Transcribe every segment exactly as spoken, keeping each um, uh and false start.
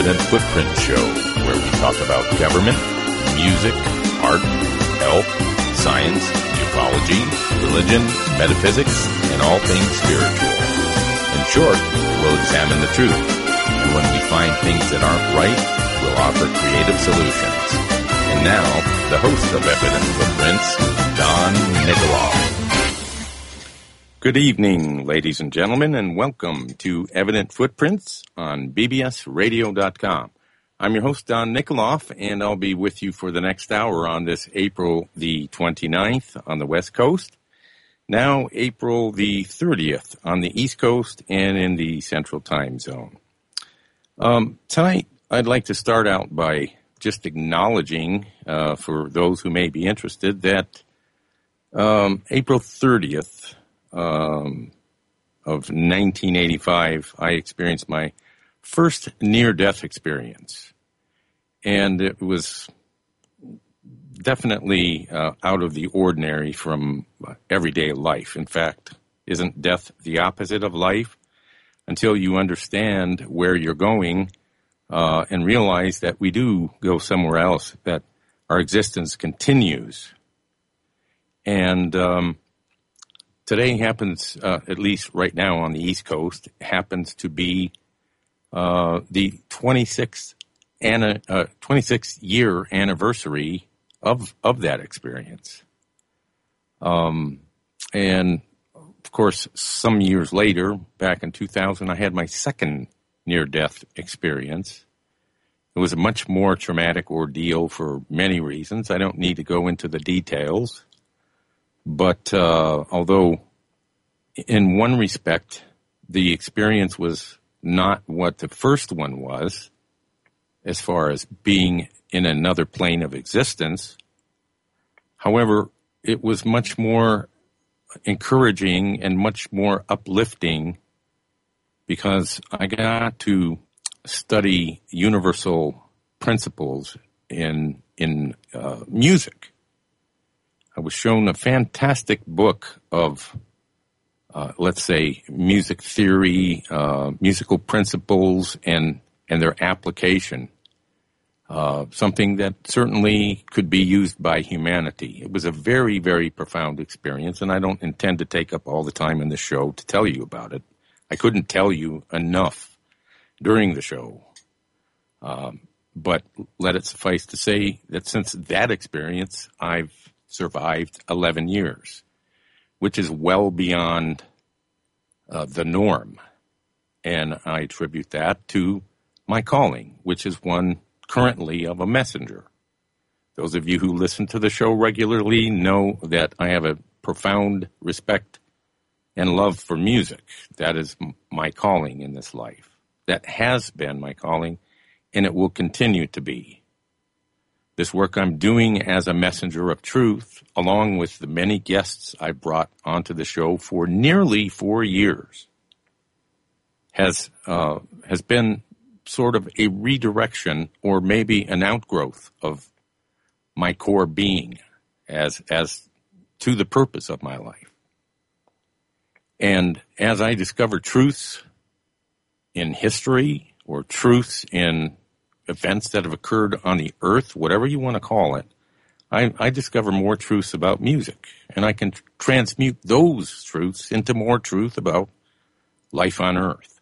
Evident Footprint Show, where we talk about government, music, art, health, science, ufology, religion, metaphysics, and all things spiritual. In short, we'll examine the truth, and when we find things that aren't right, we'll offer creative solutions. And now, the host of Evident Footprints, Don Nikoloff. Good evening, ladies and gentlemen, and welcome to Evident Footprints on B B S radio dot com. I'm your host, Don Nikoloff, and I'll be with you for the next hour on this April the twenty-ninth on the West Coast, now April the thirtieth on the East Coast and in the Central Time Zone. Um, tonight, I'd like to start out by just acknowledging, uh, for those who may be interested, that um, April thirtieth Um, of nineteen eighty-five, I experienced my first near-death experience. And it was definitely uh, out of the ordinary from everyday life. In fact, isn't death the opposite of life? Until you understand where you're going uh, and realize that we do go somewhere else, that our existence continues. And um Today happens, uh, at least right now on the East Coast, happens to be uh, the twenty-sixth, ana- uh, twenty-sixth year anniversary of of that experience. Um, and, of course, some years later, back in two thousand, I had my second near-death experience. It was a much more traumatic ordeal for many reasons. I don't need to go into the details. But uh, although in one respect, the experience was not what the first one was, as far as being in another plane of existence, however, it was much more encouraging and much more uplifting because I got to study universal principles in, in uh, music. I was shown a fantastic book of, uh, let's say, music theory, uh, musical principles, and and their application. Uh, something that certainly could be used by humanity. It was a very, very profound experience, and I don't intend to take up all the time in the show to tell you about it. I couldn't tell you enough during the show. Um, but let it suffice to say that since that experience, I've survived eleven years, which is well beyond uh, the norm. And I attribute that to my calling, which is one currently of a messenger. Those of you who listen to the show regularly know that I have a profound respect and love for music. That is my calling in this life. That has been my calling, and it will continue to be. This work I'm doing as a messenger of truth, along with the many guests I brought onto the show for nearly four years, has uh, has been sort of a redirection or maybe an outgrowth of my core being as as to the purpose of my life. And as I discover truths in history or truths in events that have occurred on the earth, whatever you want to call it, I, I discover more truths about music. And I can tr- transmute those truths into more truth about life on earth.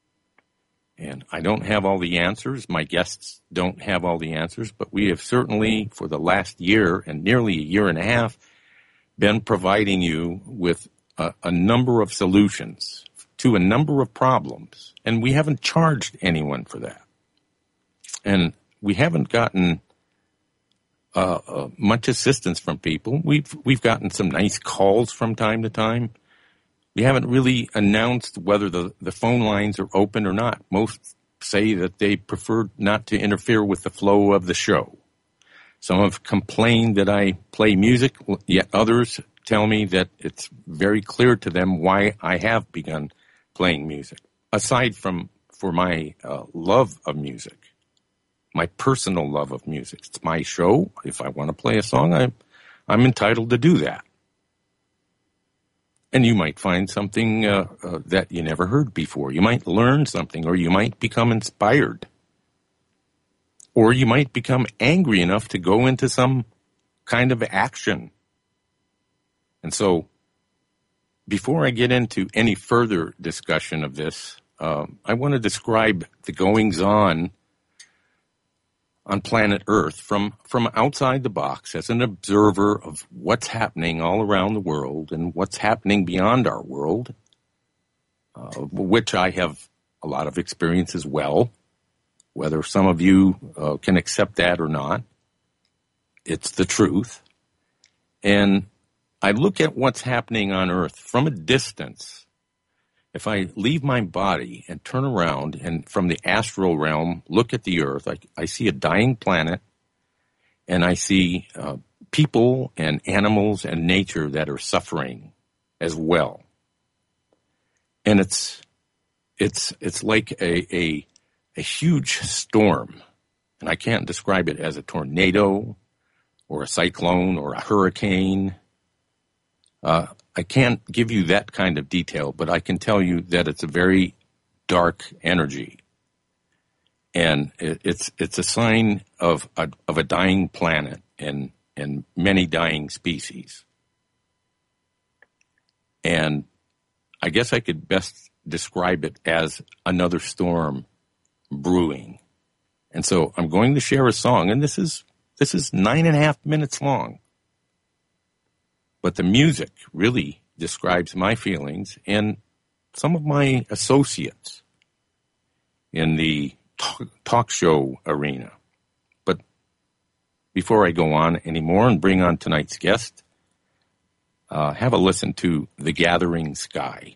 And I don't have all the answers. My guests don't have all the answers. But we have certainly, for the last year and nearly a year and a half, been providing you with a, a number of solutions to a number of problems. And we haven't charged anyone for that. And we haven't gotten uh, uh, much assistance from people. We've we've gotten some nice calls from time to time. We haven't really announced whether the, the phone lines are open or not. Most say that they prefer not to interfere with the flow of the show. Some have complained that I play music, yet others tell me that it's very clear to them why I have begun playing music. Aside from for my uh, love of music, my personal love of music. It's my show. If I want to play a song, I'm, I'm entitled to do that. And you might find something uh, uh, that you never heard before. You might learn something, or you might become inspired. or you might become angry enough to go into some kind of action. And so, before I get into any further discussion of this, uh, I want to describe the goings-on on planet Earth from, from outside the box as an observer of what's happening all around the world and what's happening beyond our world, uh, which I have a lot of experience as well. Whether some of you uh, can accept that or not, it's the truth. And I look at what's happening on Earth from a distance. If I leave my body and turn around and from the astral realm look at the Earth, I, I see a dying planet, and I see uh, people and animals and nature that are suffering as well. And it's it's it's like a a, a huge storm, and I can't describe it as a tornado or a cyclone or a hurricane. Uh, I can't give you that kind of detail, but I can tell you that it's a very dark energy, and it, it's it's a sign of a, of a dying planet and and many dying species. And I guess I could best describe it as another storm brewing. And so I'm going to share a song, and this is this is nine and a half minutes long. But the music really describes my feelings and some of my associates in the talk, talk show arena. But before I go on anymore and bring on tonight's guest, uh, have a listen to The Gathering Sky.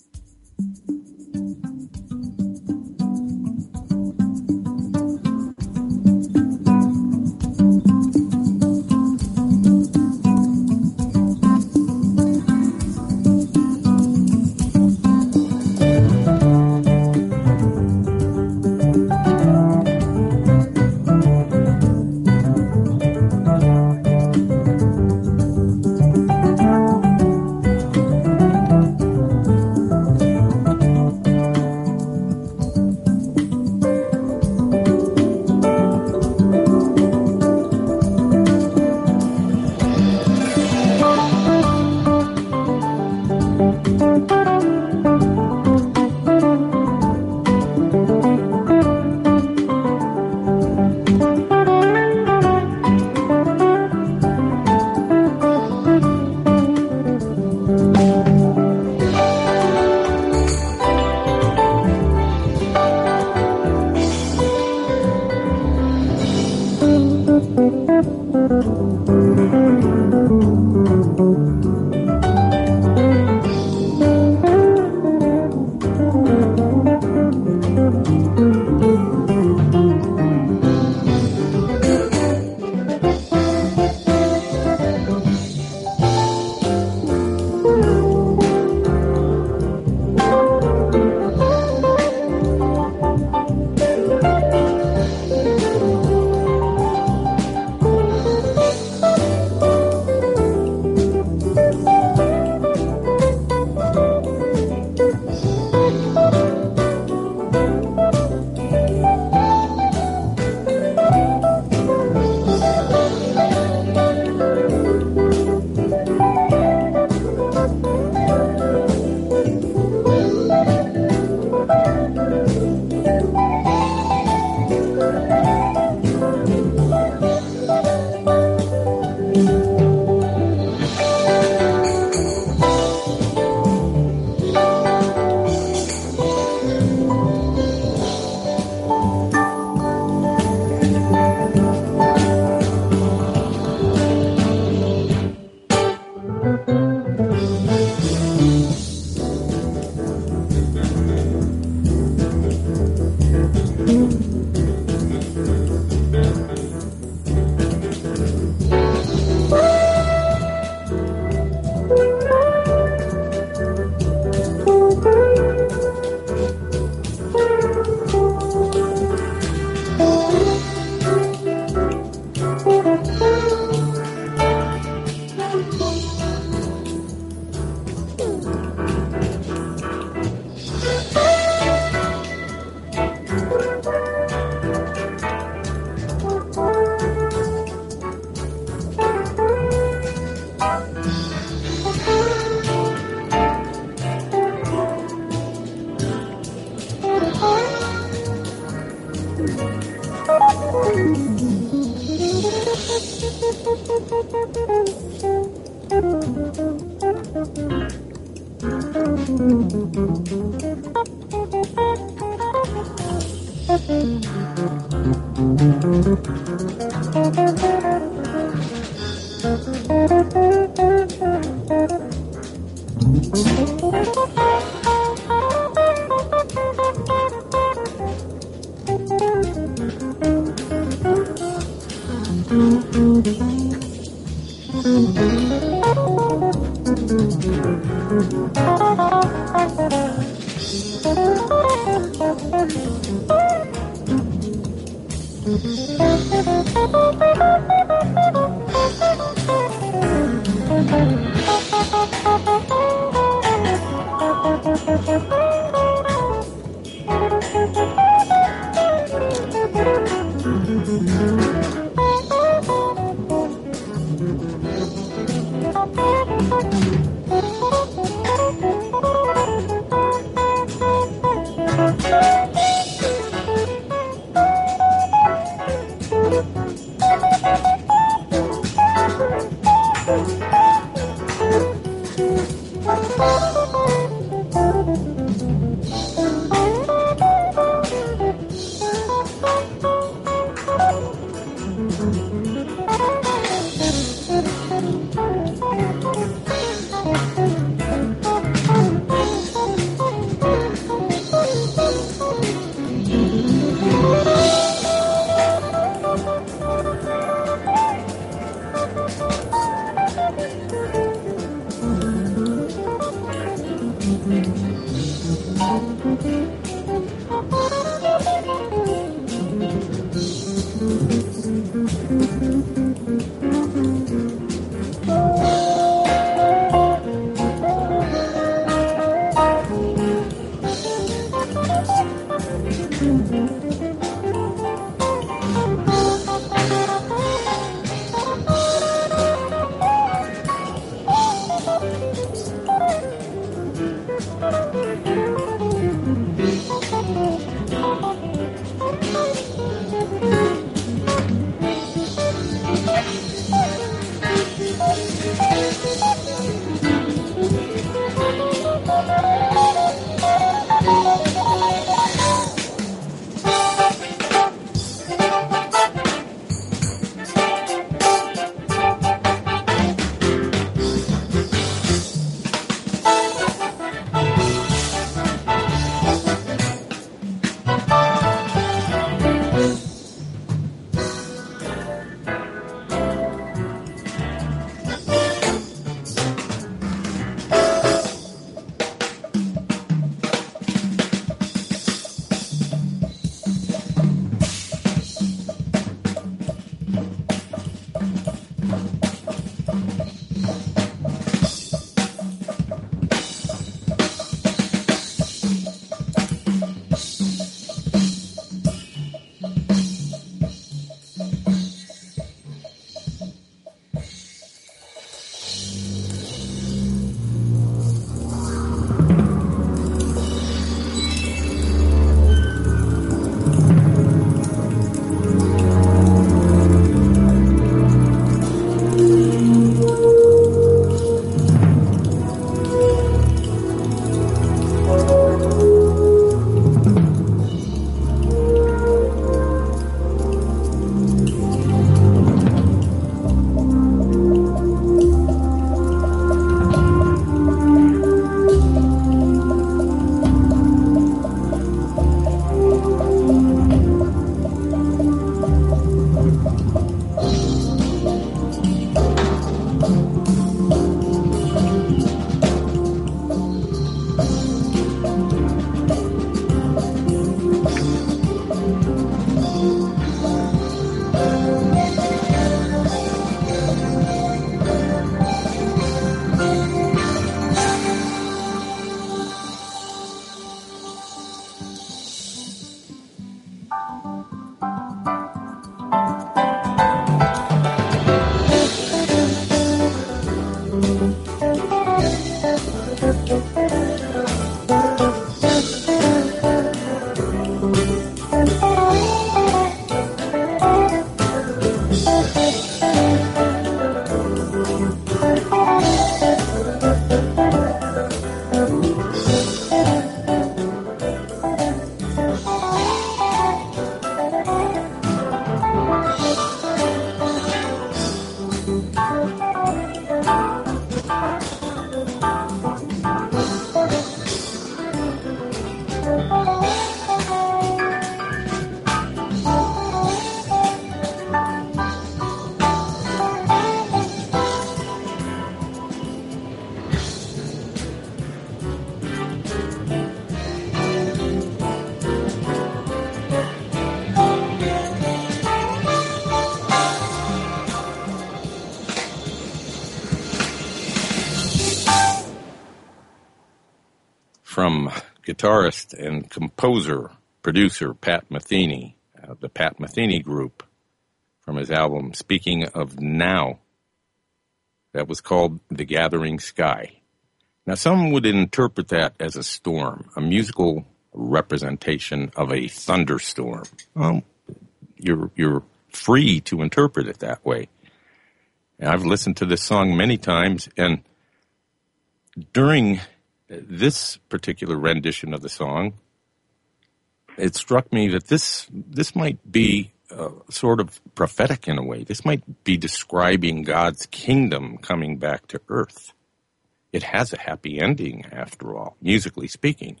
guitarist and composer, producer Pat Metheny, uh, the Pat Metheny Group, from his album Speaking of Now, that was called The Gathering Sky. Now, some would interpret that as a storm, a musical representation of a thunderstorm. Well, you're you're free to interpret it that way. And I've listened to this song many times, and during this particular rendition of the song, it struck me that this this might be uh, sort of prophetic in a way. This might be describing God's kingdom coming back to earth. It has a happy ending, after all, musically speaking.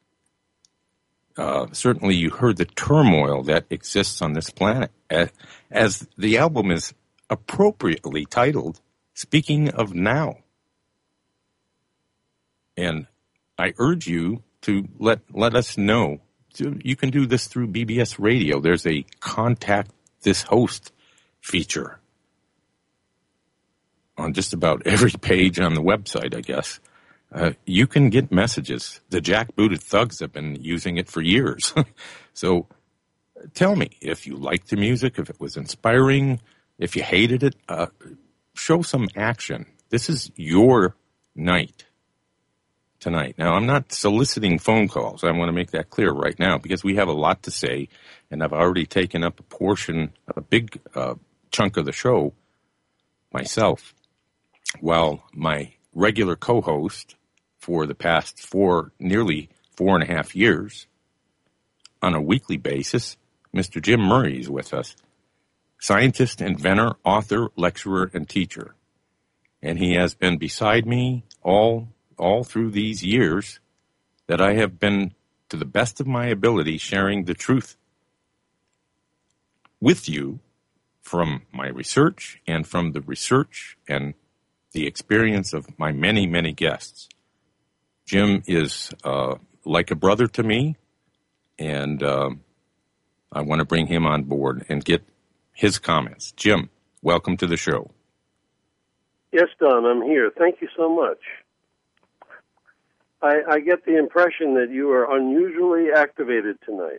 Uh, certainly you heard the turmoil that exists on this planet, as, as the album is appropriately titled, Speaking of Now. And I urge you to let let us know. You can do this through B B S Radio. There's a Contact This Host feature on just about every page on the website, I guess. Uh, you can get messages. The jackbooted thugs have been using it for years. So tell me if you liked the music, if it was inspiring, if you hated it. Uh, show some action. This is your night tonight. Now, I'm not soliciting phone calls. I want to make that clear right now because we have a lot to say, and I've already taken up a portion, a big uh, chunk of the show myself, while my regular co-host for the past four, nearly four and a half years, on a weekly basis, Mister Jim Murray is with us. Scientist, inventor, author, lecturer, and teacher. And he has been beside me all all through these years that I have been, to the best of my ability, sharing the truth with you from my research and from the research and the experience of my many, many guests. Jim is uh, like a brother to me, and uh, I want to bring him on board and get his comments. Jim, welcome to the show. Yes, Don, I'm here. Thank you so much. I, I get the impression that you are unusually activated tonight.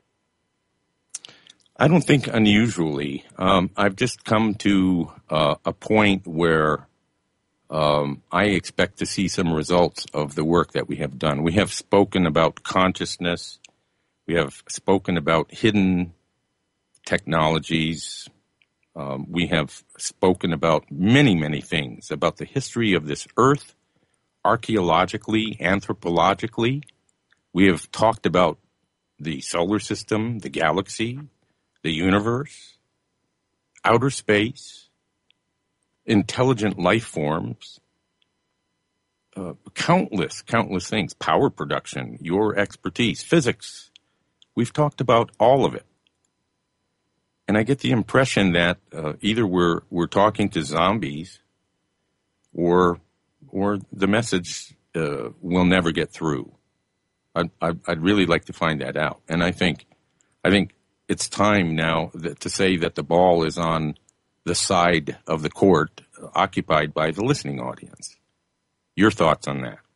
I don't think unusually. Um, I've just come to uh, a point where um, I expect to see some results of the work that we have done. We have spoken about consciousness. We have spoken about hidden technologies. Um, we have spoken about many, many things, about the history of this earth, archaeologically, anthropologically. We have talked about the solar system, the galaxy, the universe, outer space, intelligent life forms, uh, countless, countless things, power production, your expertise, physics. We've talked about all of it. And I get the impression that uh, either we're we're talking to zombies, or or the message uh, will never get through. I'd, I'd I'd really like to find that out. And I think I think it's time now that, to say that the ball is on the side of the court uh, occupied by the listening audience. Your thoughts on that?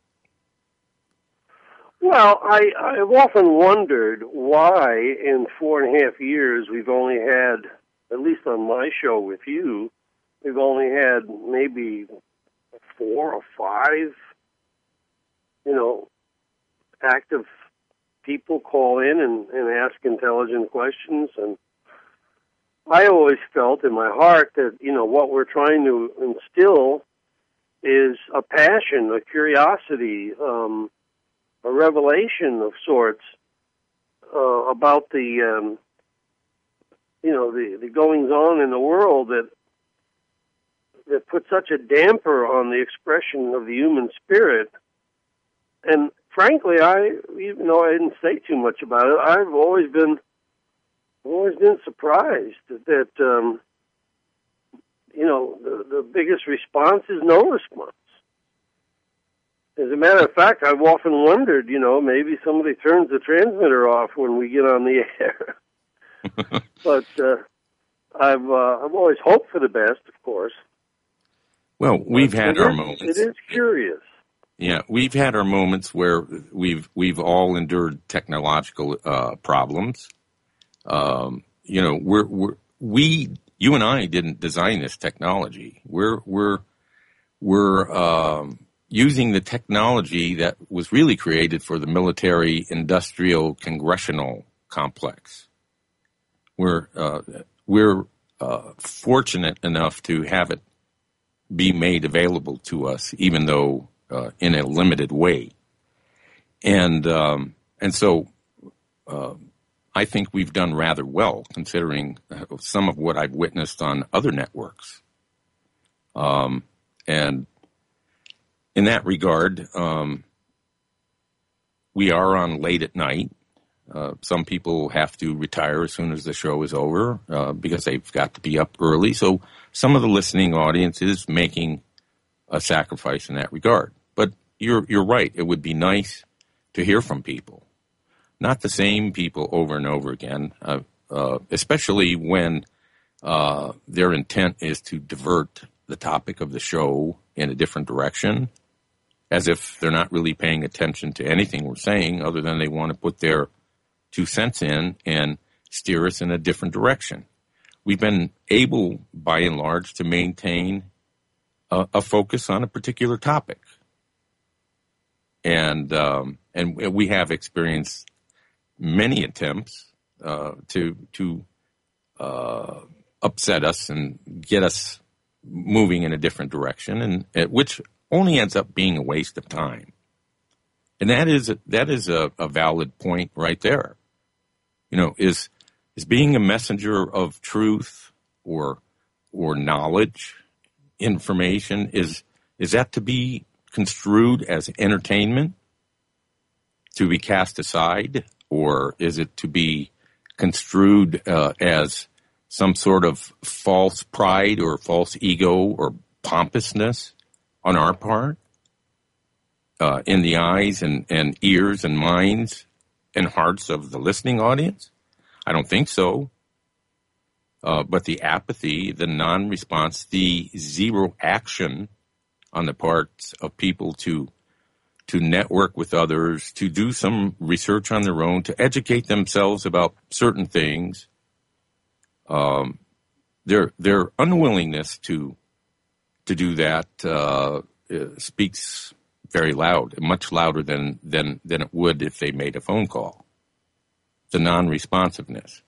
Well, I, I've often wondered why in four and a half years we've only had, at least on my show with you, we've only had maybe four or five, you know, active people call in and, and ask intelligent questions. And I always felt in my heart that, you know, what we're trying to instill is a passion, a curiosity, um, a revelation of sorts uh, about the, um, you know, the, the goings-on in the world that that put such a damper on the expression of the human spirit. And frankly, I, even though I didn't say too much about it, I've always been, always been surprised that, that um, you know, the, the biggest response is no response. As a matter of fact, I've often wondered, you know, maybe somebody turns the transmitter off when we get on the air. But uh, I've uh, I've always hoped for the best, of course. Well, we've but had it our is, moments. It is curious. Yeah, we've had our moments where we've we've all endured technological uh, problems. Um, you know, we're, we're we you and I didn't design this technology. We're we're we're um, using the technology that was really created for the military, industrial, congressional complex. We're uh, we're uh, fortunate enough to have it be made available to us, even though uh, in a limited way. And um, and so uh, I think we've done rather well, considering some of what I've witnessed on other networks. Um, and in that regard, um, we are on late at night. Uh, some people have to retire as soon as the show is over uh, because they've got to be up early. So some of the listening audience is making a sacrifice in that regard. But you're you're right. It would be nice to hear from people, not the same people over and over again, uh, uh, especially when uh, their intent is to divert the topic of the show in a different direction, as if they're not really paying attention to anything we're saying, other than they want to put their two cents in and steer us in a different direction. We've been able, by and large, to maintain a, a focus on a particular topic. And um, and we have experienced many attempts uh, to to uh, upset us and get us moving in a different direction, and, and which only ends up being a waste of time. And that is that is a, a valid point right there. You know, is is being a messenger of truth or or knowledge, information, is is that to be construed as entertainment, to be cast aside, or is it to be construed uh, as some sort of false pride or false ego or pompousness on our part, uh, in the eyes and, and ears and minds and hearts of the listening audience? I don't think so. Uh, but the apathy, the non-response, the zero action on the parts of people to to network with others, to do some research on their own, to educate themselves about certain things, um, their their unwillingness to to do that uh, speaks very loud, much louder than, than, than it would if they made a phone call. The non-responsiveness.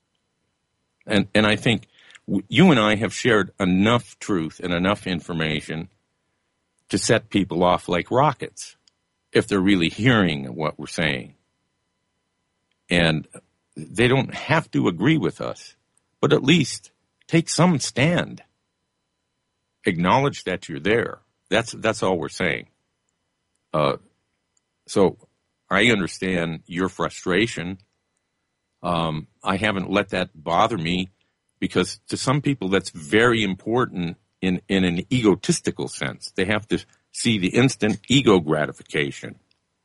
And, and I think you and I have shared enough truth and enough information to set people off like rockets if they're really hearing what we're saying. And they don't have to agree with us, but at least take some stand. Acknowledge that you're there. That's that's all we're saying. Uh, so I understand your frustration. Um, I haven't let that bother me because to some people that's very important in, in an egotistical sense. They have to see the instant ego gratification.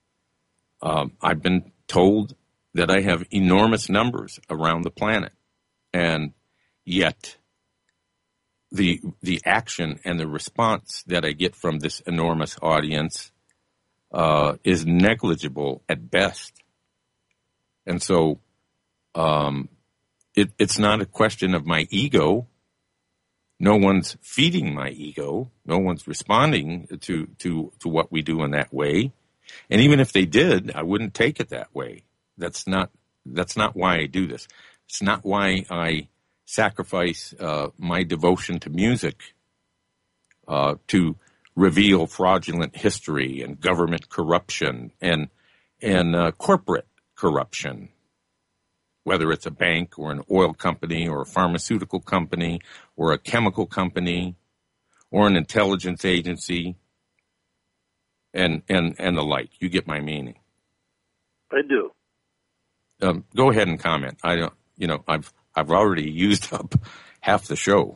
Um, I've been told that I have enormous numbers around the planet, and yet the the action and the response that I get from this enormous audience uh, is negligible at best. And so um, it, it's not a question of my ego. No one's feeding my ego. No one's responding to, to, to what we do in that way. And even if they did, I wouldn't take it that way. That's not that's not why I do this. It's not why I sacrifice uh, my devotion to music uh, to reveal fraudulent history and government corruption and and uh, corporate corruption, whether it's a bank or an oil company or a pharmaceutical company or a chemical company or an intelligence agency and and, and the like. You get my meaning. I do. Um, go ahead and comment. I don't. You know, I've I've already used up half the show.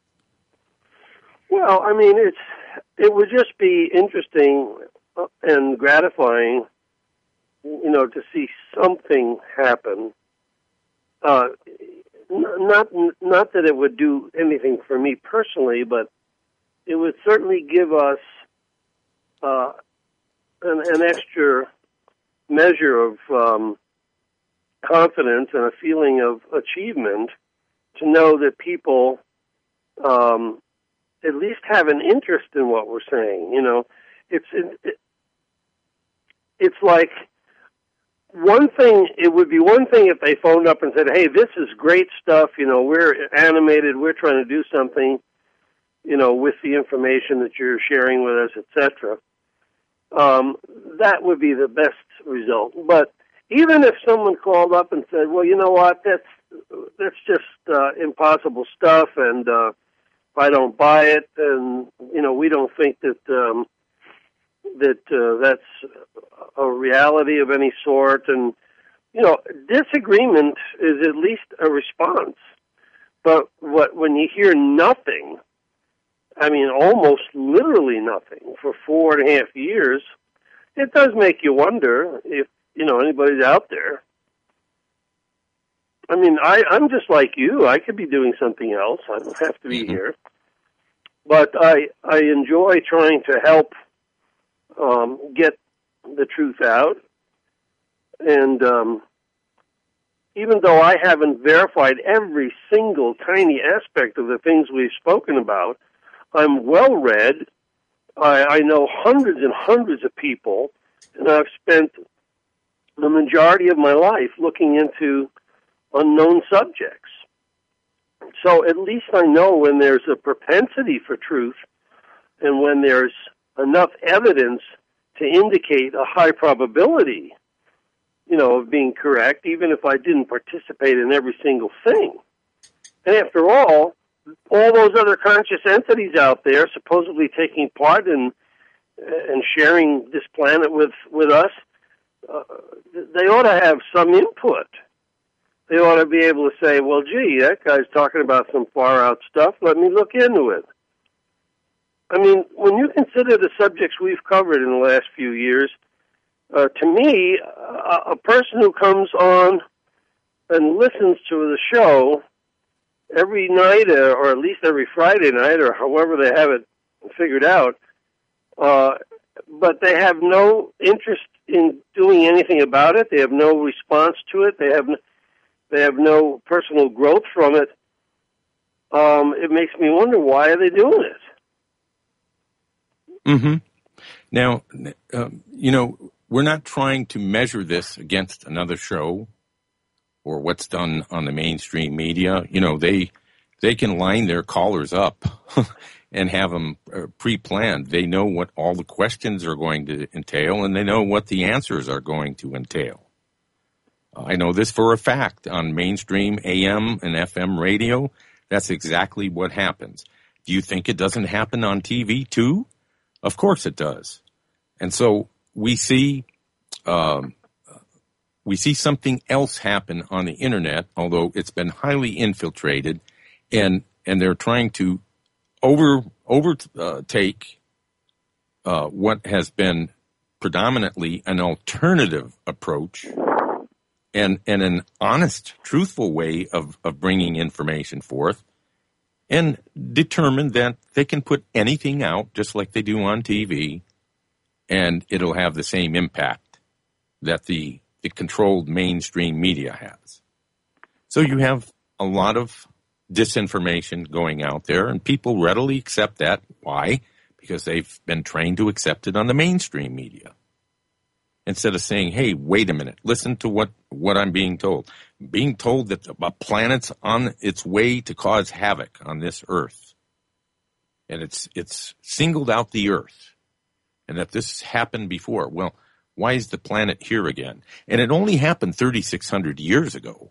Well, I mean, it's it would just be interesting and gratifying, you know, to see something happen. Uh, not not that it would do anything for me personally, but it would certainly give us uh, an, an extra measure of um, confidence and a feeling of achievement to know that people um, at least have an interest in what we're saying. You know, it's it, it's like one thing. It would be one thing if they phoned up and said, "Hey, this is great stuff. You know, we're animated. We're trying to do something, you know, with the information that you're sharing with us, et cetera" Um, that would be the best result. But even if someone called up and said, "Well, you know what? That's that's just uh, impossible stuff, and uh, if I don't buy it, then you know we don't think that um, that uh, that's a reality of any sort," and you know, disagreement is at least a response. But what when you hear nothing, I mean, almost literally nothing for four and a half years, it does make you wonder if, you know, anybody's out there. I mean, I, I'm just like you. I could be doing something else. I don't have to be mm-hmm. here. But I I enjoy trying to help um, get the truth out. And um, even though I haven't verified every single tiny aspect of the things we've spoken about, I'm well-read. I, I know hundreds and hundreds of people, and I've spent the majority of my life looking into unknown subjects. So at least I know when there's a propensity for truth and when there's enough evidence to indicate a high probability, you know, of being correct, even if I didn't participate in every single thing. And after all, all those other conscious entities out there supposedly taking part in and sharing this planet with, with us, uh, they ought to have some input. They ought to be able to say, well, gee, that guy's talking about some far-out stuff. Let me look into it. I mean, when you consider the subjects we've covered in the last few years, uh, to me, a, a person who comes on and listens to the show every night, uh, or at least every Friday night, or however they have it figured out, uh, but they have no interest in doing anything about it. They have no response to it. They have no, they have no personal growth from it. Um, it makes me wonder, why are they doing it? Mm-hmm. Now, uh, you know, we're not trying to measure this against another show or what's done on the mainstream media. You know, they they can line their callers up and have them uh, pre-planned. They know what all the questions are going to entail, and they know what the answers are going to entail. I know this for a fact. On mainstream A M and F M radio, that's exactly what happens. Do you think it doesn't happen on T V too? Of course it does. And so we see um, we see something else happen on the internet, although it's been highly infiltrated, and and they're trying to over overtake uh, what has been predominantly an alternative approach and and an honest, truthful way of, of bringing information forth, and determine that they can put anything out just like they do on T V, and it'll have the same impact that the, the controlled mainstream media has. So you have a lot of disinformation going out there, and people readily accept that. Why? Because they've been trained to accept it on the mainstream media. Instead of saying, hey, wait a minute, listen to what, what I'm being told. Being told that a planet's on its way to cause havoc on this Earth. And it's it's singled out the Earth. And that this happened before. Well, why is the planet here again? And it only happened thirty-six hundred years ago.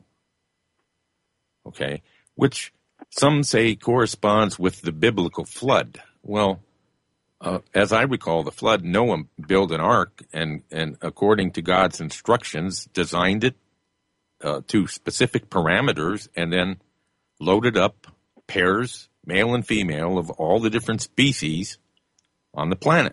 Okay? Which some say corresponds with the biblical flood. Well, Uh, as I recall, the flood, Noah built an ark and, and according to God's instructions, designed it uh, to specific parameters and then loaded up pairs, male and female, of all the different species on the planet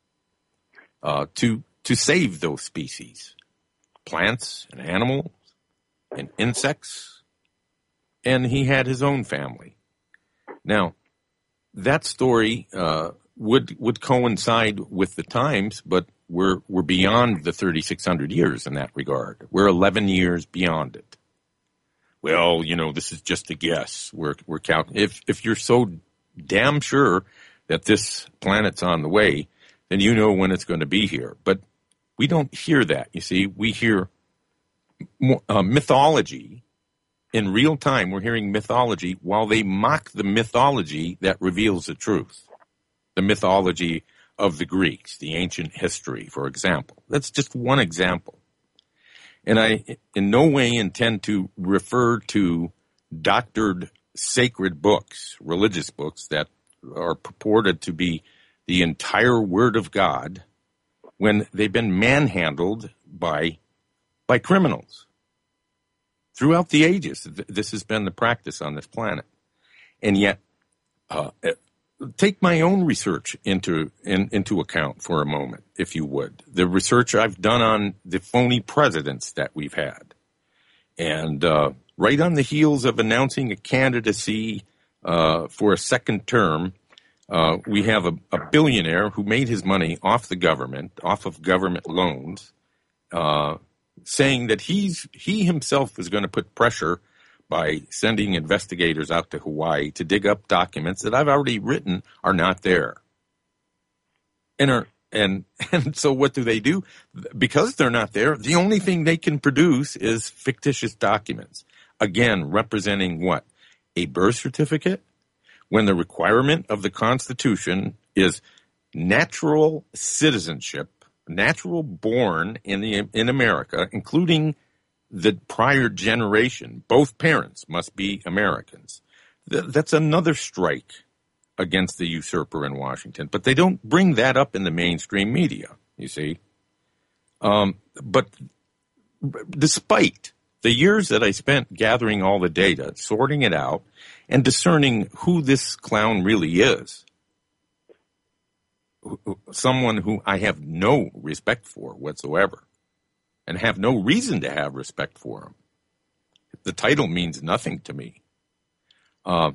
uh, to to save those species, plants and animals and insects, and he had his own family. Now, that story... Uh, would would coincide with the times, but we're we're beyond the thirty-six hundred years in that regard. We're eleven years beyond it. Well, you know, this is just a guess. We're we're counting. If if you're so damn sure that this planet's on the way, then you know when it's going to be here. But we don't hear that. You see, we hear uh, mythology in real time. We're hearing mythology while they mock the mythology that reveals the truth. The mythology of the Greeks, the ancient history, for example. That's just one example. And I in no way intend to refer to doctored sacred books, religious books that are purported to be the entire Word of God when they've been manhandled by by criminals. Throughout the ages, this has been the practice on this planet. And yet, uh, take my own research into in, into account for a moment, if you would. The research I've done on the phony presidents that we've had. And uh, right on the heels of announcing a candidacy uh, for a second term, uh, we have a, a billionaire who made his money off the government, off of government loans, uh, saying that he's he himself is going to put pressure by sending investigators out to Hawaii to dig up documents that I've already written are not there. And are, and and so what do they do? Because they're not there, the only thing they can produce is fictitious documents. Again, representing what? A birth certificate? When the requirement of the Constitution is natural citizenship, natural born in the in America, including the prior generation, both parents must be Americans. Th- that's another strike against the usurper in Washington. But they don't bring that up in the mainstream media, you see. Um, but despite the years that I spent gathering all the data, sorting it out, and discerning who this clown really is, someone who I have no respect for whatsoever, and have no reason to have respect for him. The title means nothing to me. Uh,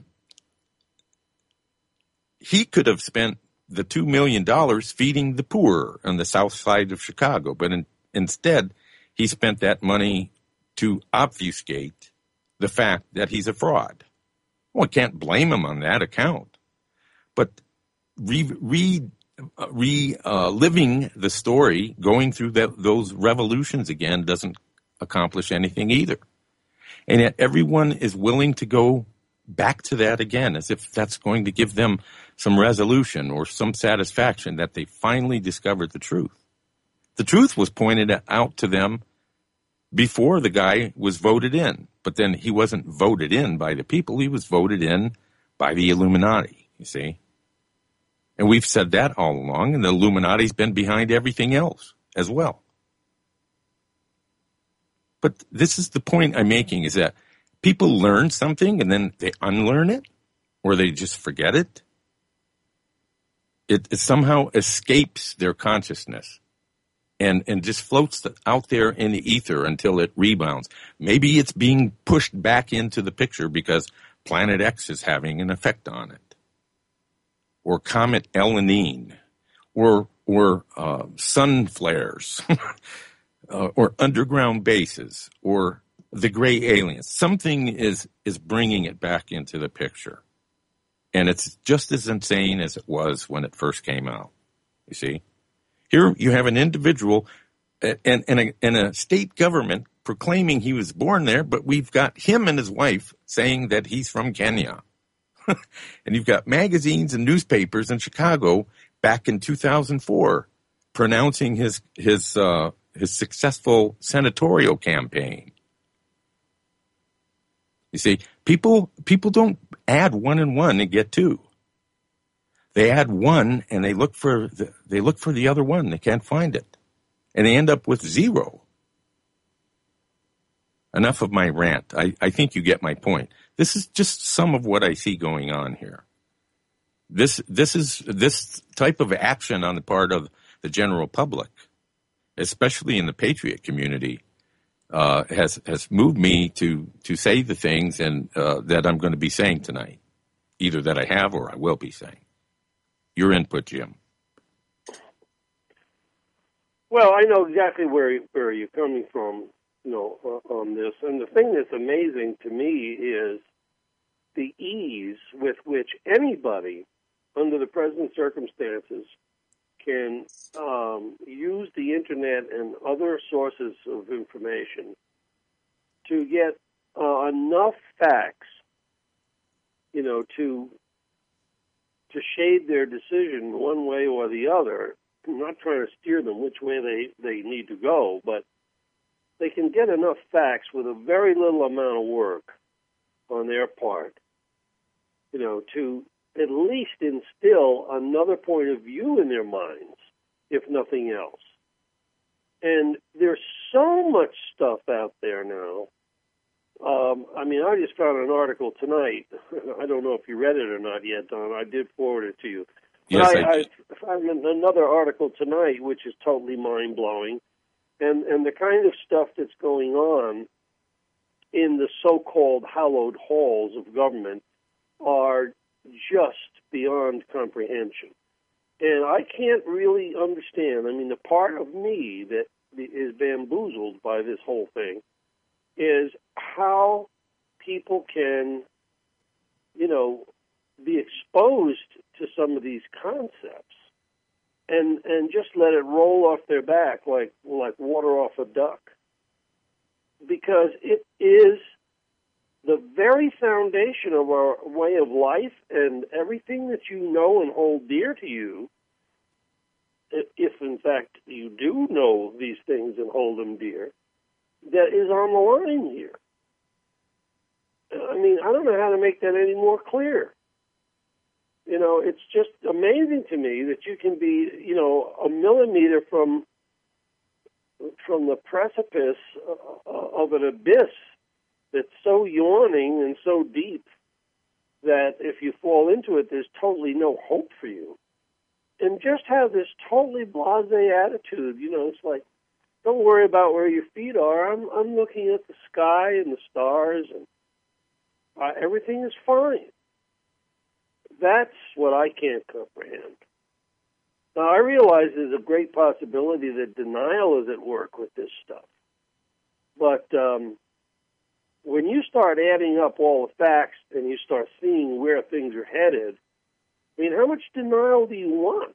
he could have spent the two million dollars feeding the poor on the south side of Chicago, but in, instead he spent that money to obfuscate the fact that he's a fraud. Well, I can't blame him on that account. But re, re Uh, reliving uh, the story, going through that, those revolutions again, doesn't accomplish anything either. And yet everyone is willing to go back to that again, as if that's going to give them some resolution or some satisfaction that they finally discovered the truth. The truth was pointed out to them before the guy was voted in, but then he wasn't voted in by the people, he was voted in by the Illuminati, you see. And we've said that all along, and the Illuminati's been behind everything else as well. But this is the point I'm making, is that people learn something and then they unlearn it, or they just forget it. It, it somehow escapes their consciousness and, and just floats out there in the ether until it rebounds. Maybe it's being pushed back into the picture because Planet X is having an effect on it. Or Comet Elenine, or or uh, sun flares, uh, or underground bases, or the gray aliens. Something is is bringing it back into the picture, and it's just as insane as it was when it first came out. You see, here you have an individual and and a, and a state government proclaiming he was born there, but we've got him and his wife saying that he's from Kenya. And you've got magazines and newspapers in Chicago back in two thousand four pronouncing his his uh, his successful senatorial campaign. You see, people people don't add one and one and get two. They add one and they look for the, they look for the other one. They can't find it, and they end up with zero. Enough of my rant. I, I think you get my point. This is just some of what I see going on here. This this is this type of action on the part of the general public, especially in the patriot community, uh, has has moved me to to say the things and uh, that I'm going to be saying tonight, either that I have or I will be saying. Your input, Jim. Well, I know exactly where where you're coming from, you know, uh, on this. And the thing that's amazing to me is the ease with which anybody, under the present circumstances, can um, use the internet and other sources of information to get uh, enough facts, you know, to to shade their decision one way or the other. I'm not trying to steer them which way they, they need to go, but they can get enough facts with a very little amount of work on their part, you know, to at least instill another point of view in their minds, if nothing else. And there's so much stuff out there now. Um, I mean, I just found an article tonight. I don't know if you read it or not yet, Don. I did forward it to you. Yes, but I, I did. I found another article tonight which is totally mind-blowing. And, and the kind of stuff that's going on in the so-called hallowed halls of government are just beyond comprehension. And I can't really understand. I mean, the part of me that is bamboozled by this whole thing is how people can, you know, be exposed to some of these concepts and and just let it roll off their back like like water off a duck. Because it is the very foundation of our way of life, and everything that you know and hold dear to you, if in fact you do know these things and hold them dear, that is on the line here. I mean, I don't know how to make that any more clear. You know, it's just amazing to me that you can be, you know, a millimeter from from the precipice of an abyss that's so yawning and so deep that if you fall into it, there's totally no hope for you. And just have this totally blasé attitude. You know, it's like, don't worry about where your feet are. I'm I'm looking at the sky and the stars, and uh, everything is fine. That's what I can't comprehend. Now, I realize there's a great possibility that denial is at work with this stuff. But um, when you start adding up all the facts and you start seeing where things are headed, I mean, how much denial do you want?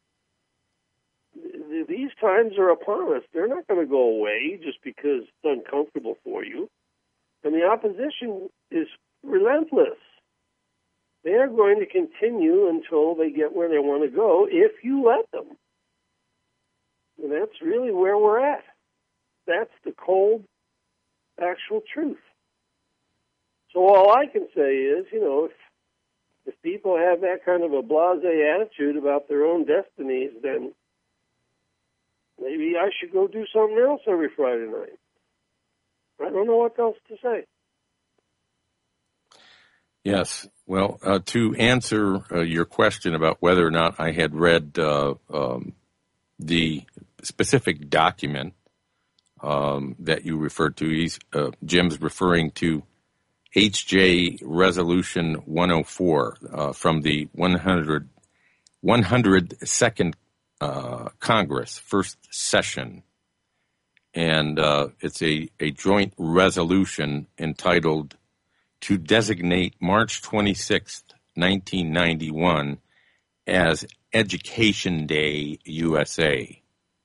These times are upon us. They're not going to go away just because it's uncomfortable for you. And the opposition is relentless. They are going to continue until they get where they want to go, if you let them. And that's really where we're at. That's the cold, actual truth. So all I can say is, you know, if, if people have that kind of a blasé attitude about their own destinies, then maybe I should go do something else every Friday night. I don't know what else to say. Yes. Well, uh, to answer uh, your question about whether or not I had read uh, um, the specific document um, that you referred to, he's, uh, Jim's referring to H J Resolution one oh four uh, from the one hundred, one hundred second uh, Congress, first session. And uh, it's a, a joint resolution entitled to designate March twenty-sixth, nineteen ninety-one as Education Day U S A.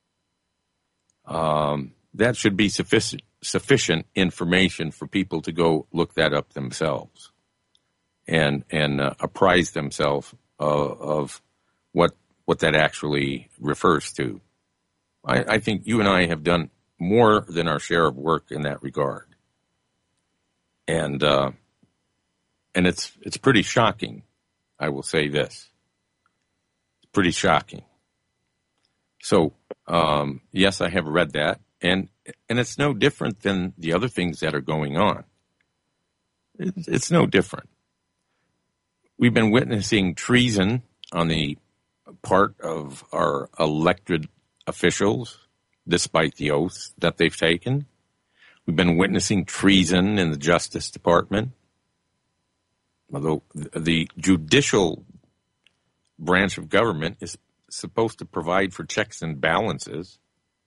Um, that should be sufficient, sufficient information for people to go look that up themselves and and uh, apprise themselves uh, of what what that actually refers to. I, I think you and I have done more than our share of work in that regard. And uh, and it's it's pretty shocking, I will say this. It's pretty shocking. So, um, yes, I have read that, and and it's no different than the other things that are going on. It's, it's no different. We've been witnessing treason on the part of our elected officials, despite the oaths that they've taken. We've been witnessing treason in the Justice Department. Although the judicial branch of government is supposed to provide for checks and balances,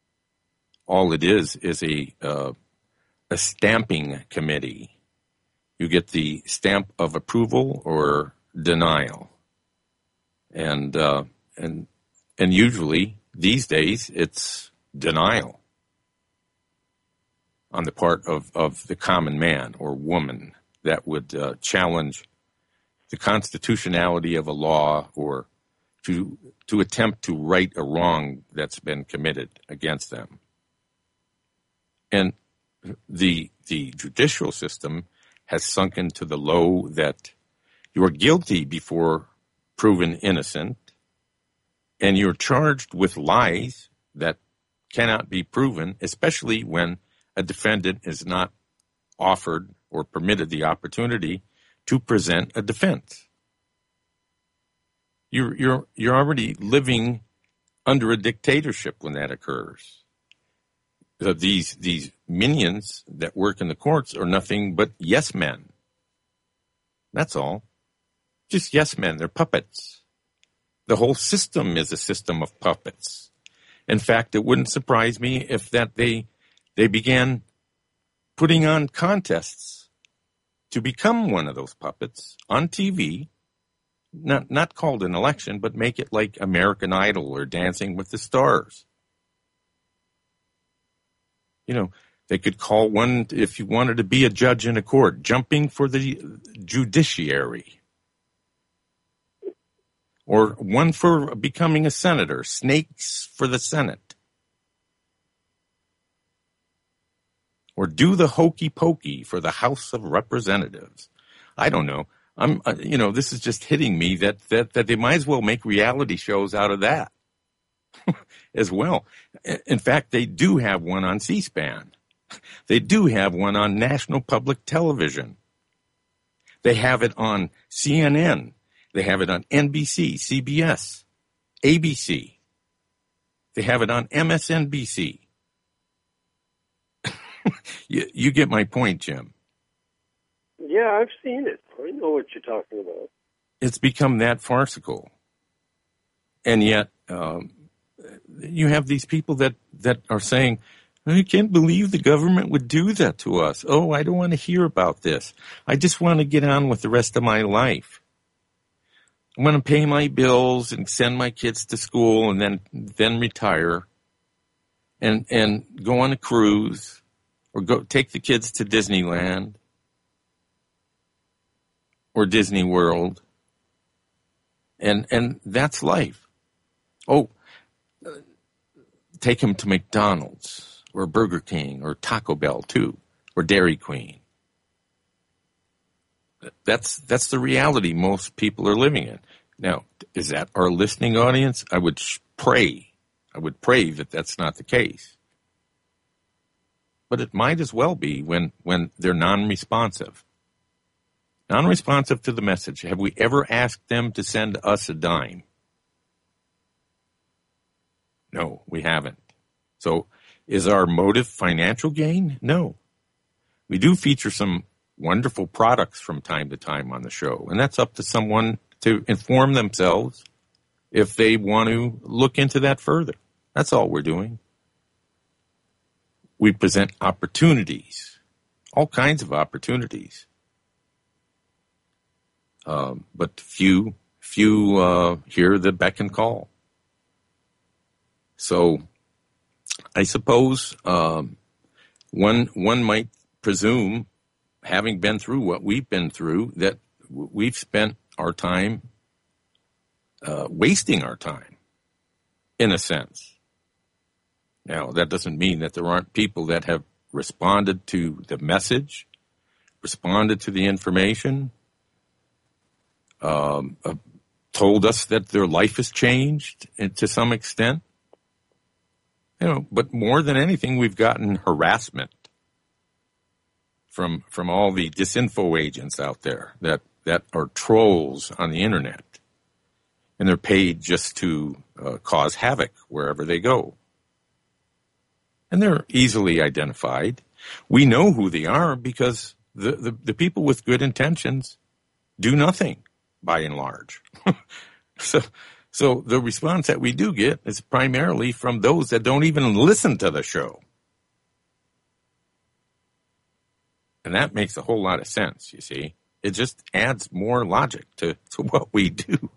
all it is is a uh, a stamping committee. You get the stamp of approval or denial, and uh, and and usually these days it's denial on the part of, of the common man or woman that would uh, challenge the constitutionality of a law or to to attempt to right a wrong that's been committed against them. And the the judicial system has sunk into the low that you are guilty before proven innocent, and you're charged with lies that cannot be proven, especially when a defendant is not offered or permitted the opportunity to present a defense. You're you're you're already living under a dictatorship when that occurs. So these these minions that work in the courts are nothing but yes men. That's all. Just yes men. They're puppets. The whole system is a system of puppets. In fact, it wouldn't surprise me if that they they began putting on contests to become one of those puppets on T V, not not called an election, but make it like American Idol or Dancing with the Stars. You know, they could call one, if you wanted to be a judge in a court, jumping for the judiciary. Or one for becoming a senator, snakes for the Senate. Or do the hokey pokey for the House of Representatives. I don't know. I'm, uh, you know, this is just hitting me that, that, that they might as well make reality shows out of that as well. In fact, they do have one on C-SPAN. They do have one on National Public Television. They have it on C N N. They have it on N B C, C B S, A B C. They have it on M S N B C. you, you get my point, Jim. Yeah, I've seen it. I know what you're talking about. It's become that farcical. And yet, um, you have these people that, that are saying, I can't believe the government would do that to us. Oh, I don't want to hear about this. I just want to get on with the rest of my life. I'm going to pay my bills and send my kids to school and then then retire and and go on a cruise or go take the kids to Disneyland or Disney World. And and that's life. Oh, take them to McDonald's or Burger King or Taco Bell too, or Dairy Queen. That's that's the reality most people are living in. Now, is that our listening audience? I would pray, I would pray that that's not the case. But it might as well be when, when they're non-responsive. Non-responsive to the message. Have we ever asked them to send us a dime? No, we haven't. So is our motive financial gain? No. We do feature some wonderful products from time to time on the show, and that's up to someone to inform themselves if they want to look into that further. That's all we're doing. We present opportunities, all kinds of opportunities, uh, but few, few uh, hear the beck and call. So, I suppose um, one one might presume, having been through what we've been through, that we've spent our time uh, wasting our time, in a sense. Now, that doesn't mean that there aren't people that have responded to the message, responded to the information, um, uh, told us that their life has changed to some extent. You know, but more than anything, we've gotten harassment from from all the disinfo agents out there that, that are trolls on the internet. And they're paid just to uh, cause havoc wherever they go. And they're easily identified. We know who they are because the, the, the people with good intentions do nothing, by and large. so, so the response that we do get is primarily from those that don't even listen to the show. And that makes a whole lot of sense, you see. It just adds more logic to, to what we do.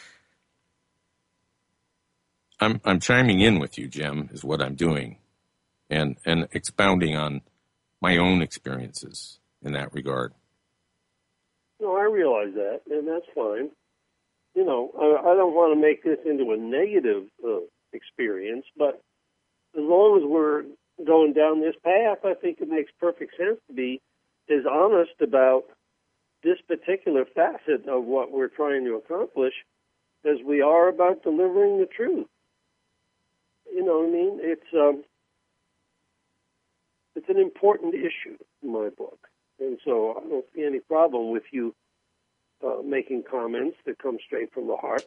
I'm I'm chiming in with you, Jim, is what I'm doing, and and expounding on my own experiences in that regard. No, I realize that, and that's fine. You know, I, I don't want to make this into a negative uh, experience, but as long as we're going down this path, I think it makes perfect sense to be as honest about this particular facet of what we're trying to accomplish as we are about delivering the truth. You know what I mean? It's um, it's an important issue in my book, and so I don't see any problem with you uh, making comments that come straight from the heart.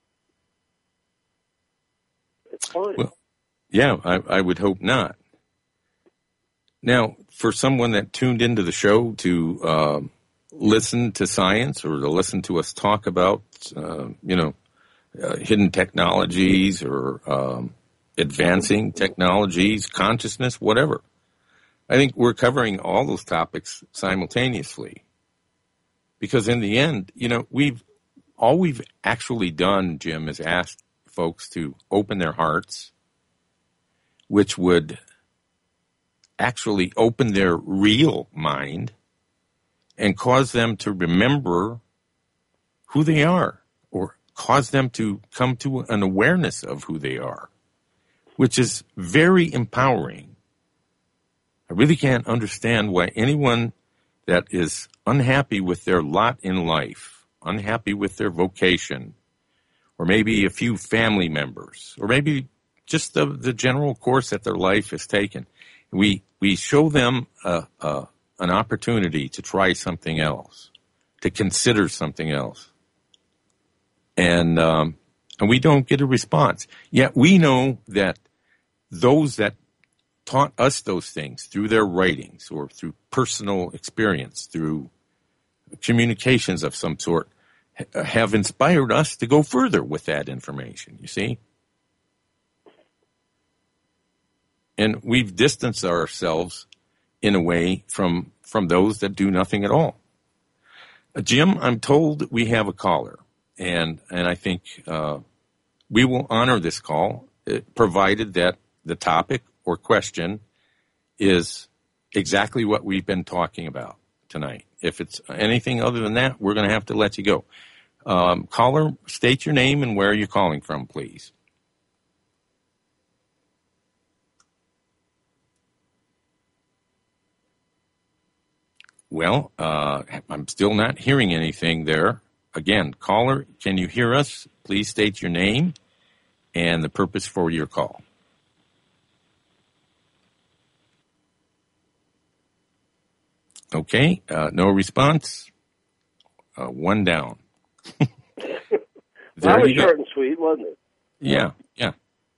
It's fine. Well, yeah, I, I would hope not. Now, for someone that tuned into the show to uh, listen to science or to listen to us talk about, uh, you know, uh, hidden technologies or um, advancing technologies, consciousness, whatever, I think we're covering all those topics simultaneously. Because in the end, you know, we've all we've actually done, Jim, is asked folks to open their hearts, which would actually open their real mind and cause them to remember who they are, or cause them to come to an awareness of who they are, which is very empowering. I really can't understand why anyone that is unhappy with their lot in life, unhappy with their vocation, or maybe a few family members, or maybe just the, the general course that their life has taken, we we show them a, a, an opportunity to try something else, to consider something else, and um, and we don't get a response. Yet we know that those that taught us those things through their writings or through personal experience, through communications of some sort, have inspired us to go further with that information, you see? And we've distanced ourselves in a way from, from those that do nothing at all. Uh, Jim, I'm told we have a caller, and, and I think uh, we will honor this call, uh, provided that the topic or question is exactly what we've been talking about tonight. If it's anything other than that, we're going to have to let you go. Um, caller, state your name and where you're calling from, please. Well, uh, I'm still not hearing anything there. Again, caller, can you hear us? Please state your name and the purpose for your call. Okay, uh, no response. Uh, one down. That was short and sweet, wasn't it? Yeah, yeah.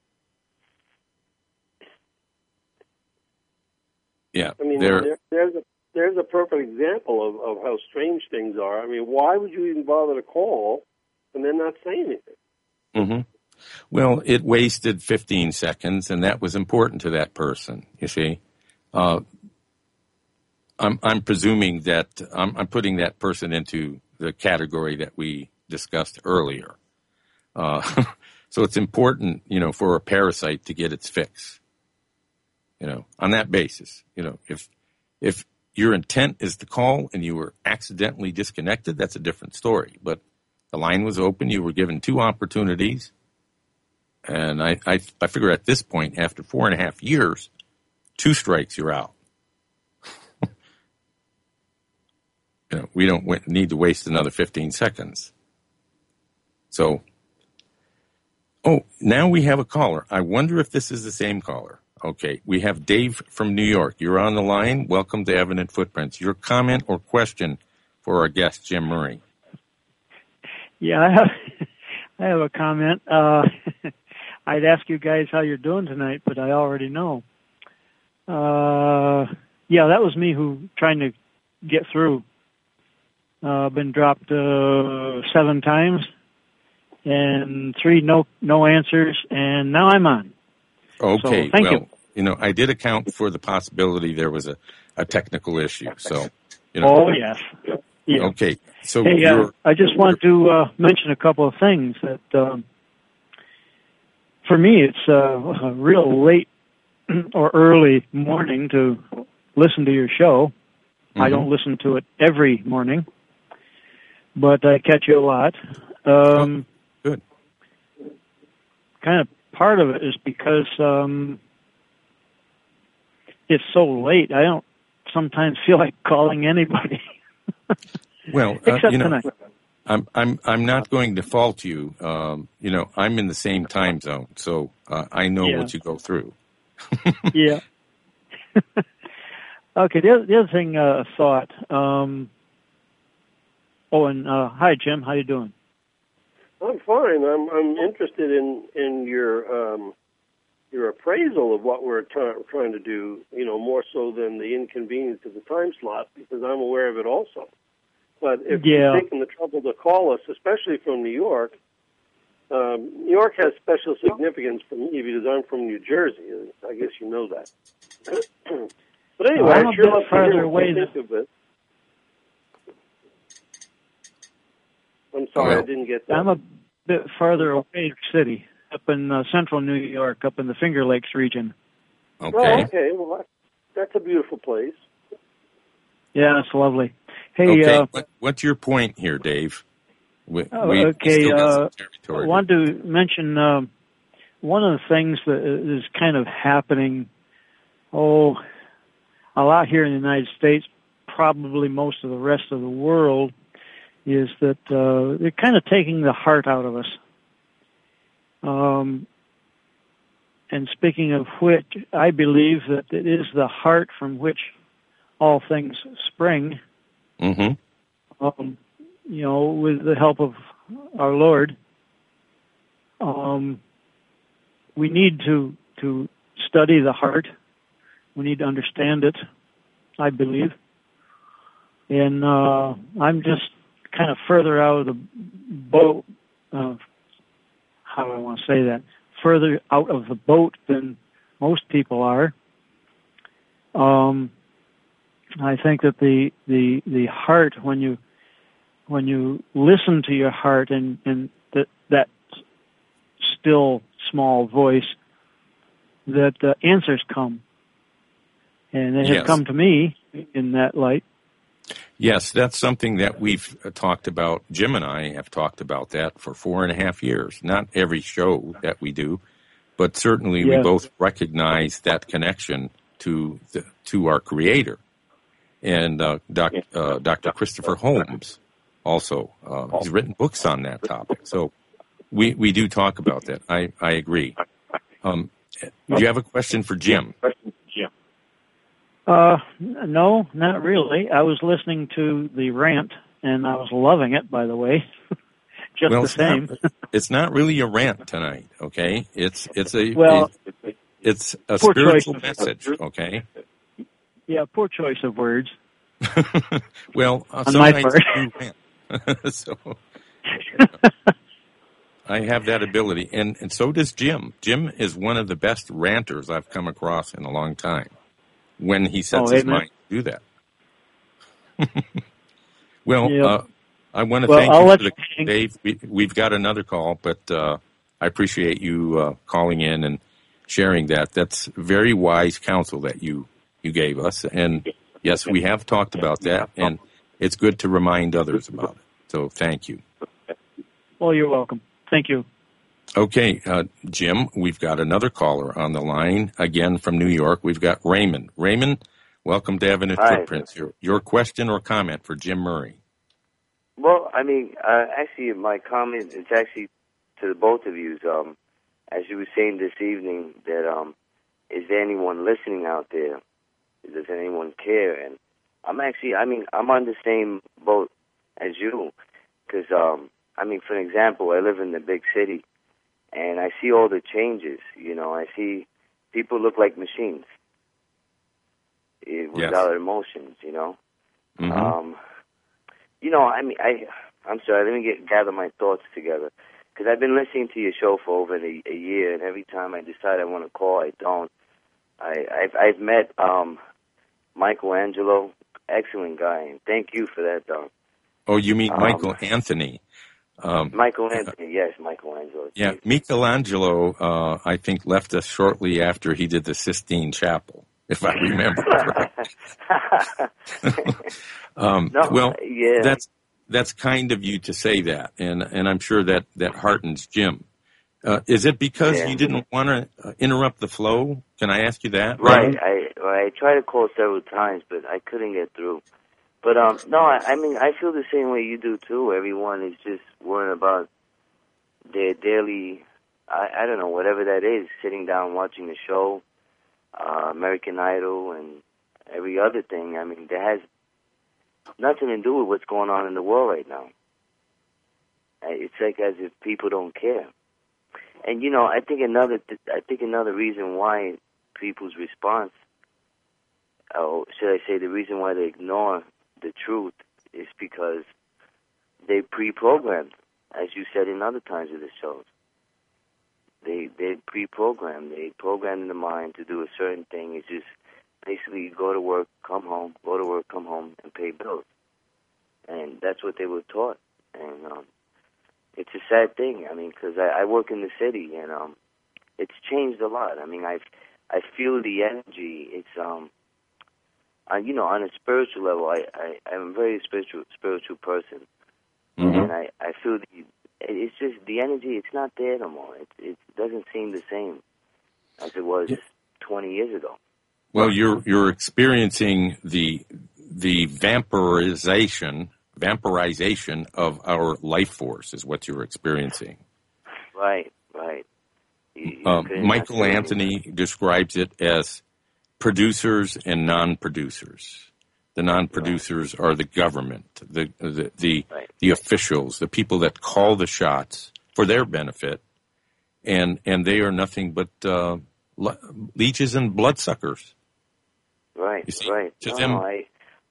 Yeah. I mean, there, there's a there's a perfect example of, of how strange things are. I mean, why would you even bother to call and then not say anything? Mm-hmm. Well, it wasted fifteen seconds, and that was important to that person, you see. Uh, I'm, I'm presuming that I'm, I'm putting that person into the category that we discussed earlier. Uh, so it's important, you know, for a parasite to get its fix. You know, on that basis, you know, if if your intent is to call and you were accidentally disconnected, that's a different story. But the line was open. You were given two opportunities. And I, I, I figure at this point, after four and a half years, two strikes, you're out. You know, we don't w- need to waste another fifteen seconds. So, oh, now we have a caller. I wonder if this is the same caller. Okay, we have Dave from New York. You're on the line. Welcome to Evident Footprints. Your comment or question for our guest, Jim Murray. Yeah, I have, I have a comment. Uh, I'd ask you guys how you're doing tonight, but I already know. Uh, yeah, that was me who trying to get through. Uh, been dropped uh, seven times, and three no no answers, and now I'm on. Okay, so, thank well, you. you know, I did account for the possibility there was a, a technical issue. So, you know. Oh, yes. Yeah. Okay. So hey, uh, you're, I just want to uh, mention a couple of things that, um, for me, it's uh, a real late or early morning to listen to your show. Mm-hmm. I don't listen to it every morning, but I catch you a lot. Um, oh, good. Kind of part of it is because um, it's so late. I don't sometimes feel like calling anybody. Well, uh, except you know, tonight. I'm I'm I'm not going to fault you. Um, you know, I'm in the same time zone, so uh, I know yeah. what you go through. yeah. Okay. The other, the other thing, uh, thought. Um, oh, and uh, hi, Jim. How you doing? I'm fine. I'm I'm interested in in your um, your appraisal of what we're t- trying to do. You know, more so than the inconvenience of the time slot, because I'm aware of it also. But if yeah. you're taking the trouble to call us, especially from New York, um, New York has special significance for me because I'm from New Jersey. I guess you know that. But anyway, well, I'm I a sure bit love to further hear what away you than... think of it. I'm sorry, well, I didn't get that. I'm a bit farther away from the city, up in uh, central New York, up in the Finger Lakes region. Okay. Oh, okay. Well, that's a beautiful place. Yeah, it's lovely. Hey, okay. uh, what, what's your point here, Dave? We, oh, we okay. still got some Uh, territory. I wanted to mention uh, one of the things that is kind of happening, oh, a lot here in the United States, probably most of the rest of the world, is that uh, they're kind of taking the heart out of us. Um, and speaking of which, I believe that it is the heart from which all things spring. Mm-hmm. Um, you know, with the help of our Lord, um, we need to to study the heart. We need to understand it, I believe. And uh, I'm just kind of further out of the boat. Uh, how do I want to say that? Further out of the boat than most people are. Um, I think that the the the heart, when you when you listen to your heart and and that that still small voice, that uh, answers come, and they Yes. have come to me in that light. Yes, that's something that we've talked about. Jim and I have talked about that for four and a half years. Not every show that we do, but certainly Yes. we both recognize that connection to the, to our Creator. And uh, doc, uh, Doctor Christopher Holmes also, uh, he's written books on that topic. So we, we do talk about that. I, I agree. Um, do you have a question for Jim? Uh, no, not really. I was listening to the rant, and I was loving it, by the way. Just well, the it's same. Not, it's not really a rant tonight, okay? It's it's a, well, a it's a poor spiritual choice. message, okay? Yeah, poor choice of words. well, uh, On some my nights part. I do rant. so I have that ability, and, and so does Jim. Jim is one of the best ranters I've come across in a long time when he sets oh, his amen. mind to do that. well, yep. uh, I want to well, thank I'll you let for the you Dave. We, we've got another call, but uh, I appreciate you uh, calling in and sharing that. That's very wise counsel that you, you gave us. And yes, we have talked about that, and it's good to remind others about it. So thank you. Well, you're welcome. Thank you. Okay, uh, Jim, we've got another caller on the line, again from New York. We've got Raymond. Raymond, welcome to Evident Hi. Footprints. Your, your question or comment for Jim Murray? Well, I mean, uh, actually, my comment is actually to the both of you. Um, as you were saying this evening, that um, is there anyone listening out there? Does anyone care? And I'm actually, I mean, I'm on the same boat as you, because, um, I mean, for example, I live in the big city, and I see all the changes. You know, I see people look like machines eh, without Yes. emotions. You know. Mm-hmm. Um, You know, I mean, I, I'm sorry, let me get gather my thoughts together. Because I've been listening to your show for over a, a year, and every time I decide I want to call, I don't. I, I've, I've met um, Michelangelo, excellent guy, and thank you for that, Doc. Oh, you mean Um, Michael Anthony? Um, Michael Anthony, yes, Michelangelo. yeah, Michelangelo, uh, I think, left us shortly after he did the Sistine Chapel, if I remember correctly. um, no, well, yeah. that's that's kind of you to say that, and and I'm sure that that heartens Jim. Uh, is it because yeah. you didn't want to uh, interrupt the flow? Can I ask you that? Right. I I tried to call several times, but I couldn't get through. But um, no, I, I mean I feel the same way you do too. Everyone is just worrying about their daily, I, I don't know, whatever that is, sitting down watching the show, uh, American Idol, and every other thing. I mean, that has nothing to do with what's going on in the world right now. It's like as if people don't care. And you know, I think another, I think another reason why people's response, or should I say, the reason why they ignore the truth, is because they pre-programmed, as you said in other times of the shows. They they pre-programmed. They programmed in the mind to do a certain thing. It's just basically go to work, come home, go to work, come home, and pay bills. And that's what they were taught. And um, it's a sad thing. I mean, because I, I work in the city, and um, it's changed a lot. I mean, I I feel the energy. It's um, I, you know, on a spiritual level, I, I I'm a very spiritual spiritual person, mm-hmm. and I I feel the. It's just the energy. It's not there no more. It it doesn't seem the same as it was yeah. twenty years ago. Well, you're you're experiencing the the vampirization vampirization of our life force is what you're experiencing. Right, right. You, you uh, Michael Anthony describes it as producers and non-producers. The non-producers right. are the government, the the the, right. the officials, the people that call the shots for their benefit, and and they are nothing but uh, le- leeches and bloodsuckers. Right, you see, right. To no, them, I,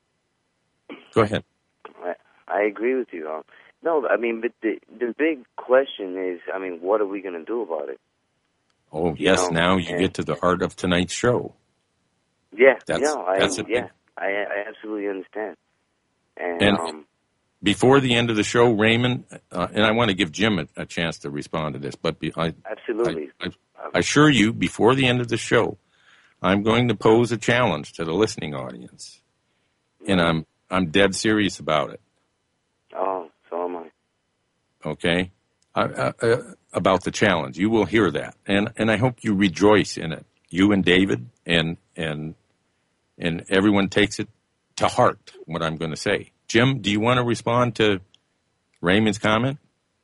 go ahead. I, I agree with you. Um, no, I mean, but the the big question is, I mean, what are we going to do about it? Oh, you yes. know? Now you and, get to the heart of tonight's show. Yeah, that's, no, I, that's a yeah, big... I, I absolutely understand. And, and um, before the end of the show, Raymond, uh, and I want to give Jim a, a chance to respond to this, but be, I, absolutely, I, I, I assure you, before the end of the show, I'm going to pose a challenge to the listening audience, and right. I'm I'm dead serious about it. Oh, so am I. Okay, I, uh, uh, about the challenge, you will hear that, and and I hope you rejoice in it. You and David, and and and everyone takes it to heart. What I'm going to say, Jim, do you want to respond to Raymond's comment?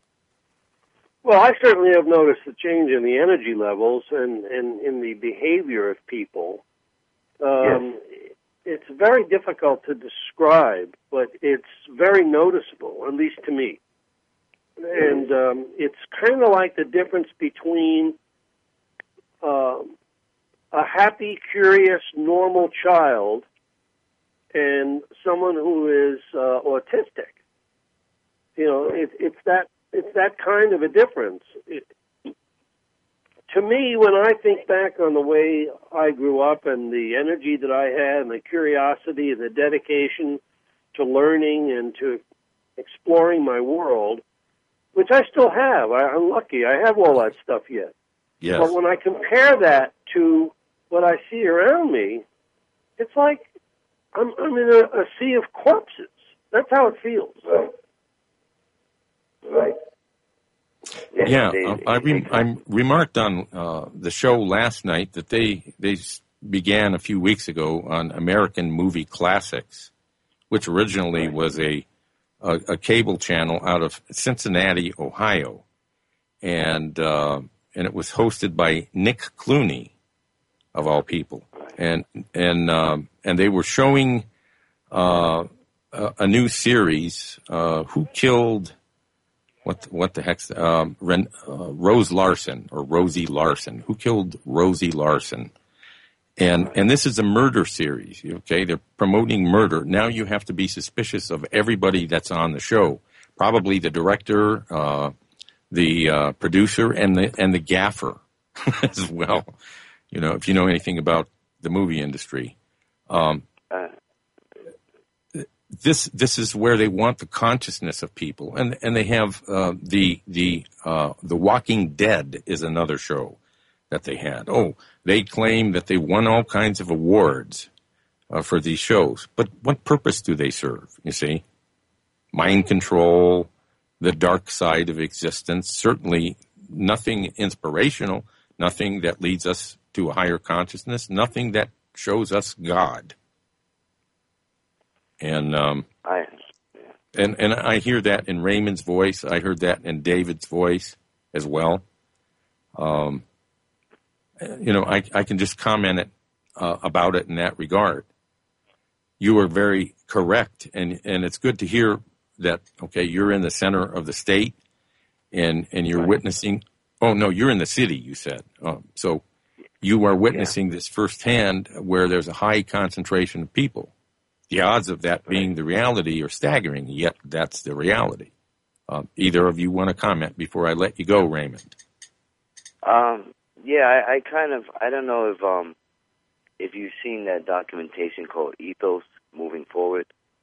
Well, I certainly have noticed a change in the energy levels and, and in the behavior of people. Um, yes. It's very difficult to describe, but it's very noticeable, at least to me. And um, it's kind of like the difference between uh, a happy, curious, normal child and someone who is uh, autistic. You know, it, it's that it's that kind of a difference. It, to me, when I think back on the way I grew up and the energy that I had and the curiosity and the dedication to learning and to exploring my world, which I still have, I, I'm lucky, I have all that stuff yet. Yes. But when I compare that to what I see around me, it's like I'm, I'm in a, a sea of corpses. That's how it feels. Right. Right. Yeah, yeah I, re- I remarked on uh, the show last night that they they began a few weeks ago on American Movie Classics, which originally was a, a, a cable channel out of Cincinnati, Ohio, and uh, and it was hosted by Nick Clooney, of all people, and and um, and they were showing uh, a, a new series, uh, Who Killed. What what the heck's um, Ren, uh, Rose Larson or Rosie Larson? Who killed Rosie Larson? And and this is a murder series. Okay, they're promoting murder. Now you have to be suspicious of everybody that's on the show. Probably the director, uh, the uh, producer, and the and the gaffer as well. You know, if you know anything about the movie industry. Um, Uh, this this is where they want the consciousness of people, and and they have uh, the the uh, the Walking Dead is another show that they had. Oh, they claim that they won all kinds of awards uh, for these shows, but what purpose do they serve? You see, mind control, the dark side of existence. Certainly, nothing inspirational, nothing that leads us to a higher consciousness, nothing that shows us God. And um, I, and and I hear that in Raymond's voice. I heard that in David's voice as well. Um, you know, I I can just comment it uh, about it in that regard. You are very correct, and and it's good to hear that. Okay, you're in the center of the state, and and you're right. witnessing. Oh no, you're in the city. You said um, so. You are witnessing yeah. this firsthand, where there's a high concentration of people. The odds of that being the reality are staggering, yet that's the reality. Um, either of you want to comment before I let you go, Raymond? Um, yeah, I, I kind of, I don't know if um, if you've seen that documentation called Ethos, Moving Forward.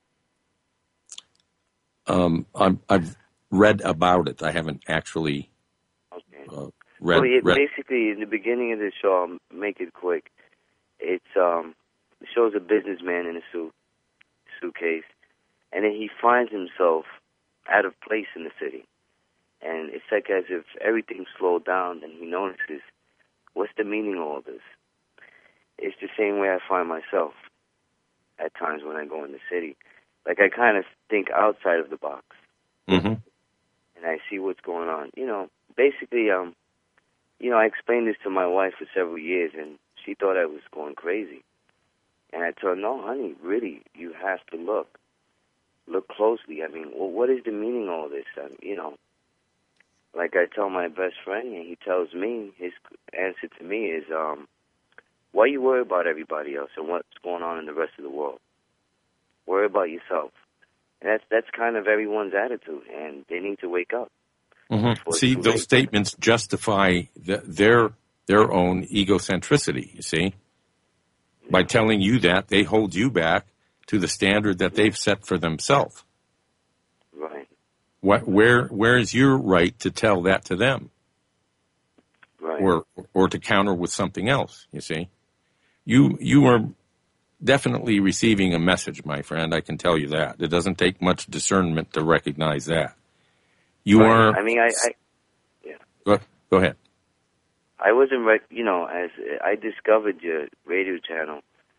Um, I'm, I've read about it. I haven't actually okay. uh, read, well, it, read. Basically, in the beginning of the show, I'll make it quick. It's um, it shows a businessman in a suit. suitcase, and then he finds himself out of place in the city. And it's like as if everything slowed down, and he notices, what's the meaning of all this? It's the same way I find myself at times when I go in the city. Like, I kind of think outside of the box, mm-hmm. and I see what's going on. You know, basically, um, you know, I explained this to my wife for several years, and she thought I was going crazy. And I told her, no, honey, really, you have to look. Look closely. I mean, well, what is the meaning of all this? I mean, you know, like I tell my best friend, and he tells me, his answer to me is, um, why you worry about everybody else and what's going on in the rest of the world? Worry about yourself. And that's that's kind of everyone's attitude, and they need to wake up. Mm-hmm. See, those statements justify the, their their own egocentricity, you see? By telling you that, they hold you back to the standard that they've set for themselves. Right. What, where, where is your right to tell that to them? Right. Or, or to counter with something else, you see? You, you are definitely receiving a message, my friend, I can tell you that. It doesn't take much discernment to recognize that. You right. are... I mean, I... I yeah. Go, go ahead. I wasn't, rec- you know, as I discovered your radio channel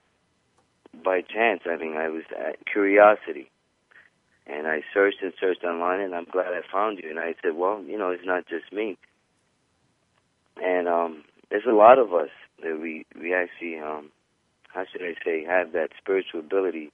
by chance. I mean, I was at curiosity, and I searched and searched online, and I'm glad I found you. And I said, well, you know, it's not just me. And um, there's a lot of us that we, we actually, um, how should I say, have that spiritual ability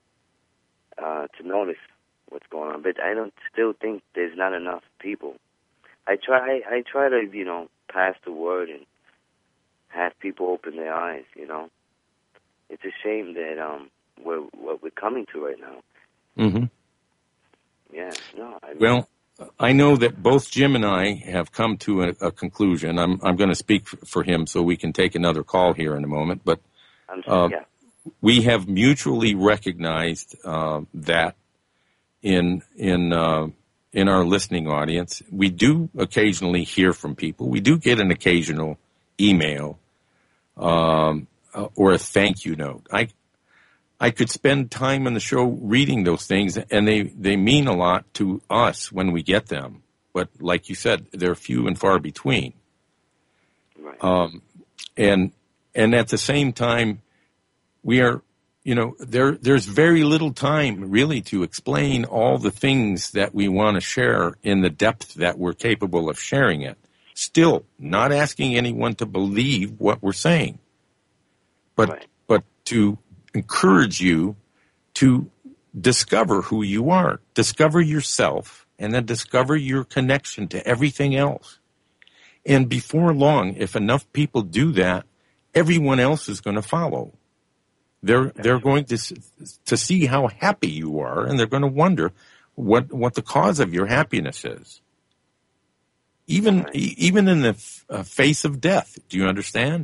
uh, to notice what's going on. But I don't still think there's not enough people. I try, I try to, you know, pass the word and have people open their eyes, you know. It's a shame that um we're, what we're coming to right now. Mm-hmm. Yeah, no. I mean, well, I know that both Jim and I have come to a, a conclusion. I'm I'm going to speak for him so we can take another call here in a moment. But I'm sorry, uh, yeah. we have mutually recognized uh, that in in uh, in our listening audience, we do occasionally hear from people. We do get an occasional email um, uh, or a thank you note. I I could spend time on the show reading those things, and they, they mean a lot to us when we get them. But like you said, they're few and far between. Right. Um, and and at the same time, we are, you know, there there's very little time really to explain all the things that we want to share in the depth that we're capable of sharing it. Still, not asking anyone to believe what we're saying, but right. but to encourage you to discover who you are, discover yourself, and then discover your connection to everything else. And before long, if enough people do that, everyone else is going to follow. They're they're going to to see how happy you are, and they're going to wonder what what the cause of your happiness is. Even right. even in the f- uh, face of death, do you understand?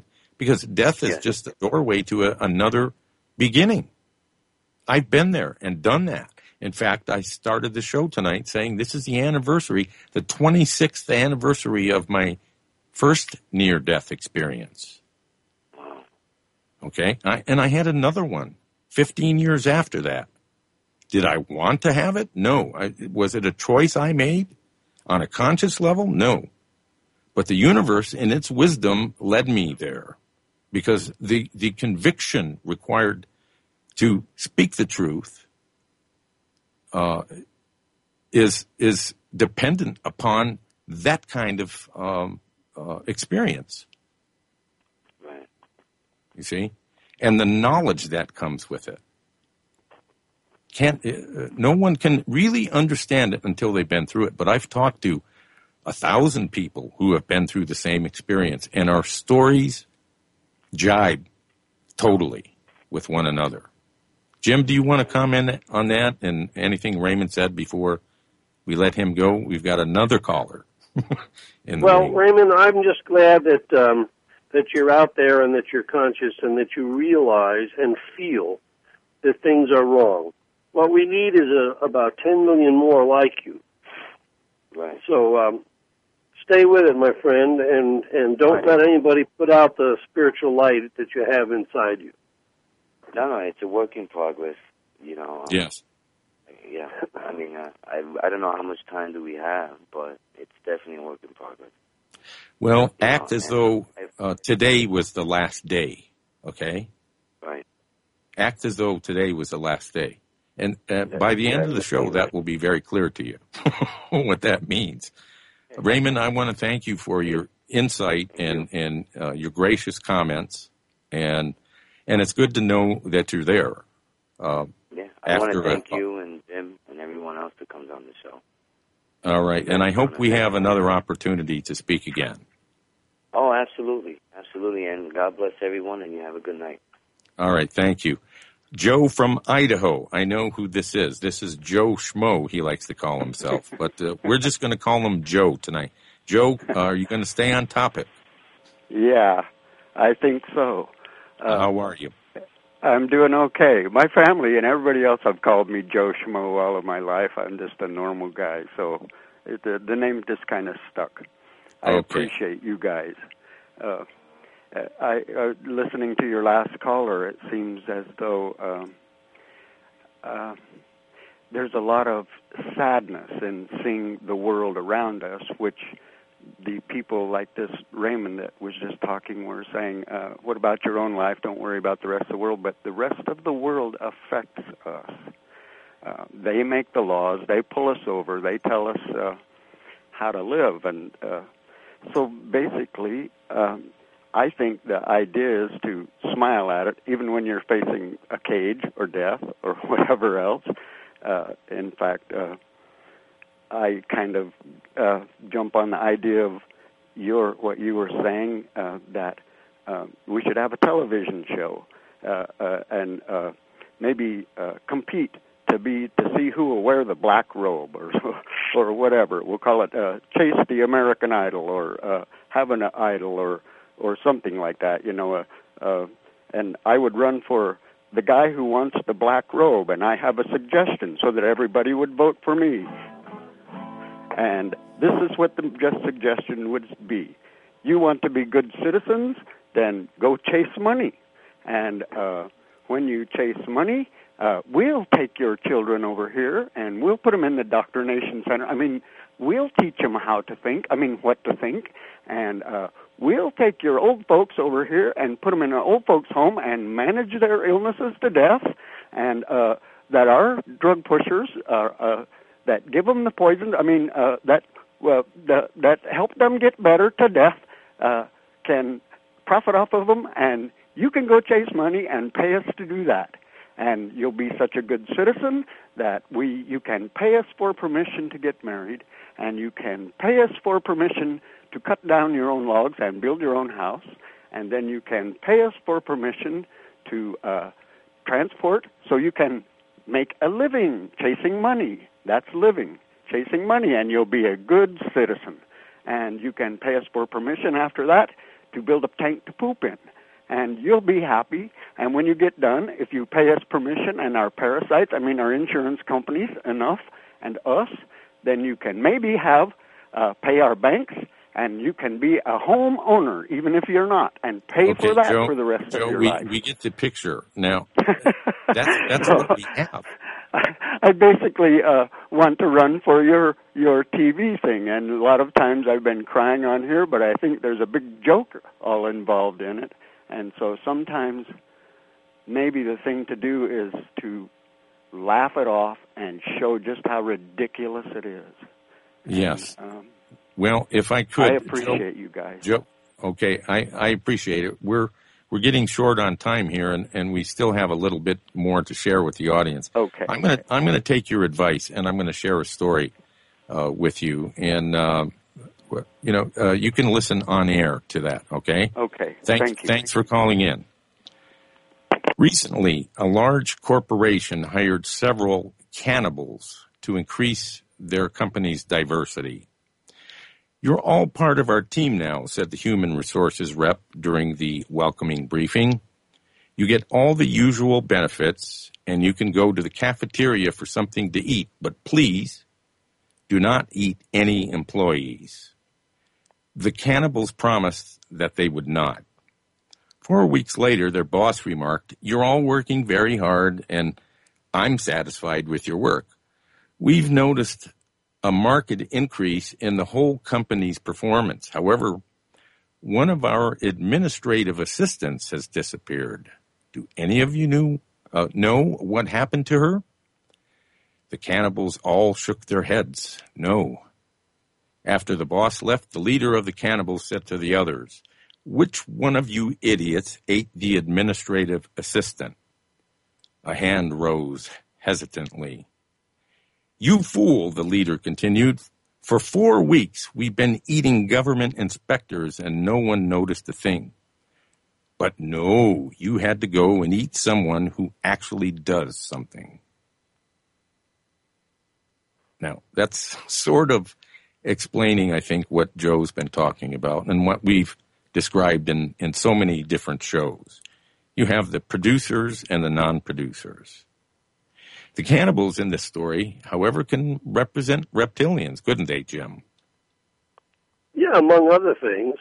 because death is Yes. just a doorway to a, another beginning. I've been there and done that. In fact, I started the show tonight saying this is the anniversary, the twenty-sixth anniversary of my first near-death experience. Wow. Okay? I, and I had another one fifteen years after that. Did I want to have it? No. I, was it a choice I made on a conscious level? No. But the universe, in its wisdom, led me there because the, the conviction required to speak the truth uh, is is dependent upon that kind of um, uh, experience. Right. You see, and the knowledge that comes with it. Can't uh, no one can really understand it until they've been through it. But I've talked to a thousand people who have been through the same experience, and our stories jibe totally with one another. Jim, do you want to comment on that and anything Raymond said before we let him go? We've got another caller. in the Well, room. Raymond, I'm just glad that um, that you're out there and that you're conscious and that you realize and feel that things are wrong. What we need is a, about ten million more like you. Right. So um, stay with it, my friend, and, and don't Right. let anybody put out the spiritual light that you have inside you. No, no, it's a work in progress, you know. Um, Yes. Yeah, I mean, uh, I I don't know how much time do we have, but it's definitely a work in progress. Well, You act know, as and though I- uh, today was the last day, okay? Right. Act as though today was the last day. And uh, by the end of the show, that will be very clear to you what that means. Raymond, I want to thank you for your insight and, and uh, your gracious comments. And and it's good to know that you're there. Uh, Yeah, I want to after a- thank you and Jim and everyone else that comes on the show. all right. And I hope we have another opportunity to speak again. Oh, absolutely. Absolutely. And God bless everyone, and you have a good night. All right. Thank you. Joe from Idaho. I know who this is. This is Joe Schmo, he likes to call himself. But uh, we're just going to call him Joe tonight. Joe, uh, are you going to stay on topic? Yeah, I think so. Uh, how are you? I'm doing okay. My family and everybody else have called me Joe Schmo all of my life. I'm just a normal guy, so it, the, the name just kind of stuck. I Okay. appreciate you guys. Uh, I uh, listening to your last caller, it seems as though um, uh, there's a lot of sadness in seeing the world around us, which the people like this Raymond that was just talking were saying, uh, what about your own life? Don't worry about the rest of the world. But the rest of the world affects us. Uh, they make the laws. They pull us over. They tell us uh, how to live. And uh, so basically, um, I think the idea is to smile at it, even when you're facing a cage or death or whatever else. Uh, in fact, uh, I kind of uh, jump on the idea of your what you were saying, uh, that uh, we should have a television show uh, uh, and uh, maybe uh, compete to be to see who will wear the black robe or or whatever. We'll call it uh, Chase the American Idol or uh, Have an Idol or or something like that. You know, uh, uh, and I would run for the guy who wants the black robe, and I have a suggestion so that everybody would vote for me. And this is what the just suggestion would be. You want to be good citizens, then go chase money. And uh, when you chase money, uh, we'll take your children over here, and we'll put them in the indoctrination center. I mean, we'll teach them how to think, I mean, what to think. And uh, we'll take your old folks over here and put them in an old folks' home and manage their illnesses to death. And uh, that our drug pushers are... Uh, that give them the poison, I mean, uh, that well, the, that help them get better to death, uh, can profit off of them, and you can go chase money and pay us to do that. And you'll be such a good citizen that we you can pay us for permission to get married, and you can pay us for permission to cut down your own logs and build your own house, and then you can pay us for permission to uh, transport so you can make a living chasing money. That's living, chasing money, and you'll be a good citizen. And you can pay us for permission after that to build a tank to poop in. and you'll be happy. And when you get done, if you pay us permission and our parasites, I mean our insurance companies enough and us, then you can maybe have uh, pay our banks, and you can be a home owner, even if you're not, and pay okay, for that Joe, for the rest Joe, of your we, life. we get the picture. Now, that's, that's so, what we have. I basically uh, want to run for your, your T V thing, and a lot of times I've been crying on here, but I think there's a big joke all involved in it. And so sometimes maybe the thing to do is to laugh it off and show just how ridiculous it is. Yes. And, um, well, if I could, I appreciate Joe, you guys. Joe, okay, I, I appreciate it. We're we're getting short on time here, and, and we still have a little bit more to share with the audience. Okay. I'm gonna I'm gonna take your advice, and I'm gonna share a story uh, with you, and uh, you know uh, you can listen on air to that. Okay. Okay. Thanks, Thank you. Thanks for calling in. Recently, a large corporation hired several cannibals to increase their company's diversity. You're all part of our team now, said the human resources rep during the welcoming briefing. You get all the usual benefits, and you can go to the cafeteria for something to eat, but please do not eat any employees. The cannibals promised that they would not. Four weeks later, their boss remarked, "You're all working very hard, and I'm satisfied with your work. We've noticed a marked increase in the whole company's performance. However, one of our administrative assistants has disappeared. Do any of you knew, uh, know what happened to her?" The cannibals all shook their heads. No. After the boss left, the leader of the cannibals said to the others, "Which one of you idiots ate the administrative assistant?" A hand rose hesitantly. "You fool," the leader continued. "For four weeks we've been eating government inspectors and no one noticed a thing. But no, you had to go and eat someone who actually does something." Now, that's sort of explaining, I think, what Joe's been talking about and what we've described in, in so many different shows. You have the producers and the non-producers. The cannibals in this story, however, can represent reptilians, couldn't they, Jim? Yeah, among other things.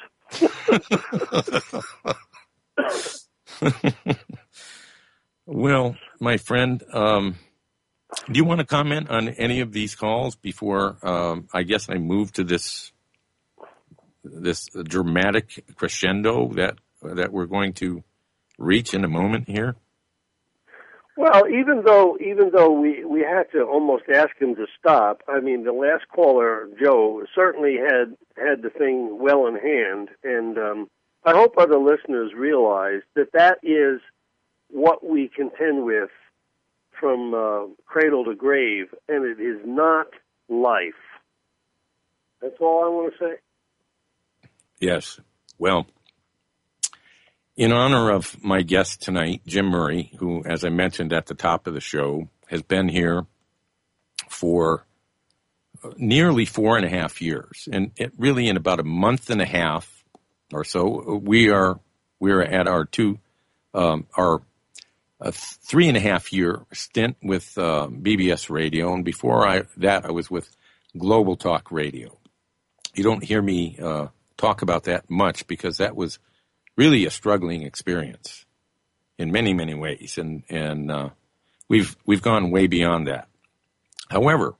Well, my friend, um, do you want to comment on any of these calls before um, I guess I move to this this dramatic crescendo that that we're going to reach in a moment here? Well, even though even though we, we had to almost ask him to stop, I mean, the last caller, Joe, certainly had had the thing well in hand, and um, I hope other listeners realize that that is what we contend with from uh, cradle to grave, and it is not life. That's all I want to say. Yes. Well, in honor of my guest tonight, Jim Murray, who, as I mentioned at the top of the show, has been here for nearly four and a half years, and it really in about a month and a half or so, we are we are at our two um, our a three and a half year stint with uh, B B S Radio, and before I, that I was with Global Talk Radio. You don't hear me uh, talk about that much because that was really a struggling experience in many, many ways, and and uh, we've we've gone way beyond that. However,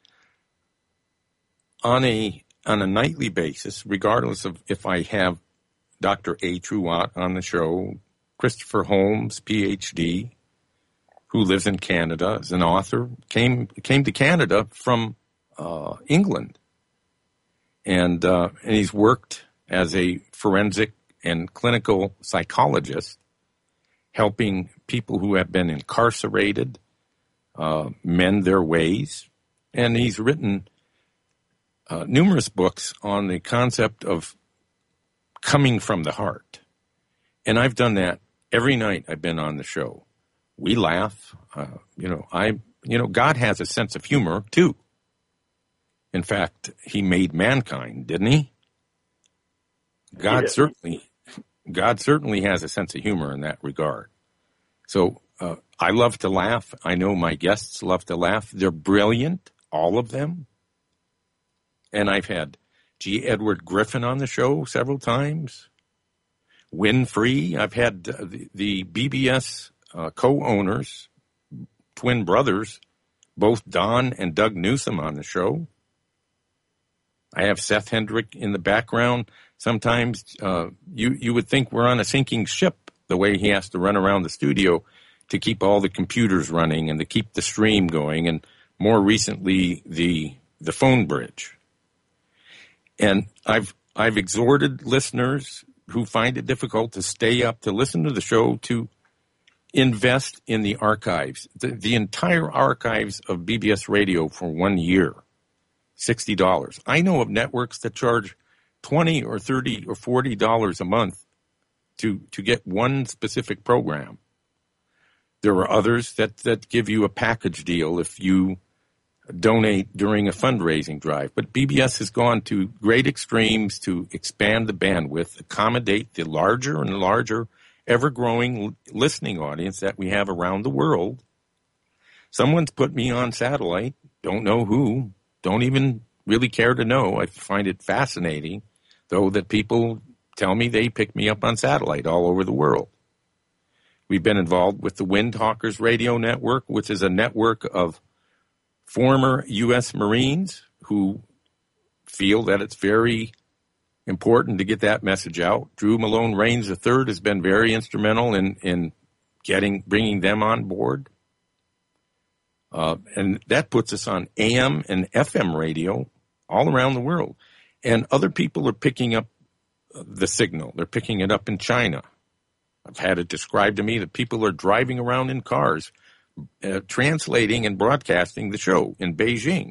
on a on a nightly basis, regardless of if I have Doctor A. Truott on the show, Christopher Holmes, P H D, who lives in Canada, is an author, came came to Canada from uh, England, and uh, and he's worked as a forensic and clinical psychologist, helping people who have been incarcerated uh, mend their ways, and he's written uh, numerous books on the concept of coming from the heart, and I've done that. Every night I've been on the show, we laugh. Uh, you know, I, you know, God has a sense of humor too. In fact, He made mankind, didn't He? God yes. certainly, God certainly has a sense of humor in that regard. So uh, I love to laugh. I know my guests love to laugh. They're brilliant, all of them. And I've had G. Edward Griffin on the show several times. Winfrey. I've had uh, the, the B B S uh, co-owners, twin brothers, both Don and Doug Newsom on the show. I have Seth Hendrick in the background. Sometimes uh, you, you would think we're on a sinking ship, the way he has to run around the studio to keep all the computers running and to keep the stream going, and more recently, the the phone bridge. And I've I've exhorted listeners who find it difficult to stay up to listen to the show to invest in the archives, the, the entire archives of B B S Radio for one year, sixty dollars. I know of networks that charge twenty or thirty or forty dollars a month to to get one specific program. There are others that, that give you a package deal if you donate during a fundraising drive. But B B S has gone to great extremes to expand the bandwidth, accommodate the larger and larger, ever-growing listening audience that we have around the world. Someone's put me on satellite, don't know who, don't even really care to know. I find it fascinating, though, that people tell me they pick me up on satellite all over the world. We've been involved with the Windtalkers Radio Network, which is a network of former U S Marines who feel that it's very important to get that message out. Drew Malone Raines the third has been very instrumental in, in getting bringing them on board. Uh, and that puts us on A M and F M radio all around the world. And other people are picking up the signal. They're picking it up in China. I've had it described to me that people are driving around in cars, uh, translating and broadcasting the show in Beijing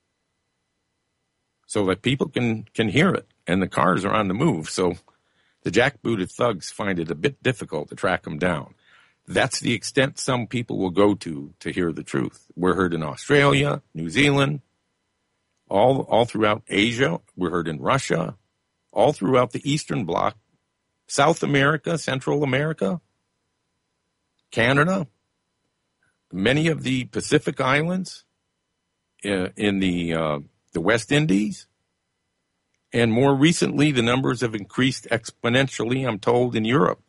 so that people can, can hear it, and the cars are on the move. So the jackbooted thugs find it a bit difficult to track them down. That's the extent some people will go to to hear the truth. We're heard in Australia, New Zealand, all, all throughout Asia. We're heard in Russia, all throughout the Eastern Bloc, South America, Central America, Canada, many of the Pacific Islands, uh, in the uh, the West Indies, and more recently, the numbers have increased exponentially, I'm told, in Europe.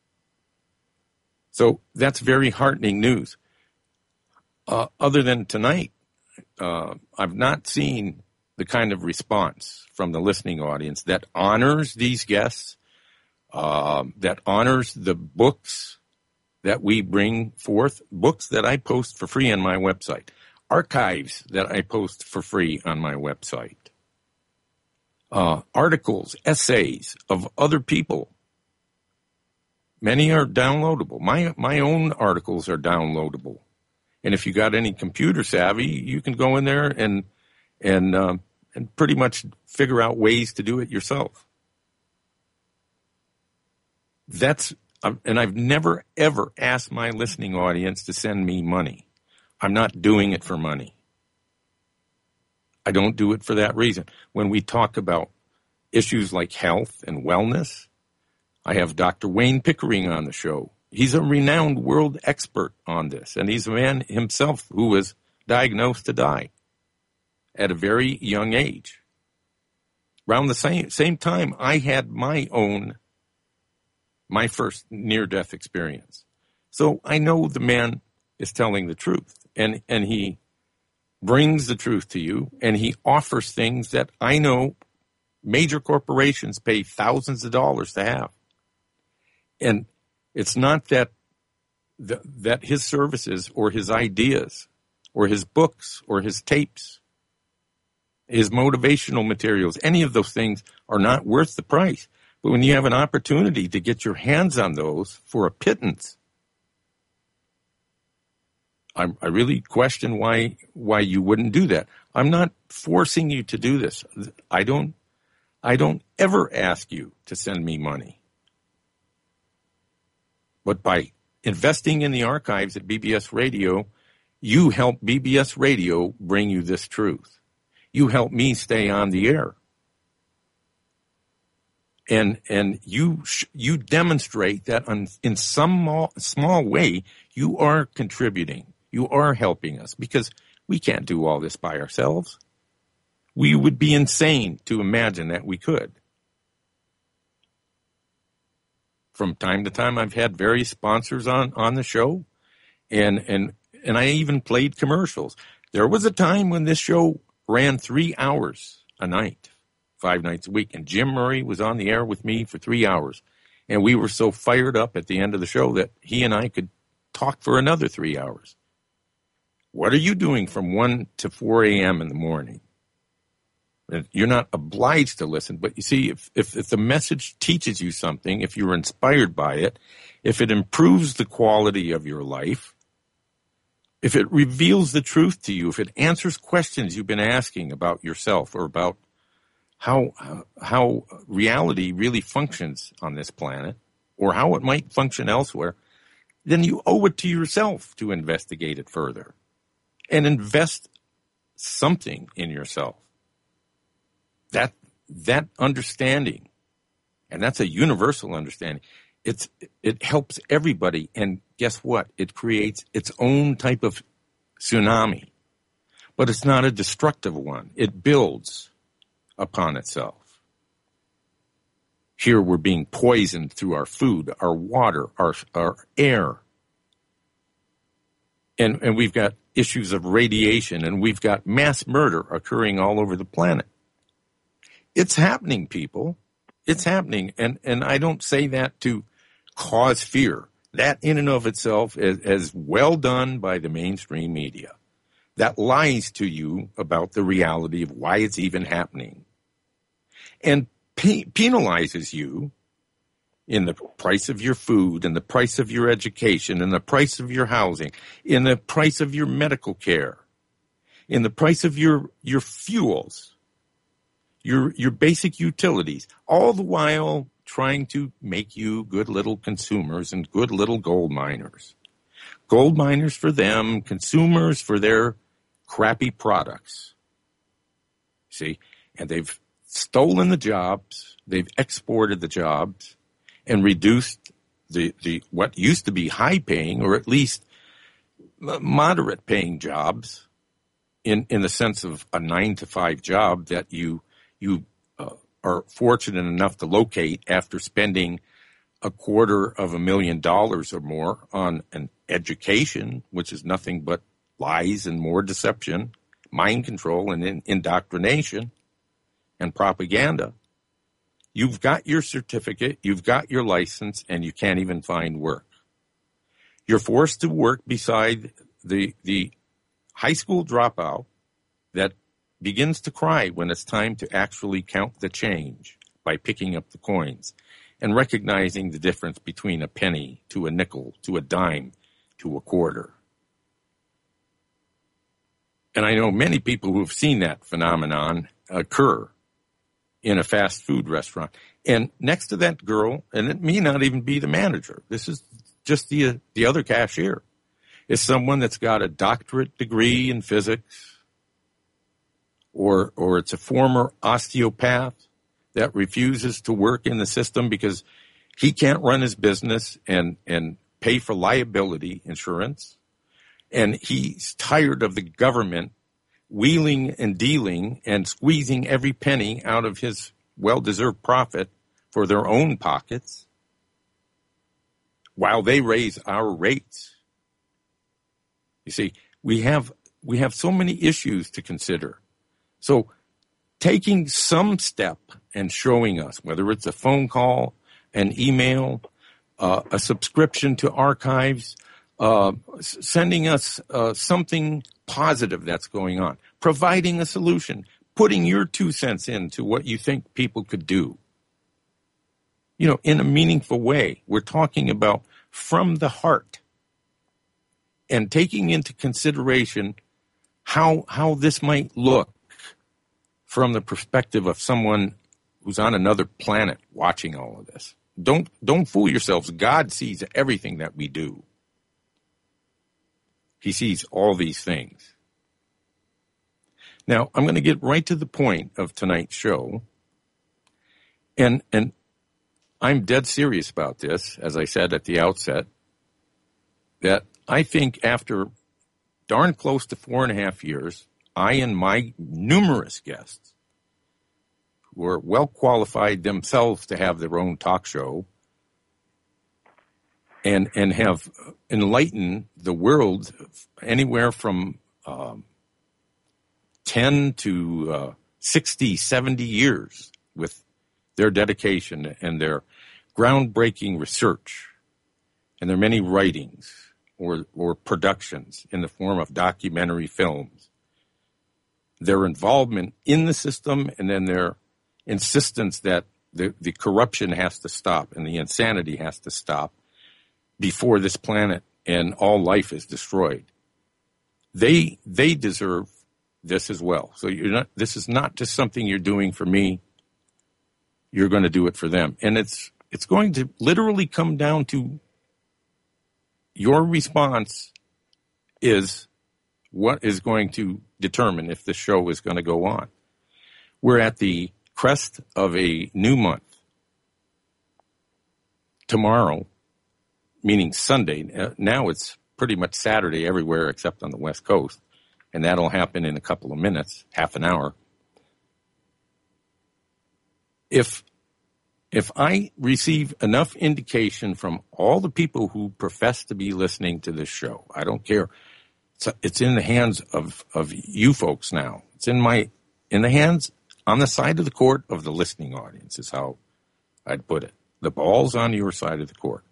So that's very heartening news. Uh, other than tonight, uh, I've not seen the kind of response from the listening audience that honors these guests, uh, that honors the books that we bring forth, books that I post for free on my website, archives that I post for free on my website, uh, articles, essays of other people. Many are downloadable. My my own articles are downloadable, and if you got any computer savvy, you can go in there and and uh, and pretty much figure out ways to do it yourself. That's um, and I've never ever asked my listening audience to send me money. I'm not doing it for money. I don't do it for that reason. When we talk about issues like health and wellness, I have Doctor Wayne Pickering on the show. He's a renowned world expert on this, and he's a man himself who was diagnosed to die at a very young age. Around the same, same time, I had my own, my first near-death experience. So I know the man is telling the truth, and, and he brings the truth to you, and he offers things that I know major corporations pay thousands of dollars to have. And it's not that the, that his services or his ideas or his books or his tapes, his motivational materials, any of those things are not worth the price. But when you have an opportunity to get your hands on those for a pittance, I, I really question why why you wouldn't do that. I'm not forcing you to do this. I don't I don't ever ask you to send me money. But by investing in the archives at B B S Radio, you help B B S Radio bring you this truth. You help me stay on the air. And and you sh- you demonstrate that on, in some small, small way you are contributing, you are helping us, because we can't do all this by ourselves. We would be insane to imagine that we could. From time to time, I've had various sponsors on, on the show, and and and I even played commercials. There was a time when this show ran three hours a night, five nights a week, and Jim Murray was on the air with me for three hours. And we were so fired up at the end of the show that he and I could talk for another three hours. What are you doing from one to four a.m. in the morning? You're not obliged to listen, but you see, if, if, if the message teaches you something, if you're inspired by it, if it improves the quality of your life, if it reveals the truth to you, if it answers questions you've been asking about yourself or about how how reality really functions on this planet, or how it might function elsewhere, then you owe it to yourself to investigate it further and invest something in yourself. That that understanding, and that's a universal understanding, it's it helps everybody, and guess what? It creates its own type of tsunami. But it's not a destructive one. It builds upon itself. Here we're being poisoned through our food, our water, our our air. And and we've got issues of radiation, and we've got mass murder occurring all over the planet. It's happening, people. It's happening. And, and I don't say that to cause fear. That in and of itself is, is well done by the mainstream media. That lies to you about the reality of why it's even happening. And pe- penalizes you in the price of your food, in the price of your education, in the price of your housing, in the price of your medical care, in the price of your, your fuels, your your basic utilities, all the while trying to make you good little consumers and good little gold miners. Gold miners for them, consumers for their crappy products. See? And they've stolen the jobs, they've exported the jobs, and reduced the, the what used to be high-paying, or at least moderate-paying jobs, in, in the sense of a nine to five job that you you uh, are fortunate enough to locate after spending a quarter of a million dollars or more on an education, which is nothing but lies and more deception, mind control and in- indoctrination and propaganda. You've got your certificate, you've got your license, and you can't even find work. You're forced to work beside the the high school dropout that begins to cry when it's time to actually count the change by picking up the coins and recognizing the difference between a penny to a nickel to a dime to a quarter. And I know many people who have seen that phenomenon occur in a fast food restaurant. And next to that girl, and it may not even be the manager, this is just the the other cashier, is someone that's got a doctorate degree in physics, or or it's a former osteopath that refuses to work in the system because he can't run his business and, and pay for liability insurance. And he's tired of the government wheeling and dealing and squeezing every penny out of his well-deserved profit for their own pockets while they raise our rates. You see, we have we have so many issues to consider. So taking some step and showing us, whether it's a phone call, an email, uh, a subscription to archives, uh, s- sending us uh, something positive that's going on, providing a solution, putting your two cents into what you think people could do, you know, in a meaningful way. We're talking about from the heart and taking into consideration how how this might look from the perspective of someone who's on another planet watching all of this. Don't don't fool yourselves. God sees everything that we do. He sees all these things. Now, I'm going to get right to the point of tonight's show. And and I'm dead serious about this, as I said at the outset, that I think after darn close to four and a half years, I and my numerous guests who are well qualified themselves to have their own talk show and and have enlightened the world anywhere from um, ten to uh, sixty, seventy years with their dedication and their groundbreaking research and their many writings or or productions in the form of documentary films, their involvement in the system, and then their insistence that the, the corruption has to stop and the insanity has to stop before this planet and all life is destroyed. They they deserve this as well. So you're not. This is not just something you're doing for me. You're going to do it for them, and it's it's going to literally come down to your response is what is going to determine if the show is going to go on. We're at the crest of a new month. Tomorrow, meaning Sunday, now it's pretty much Saturday everywhere except on the West Coast, and that'll happen in a couple of minutes, half an hour. If if I receive enough indication from all the people who profess to be listening to this show, I don't care. It's, it's in the hands of, of you folks now. It's in my in the hands on the side of the court of the listening audience is how I'd put it. The ball's on your side of the court.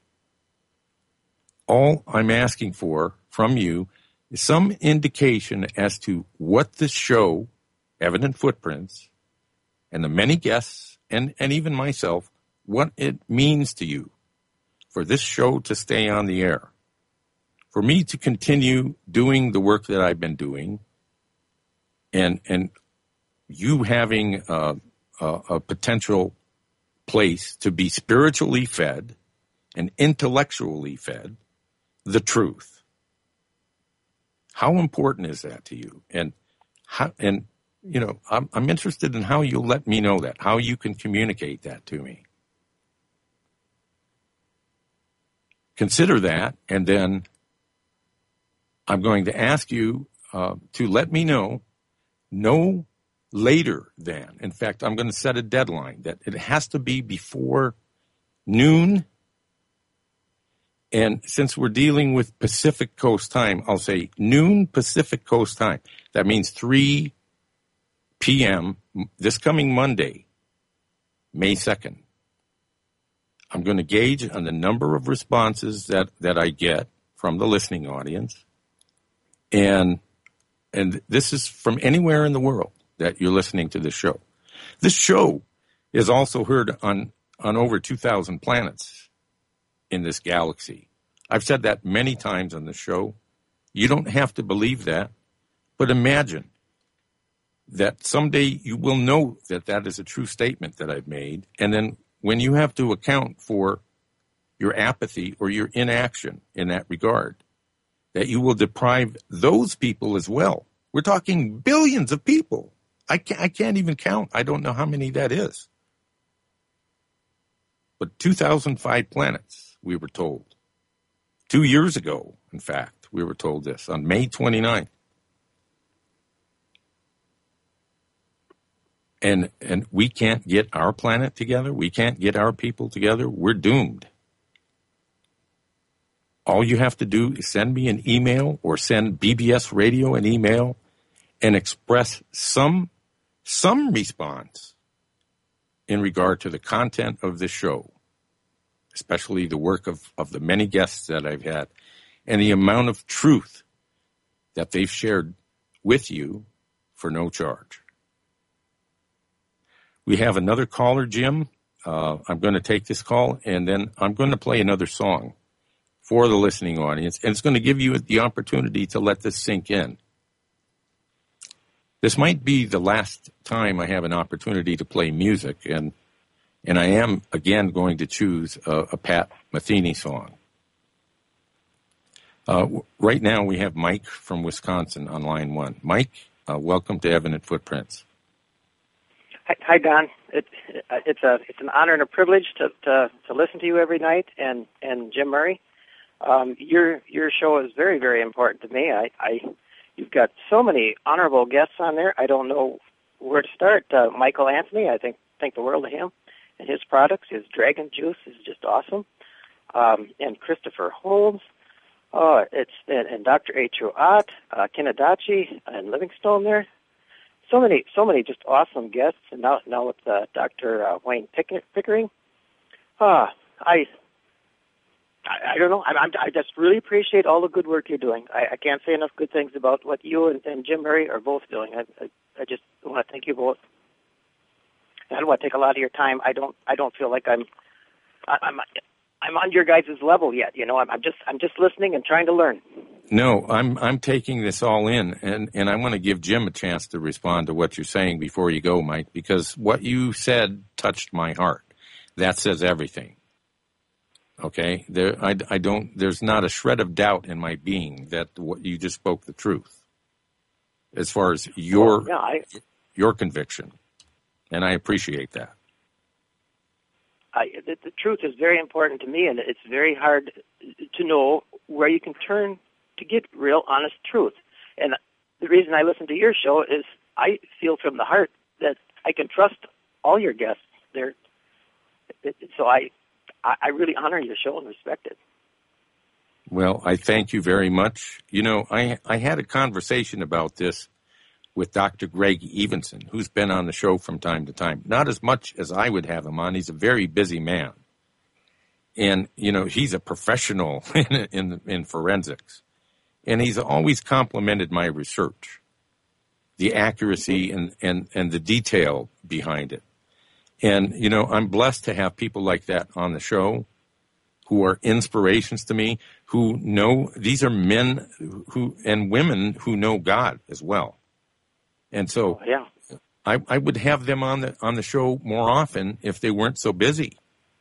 All I'm asking for from you is some indication as to what this show, Evident Footprints, and the many guests, and, and even myself, what it means to you for this show to stay on the air, for me to continue doing the work that I've been doing, and and you having a, a, a potential place to be spiritually fed and intellectually fed the truth. How important is that to you? And how, and you know, I'm, I'm interested in how you'll let me know that, how you can communicate that to me. Consider that, and then I'm going to ask you uh, to let me know no later than. In fact, I'm going to set a deadline that it has to be before noon. And since we're dealing with Pacific Coast time, I'll say noon Pacific Coast time. That means three p.m. this coming Monday, May second. I'm going to gauge on the number of responses that, that I get from the listening audience. And and this is from anywhere in the world that you're listening to this show. This show is also heard on, on over two thousand planets in this galaxy. I've said that many times on the show. You don't have to believe that, but imagine that someday you will know that that is a true statement that I've made, and then when you have to account for your apathy or your inaction in that regard, that you will deprive those people as well. We're talking billions of people. I can't, I can't even count. I don't know how many that is. But two thousand five planets, we were told. Two years ago, in fact, we were told this on May twenty-ninth. And and we can't get our planet together. We can't get our people together. We're doomed. All you have to do is send me an email or send B B S Radio an email and express some some response in regard to the content of this show, especially the work of, of the many guests that I've had and the amount of truth that they've shared with you for no charge. We have another caller, Jim. Uh, I'm going to take this call, and then I'm going to play another song for the listening audience, and it's going to give you the opportunity to let this sink in. This might be the last time I have an opportunity to play music, and and I am, again, going to choose a, a Pat Metheny song. Uh, right now, we have Mike from Wisconsin on line one. Mike, uh, welcome to Evident Footprints. Hi, hi Don. It, it's a it's an honor and a privilege to, to, to listen to you every night, and, and Jim Murray. Um, your your show is very, very important to me. I, I you've got so many honorable guests on there. I don't know where to start. Uh, Michael Anthony, I think think the world of him and his products. His Dragon Juice is just awesome. Um, and Christopher Holmes. Oh, it's and, and Doctor H O Ott, uh, Kinadachi, and Livingstone there. So many, so many just awesome guests, and now, now with uh, Doctor Uh, Wayne Pickering. Ah, I, I, I don't know. I, I'm, I just really appreciate all the good work you're doing. I, I can't say enough good things about what you and, and Jim Murray are both doing. I, I, I just want to thank you both. I don't want to take a lot of your time. I don't, I don't feel like I'm, I, I'm, I'm on your guys' level yet. You know, I'm, I'm just, I'm just listening and trying to learn. No, I'm I'm taking this all in, and, and I want to give Jim a chance to respond to what you're saying before you go, Mike, because what you said touched my heart. That says everything. Okay, there I, I don't. There's not a shred of doubt in my being that what you just spoke the truth, as far as your oh, yeah, I, your conviction, and I appreciate that. I, the, the truth is very important to me, and it's very hard to know where you can turn to get real, honest truth. And the reason I listen to your show is I feel from the heart that I can trust all your guests. They're, so I, I really honor your show and respect it. Well, I thank you very much. You know, I I had a conversation about this with Doctor Greg Evenson, who's been on the show from time to time. Not as much as I would have him on. He's a very busy man. And, you know, he's a professional in, in, in forensics. And he's always complimented my research, the accuracy and, and, and the detail behind it. And, you know, I'm blessed to have people like that on the show who are inspirations to me, who know, these are men who and women who know God as well. And so oh, yeah. I, I would have them on the on the show more often if they weren't so busy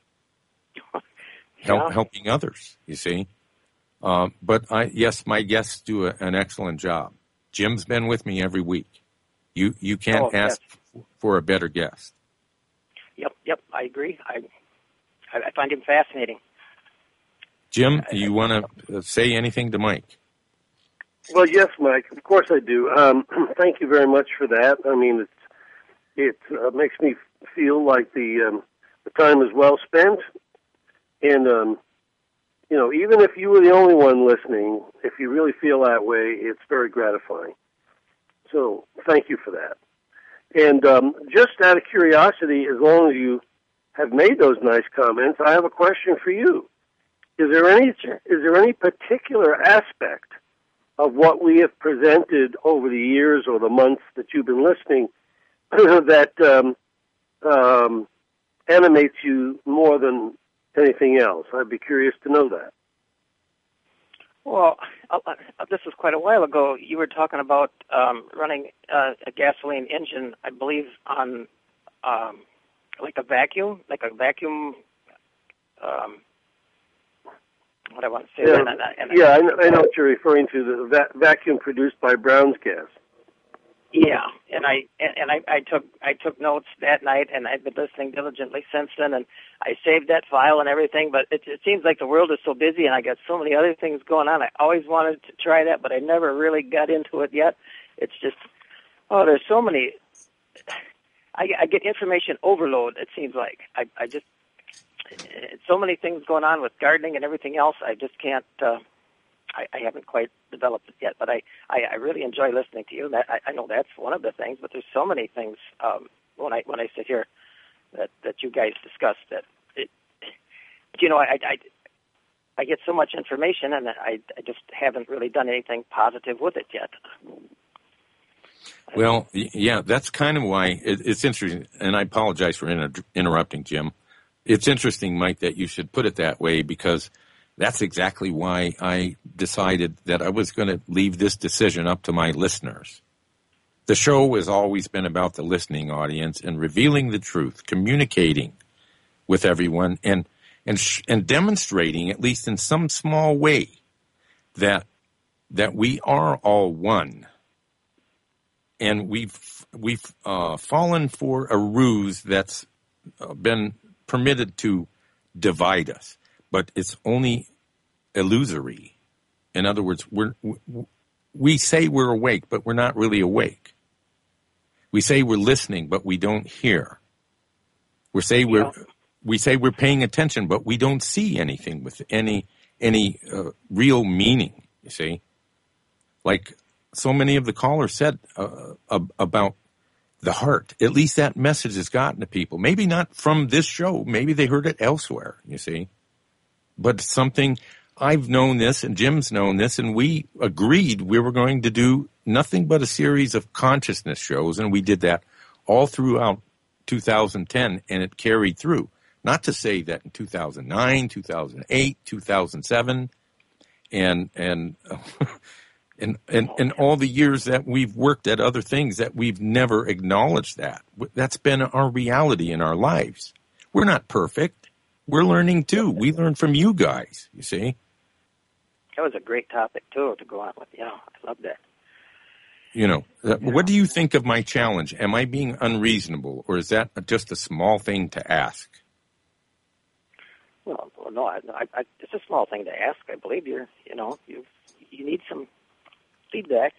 help, yeah. helping others, you see. Uh, but, I, yes, my guests do a, an excellent job. Jim's been with me every week. You you can't oh, ask yes. for a better guest. Yep, yep, I agree. I I find him fascinating. Jim, do you want to say anything to Mike? Well, yes, Mike. Of course I do. Um, thank you very much for that. I mean, it's, it uh, makes me feel like the um, the time is well spent. And, um, you know, even if you were the only one listening, if you really feel that way, it's very gratifying. So thank you for that. And um, just out of curiosity, as long as you have made those nice comments, I have a question for you. Is there any is there any particular aspect of what we have presented over the years or the months that you've been listening that um, um, animates you more than anything else? I'd be curious to know that. Well, uh, uh, this was quite a while ago. You were talking about um, running uh, a gasoline engine, I believe, on um, like a vacuum, like a vacuum. Um, what I want to say. Yeah, and, and, yeah I, know, I know what you're referring to. The va- vacuum produced by Brown's gas. Yeah, and I and, and I, I took I took notes that night, and I've been listening diligently since then, and I saved that file and everything. But it, it seems like the world is so busy, and I got so many other things going on. I always wanted to try that, but I never really got into it yet. It's just, oh, there's so many. I, I get information overload. It seems like I, I just so many things going on with gardening and everything else. I just can't. Uh, I, I haven't quite developed it yet, but I, I, I really enjoy listening to you. That I, I know that's one of the things, but there's so many things um, when I when I sit here that, that you guys discuss that. It, you know, I, I I get so much information, and I, I just haven't really done anything positive with it yet. Well, yeah, that's kind of why it, it's interesting, and I apologize for inter- interrupting, Jim. It's interesting, Mike, that you should put it that way, because that's exactly why I decided that I was going to leave this decision up to my listeners. The show has always been about the listening audience and revealing the truth, communicating with everyone, and and sh- and demonstrating, at least in some small way, that that we are all one. and we've we've uh, fallen for a ruse that's uh, been permitted to divide us, but it's only illusory. In other words, we're, we say we're awake, but we're not really awake. We say we're listening, but we don't hear. We say we're yeah. we say we're paying attention, but we don't see anything with any any uh, real meaning. You see, like so many of the callers said uh, about the heart. At least that message has gotten to people. Maybe not from this show. Maybe they heard it elsewhere. You see, but something. I've known this, and Jim's known this, and we agreed we were going to do nothing but a series of consciousness shows, and we did that all throughout two thousand ten, and it carried through. Not to say that in two thousand nine, two thousand eight, two thousand seven, and and and and and all the years that we've worked at other things that we've never acknowledged that. That's been our reality in our lives. We're not perfect. We're learning too. We learn from you guys, you see. That was a great topic, too, to go on with. Yeah, I love that. You know, uh, yeah. What do you think of my challenge? Am I being unreasonable, or is that just a small thing to ask? Well, no, I, I, it's a small thing to ask. I believe you're, you know, you you need some feedback.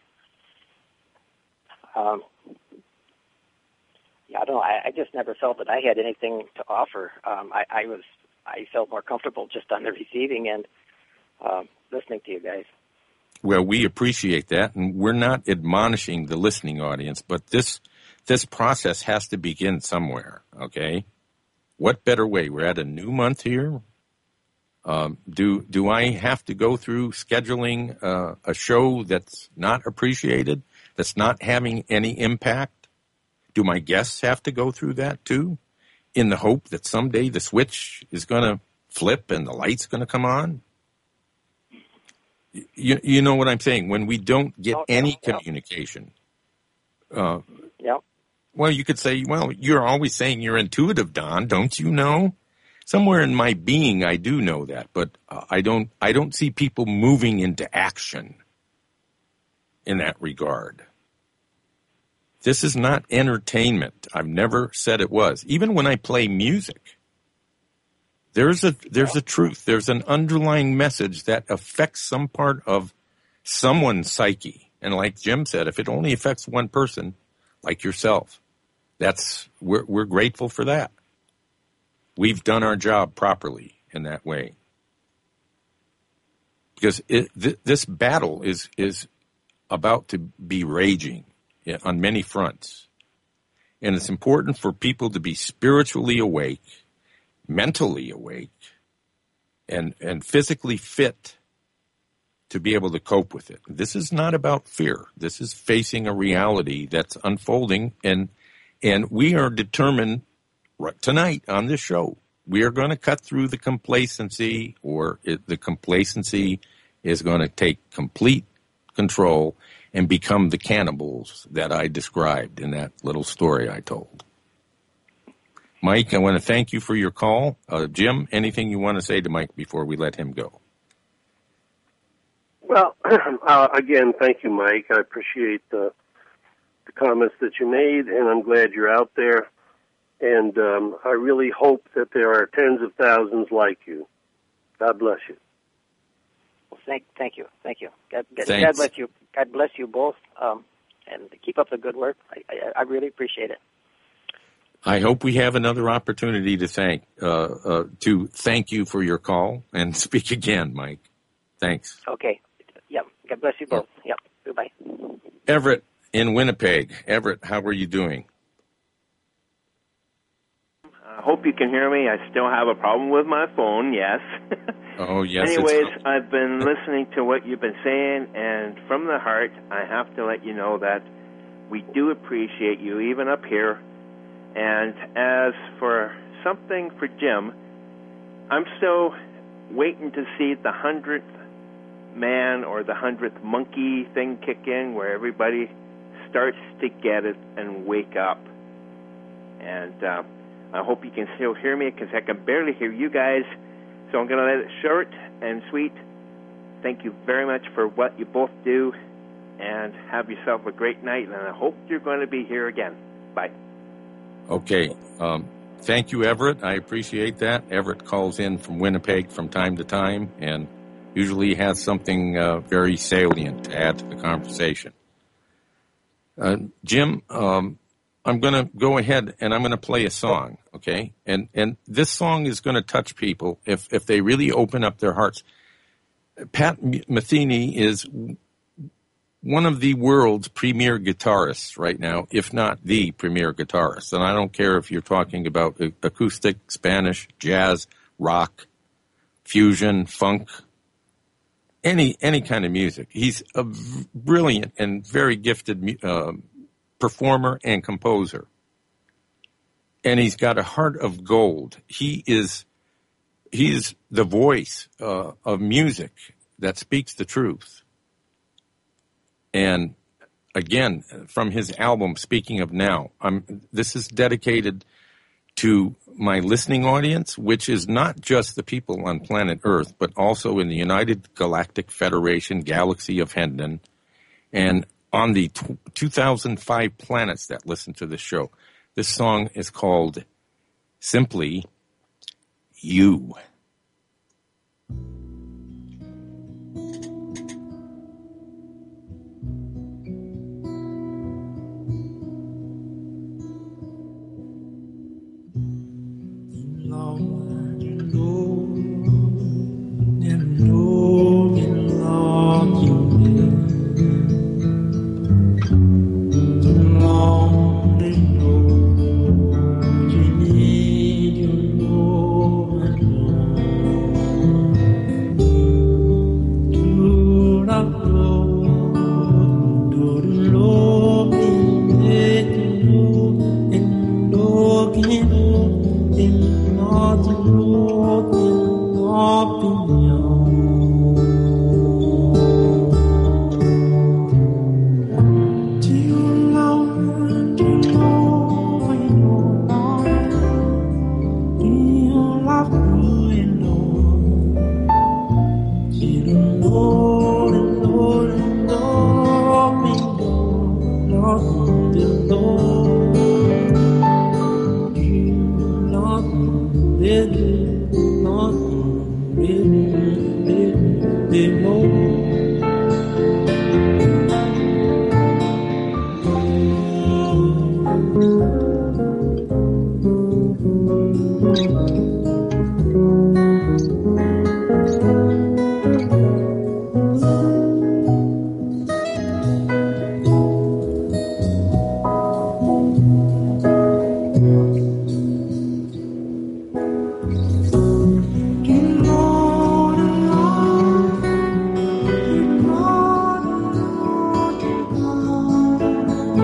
Um, yeah, I don't know. I, I just never felt that I had anything to offer. Um, I, I was, I felt more comfortable just on the receiving end. Um, listening to you guys. Well, we appreciate that, and we're not admonishing the listening audience, but this this process has to begin somewhere, okay? What better way? We're at a new month here. Um, do do I have to go through scheduling uh, a show that's not appreciated, that's not having any impact? Do my guests have to go through that too, in the hope that someday the switch is going to flip and the light's going to come on? You, you know what I'm saying? When we don't get okay, any yeah. communication, uh, yeah. well, you could say, well, you're always saying you're intuitive, Don. Don't you know? Somewhere in my being, I do know that, but uh, I don't. I don't see people moving into action in that regard. This is not entertainment. I've never said it was. Even when I play music. There's a there's a truth. There's an underlying message that affects some part of someone's psyche. And like Jim said, if it only affects one person, like yourself, that's we're we're grateful for that. We've done our job properly in that way. Because it, th- this battle is is about to be raging on many fronts. And it's important for people to be spiritually awake, mentally awake, and and physically fit to be able to cope with it. This is not about fear. This is facing a reality that's unfolding, and and we are determined right tonight on this show. We are going to cut through the complacency, or it, the complacency is going to take complete control and become the cannibals that I described in that little story I told. Mike, I want to thank you for your call. Uh, Jim, anything you want to say to Mike before we let him go? Well, uh, again, thank you, Mike. I appreciate the, the comments that you made, and I'm glad you're out there. And um, I really hope that there are tens of thousands like you. God bless you. Well, thank, thank you, thank you. God, God, God bless you. God bless you both, um, and keep up the good work. I, I, I really appreciate it. I hope we have another opportunity to thank uh, uh, to thank you for your call and speak again, Mike. Thanks. Okay. Yep. God bless you both. Oh. Yep. Goodbye. Everett in Winnipeg. Everett, how are you doing? I hope you can hear me. I still have a problem with my phone, yes. Oh, yes. Anyways, I've been listening to what you've been saying, and from the heart, I have to let you know that we do appreciate you, even up here. And as for something for Jim, I'm still waiting to see the hundredth man or the hundredth monkey thing kick in, where everybody starts to get it and wake up. And uh, I hope you can still hear me, because I can barely hear you guys. So I'm going to let it short and sweet. Thank you very much for what you both do, and have yourself a great night, and I hope you're going to be here again. Bye. Okay. Um, thank you, Everett. I appreciate that. Everett calls in from Winnipeg from time to time and usually has something uh, very salient to add to the conversation. Uh, Jim, um, I'm going to go ahead and I'm going to play a song, okay? And and this song is going to touch people if, if they really open up their hearts. Pat Metheny is one of the world's premier guitarists right now, if not the premier guitarist. And I don't care if you're talking about acoustic, Spanish, jazz, rock, fusion, funk, any any kind of music. He's a brilliant and very gifted uh, performer and composer. And he's got a heart of gold. He is he's the voice uh, of music that speaks the truth. And again, from his album, Speaking of Now, I'm, this is dedicated to my listening audience, which is not just the people on planet Earth, but also in the United Galactic Federation, Galaxy of Hendon, and on the t- two thousand five planets that listen to this show. This song is called simply You.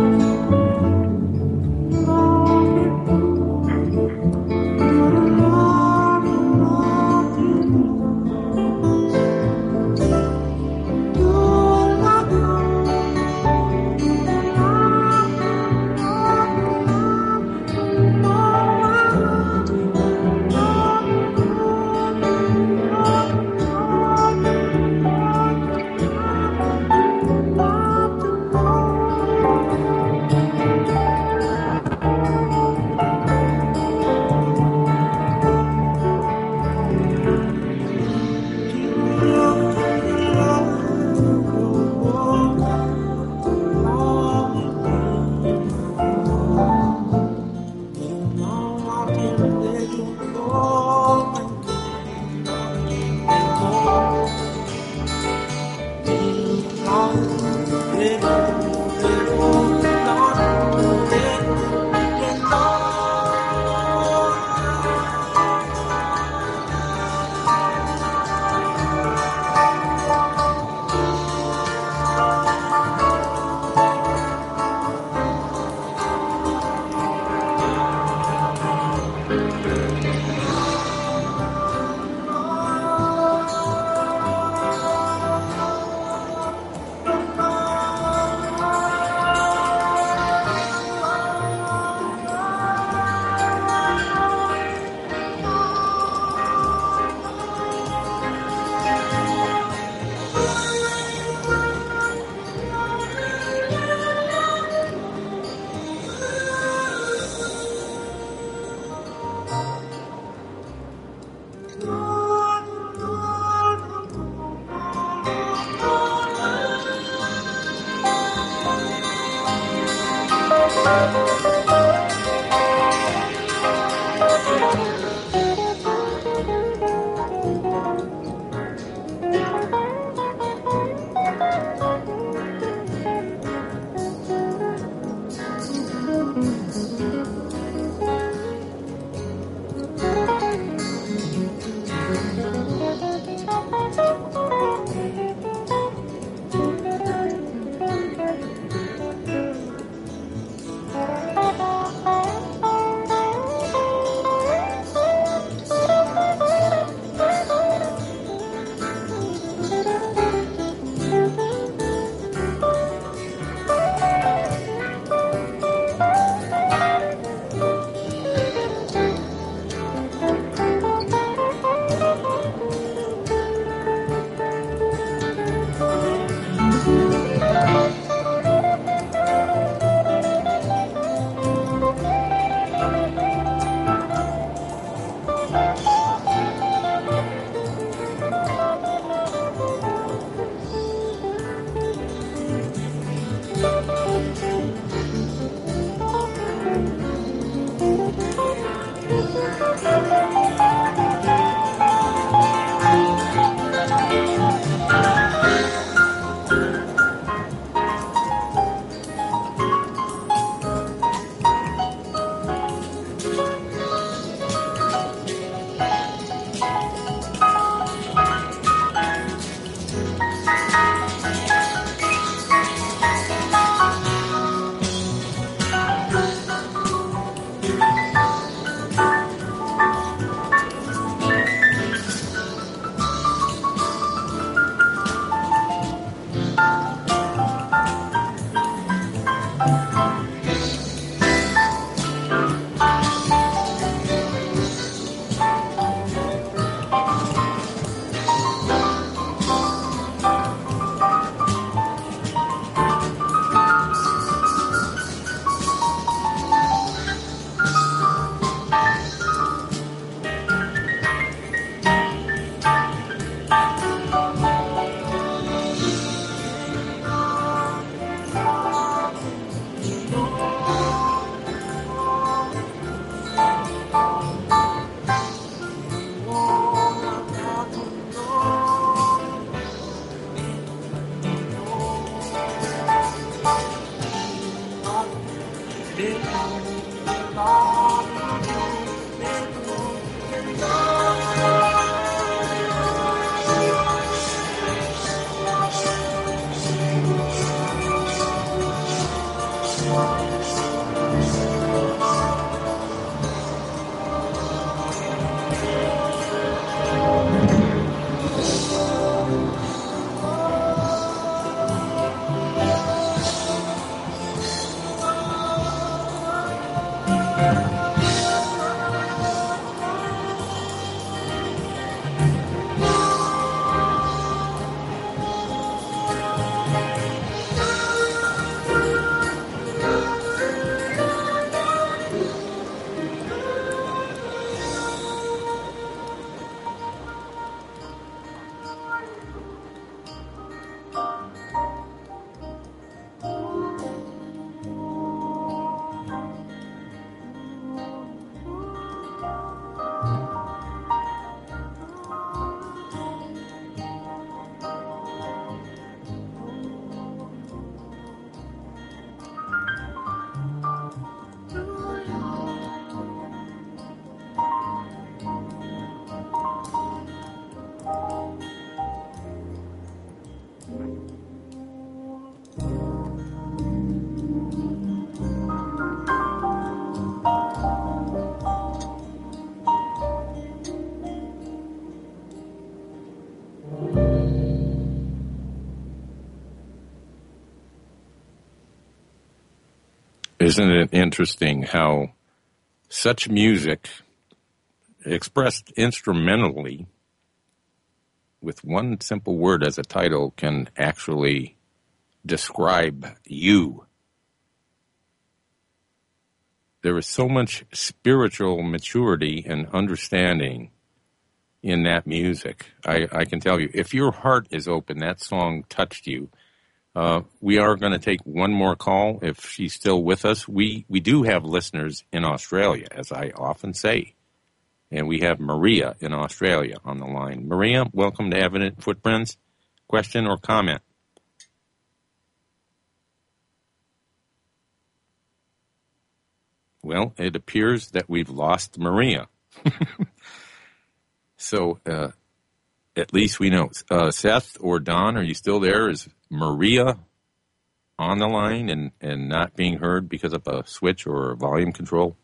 Oh, Isn't it interesting how such music expressed instrumentally with one simple word as a title can actually describe you? There is so much spiritual maturity and understanding in that music. I, I can tell you, if your heart is open, that song touched you. Uh, we are going to take one more call if she's still with us. We, we do have listeners in Australia, as I often say. And we have Maria in Australia on the line. Maria, welcome to Evident Footprints. Question or comment? Well, it appears that we've lost Maria. So uh, at least we know. Uh, Seth or Don, are you still there? Is Maria on the line and, and not being heard because of a switch or a volume control?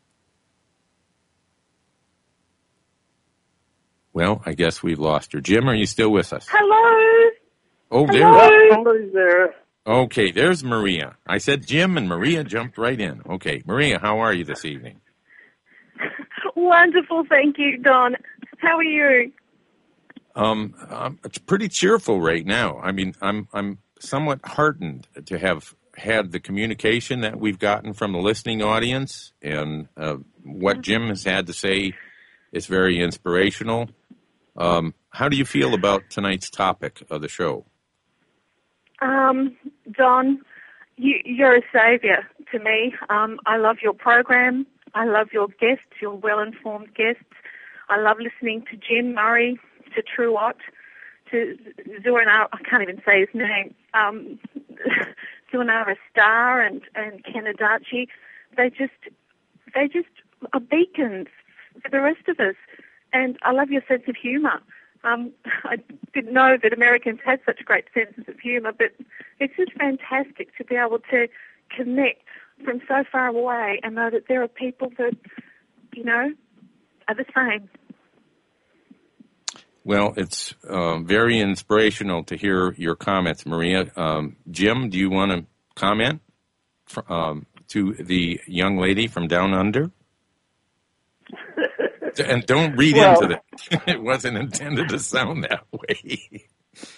Well, I guess we've lost her. Jim, are you still with us? Hello? Oh, Hello? there. Somebody's there. Okay, there's Maria. I said Jim, and Maria jumped right in. Okay, Maria, how are you this evening? Wonderful, thank you, Don. How are you? Um, um, it's pretty cheerful right now. I mean, I'm I'm somewhat heartened to have had the communication that we've gotten from the listening audience, and uh, what Jim has had to say is very inspirational. Um, how do you feel about tonight's topic of the show? Um, Don, you, you're a saviour to me. Um, I love your program. I love your guests, your well-informed guests. I love listening to Jim Murray, to Truott, to Zuanara, I can't even say his name, um, Zuanara Star and, and Ken Adachi. They just, they just are beacons for the rest of us. And I love your sense of humour. Um, I didn't know that Americans had such great senses of humour, but it's just fantastic to be able to connect from so far away and know that there are people that, you know, are the same. Well, it's uh, very inspirational to hear your comments, Maria. Um, Jim, do you want to comment for, um, to the young lady from Down Under? And don't read well, into that. It wasn't intended to sound that way.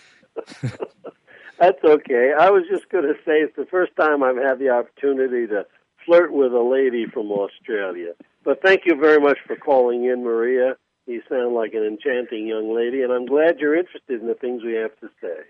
That's okay. I was just going to say it's the first time I've had the opportunity to flirt with a lady from Australia. But thank you very much for calling in, Maria. You sound like an enchanting young lady, and I'm glad you're interested in the things we have to say.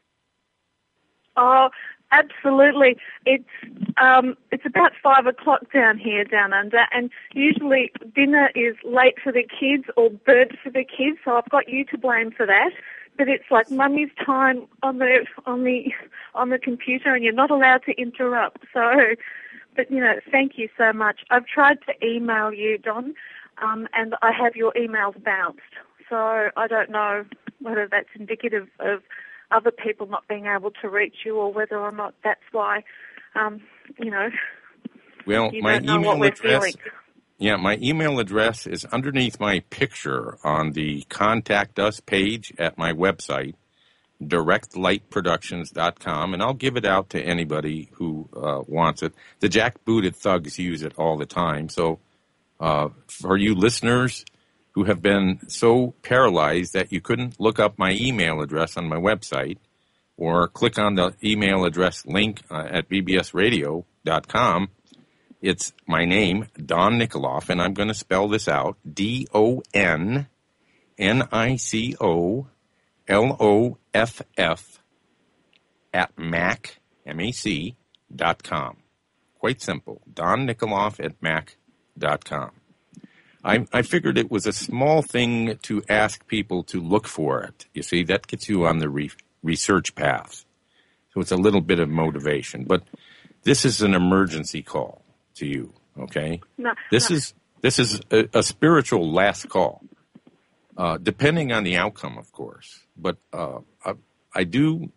Oh, absolutely. It's um, it's about five o'clock down here, down under, and usually dinner is late for the kids or burnt for the kids. So I've got you to blame for that. But it's like mummy's time on the on the on the computer, and you're not allowed to interrupt. So, but you know, thank you so much. I've tried to email you, Don, um, and I have your emails bounced. So I don't know whether that's indicative of other people not being able to reach you, or whether or not that's why, um, you know, well, you my don't know email what we're address, feeling. Yeah, my email address is underneath my picture on the Contact Us page at my website, direct light productions dot com, and I'll give it out to anybody who uh, wants it. The jackbooted thugs use it all the time, so uh, for you listeners who have been so paralyzed that you couldn't look up my email address on my website or click on the email address link uh, at b b s radio dot com, it's my name, Don Nickoloff, and I'm going to spell this out, D O N N I C O L O F F at Mac, M A C, dot com. Quite simple, Don Nickoloff at Mac dot com. I, I figured it was a small thing to ask people to look for it. You see, that gets you on the re- research path. So it's a little bit of motivation. But this is an emergency call to you, okay? No, this no. is this is a, a spiritual last call, uh, depending on the outcome, of course. But uh, I, I do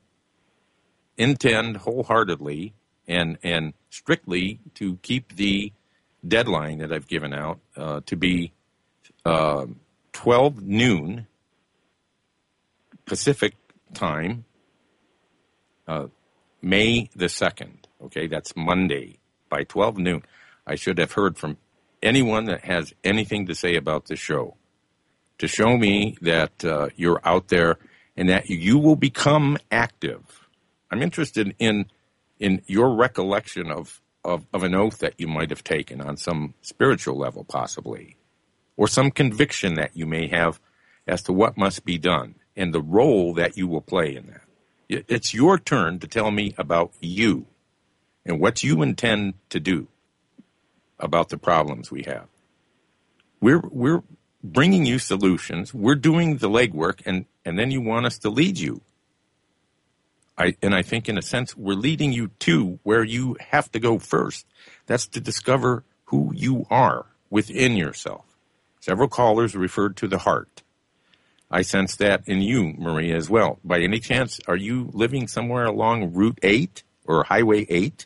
intend wholeheartedly and and strictly to keep the deadline that I've given out uh, to be uh, twelve noon Pacific time, uh, May the second. Okay, that's Monday by twelve noon. I should have heard from anyone that has anything to say about the show to show me that uh, you're out there and that you will become active. I'm interested in in your recollection of Of, of an oath that you might have taken on some spiritual level, possibly, or some conviction that you may have as to what must be done and the role that you will play in that. It's your turn to tell me about you and what you intend to do about the problems we have. We're we're bringing you solutions. We're doing the legwork, and, and then you want us to lead you. I, and I think, in a sense, we're leading you to where you have to go first. That's to discover who you are within yourself. Several callers referred to the heart. I sense that in you, Maria, as well. By any chance, are you living somewhere along Route eight or Highway eight?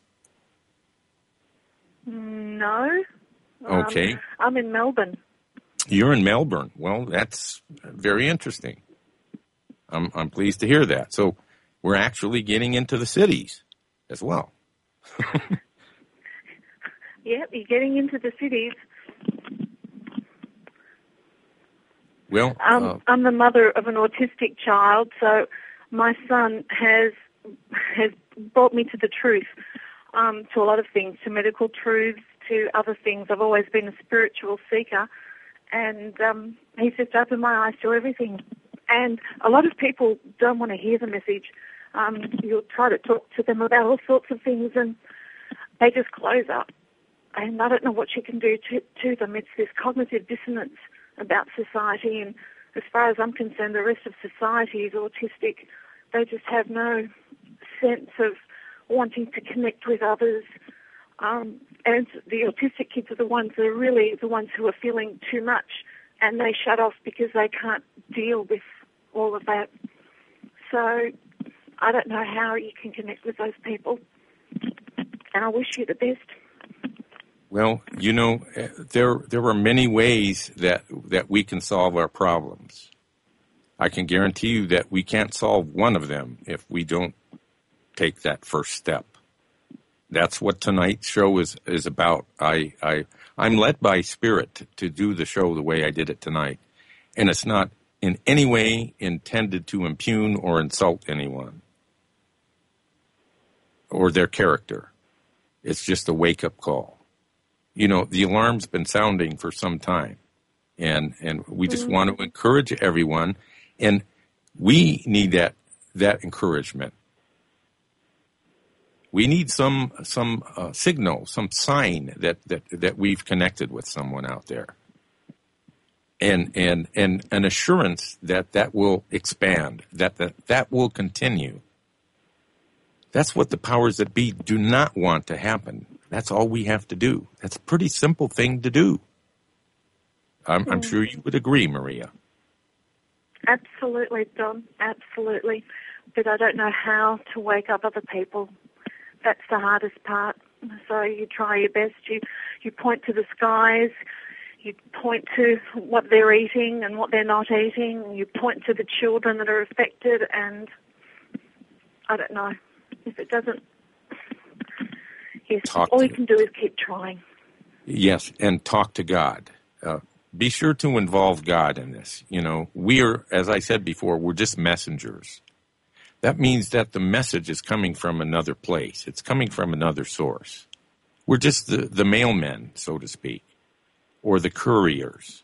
No. Okay. Um, I'm in Melbourne. You're in Melbourne. Well, that's very interesting. I'm, I'm pleased to hear that. So we're actually getting into the cities as well. Yep, you're getting into the cities. Well, um, uh, I'm the mother of an autistic child, so my son has has brought me to the truth, um, to a lot of things, to medical truths, to other things. I've always been a spiritual seeker, and um, he's just opened my eyes to everything. And a lot of people don't want to hear the message. Um, you'll try to talk to them about all sorts of things, and they just close up. and I don't know what you can do to, to them. It's this cognitive dissonance about society, and as far as I'm concerned, the rest of society is autistic. They just have no sense of wanting to connect with others. Um, and the autistic kids are the ones that are really the ones who are feeling too much, and they shut off because they can't deal with all of that. So I don't know how you can connect with those people, and I wish you the best. Well, you know, there there are many ways that that we can solve our problems. I can guarantee you that we can't solve one of them if we don't take that first step. That's what tonight's show is, is about. I, I, I'm led by Spirit to, to do the show the way I did it tonight. And it's not in any way intended to impugn or insult anyone or their character. It's just a wake-up call. You know, the alarm's been sounding for some time. And, and we just mm-hmm. want to encourage everyone. And we need that that encouragement. We need some some uh, signal, some sign that, that, that we've connected with someone out there, and and and an assurance that that will expand, that that, that will continue. That's what the powers that be do not want to happen. That's all we have to do. That's a pretty simple thing to do. I'm, mm. I'm sure you would agree, Maria. Absolutely, Don. Absolutely. But I don't know how to wake up other people. That's the hardest part. So you try your best. You you point to the skies. You point to what they're eating and what they're not eating. You point to the children that are affected. And I don't know. If it doesn't, yes, talk all you can do is keep trying. Yes, and talk to God. Uh, be sure to involve God in this. You know, we are, as I said before, we're just messengers. That means that the message is coming from another place. It's coming from another source. We're just the, the mailmen, so to speak, or the couriers.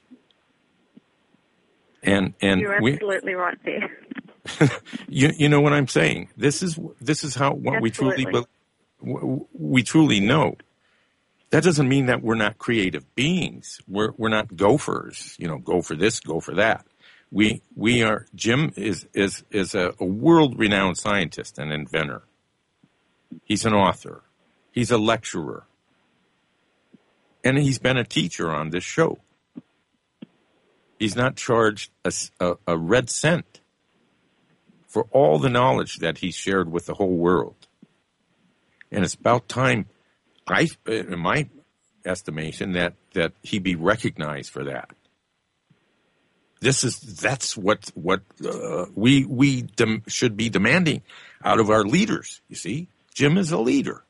And and you're absolutely we, right there. you you know what I'm saying? This is this is how what absolutely. we truly we truly know. That doesn't mean that we're not creative beings. We're we're not gophers. You know, go for this, go for that. We we are. Jim is is is a, a world-renowned scientist and inventor. He's an author. He's a lecturer, and he's been a teacher on this show. He's not charged a, a, a red cent for all the knowledge that he's shared with the whole world. And it's about time, I, in my estimation, that, that he be recognized for that. This is that's what what uh, we we dem- should be demanding out of our leaders. You see, Jim is a leader,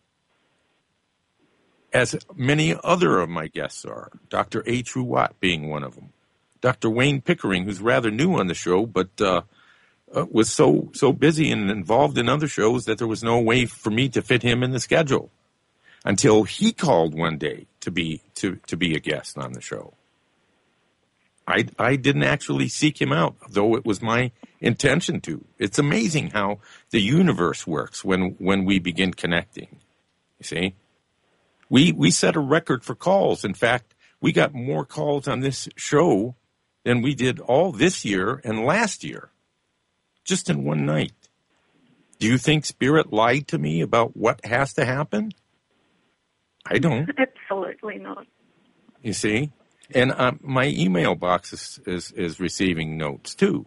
as many other of my guests are. Doctor A. True Watt being one of them. Doctor Wayne Pickering, who's rather new on the show, but uh, uh, was so so busy and involved in other shows that there was no way for me to fit him in the schedule until he called one day to be to, to be a guest on the show. I, I didn't actually seek him out, though it was my intention to. It's amazing how the universe works when, when we begin connecting. You see? We we set a record for calls. In fact, we got more calls on this show than we did all this year and last year, just in one night. Do you think Spirit lied to me about what has to happen? I don't. Absolutely not. You see? And uh, my email box is, is, is receiving notes, too.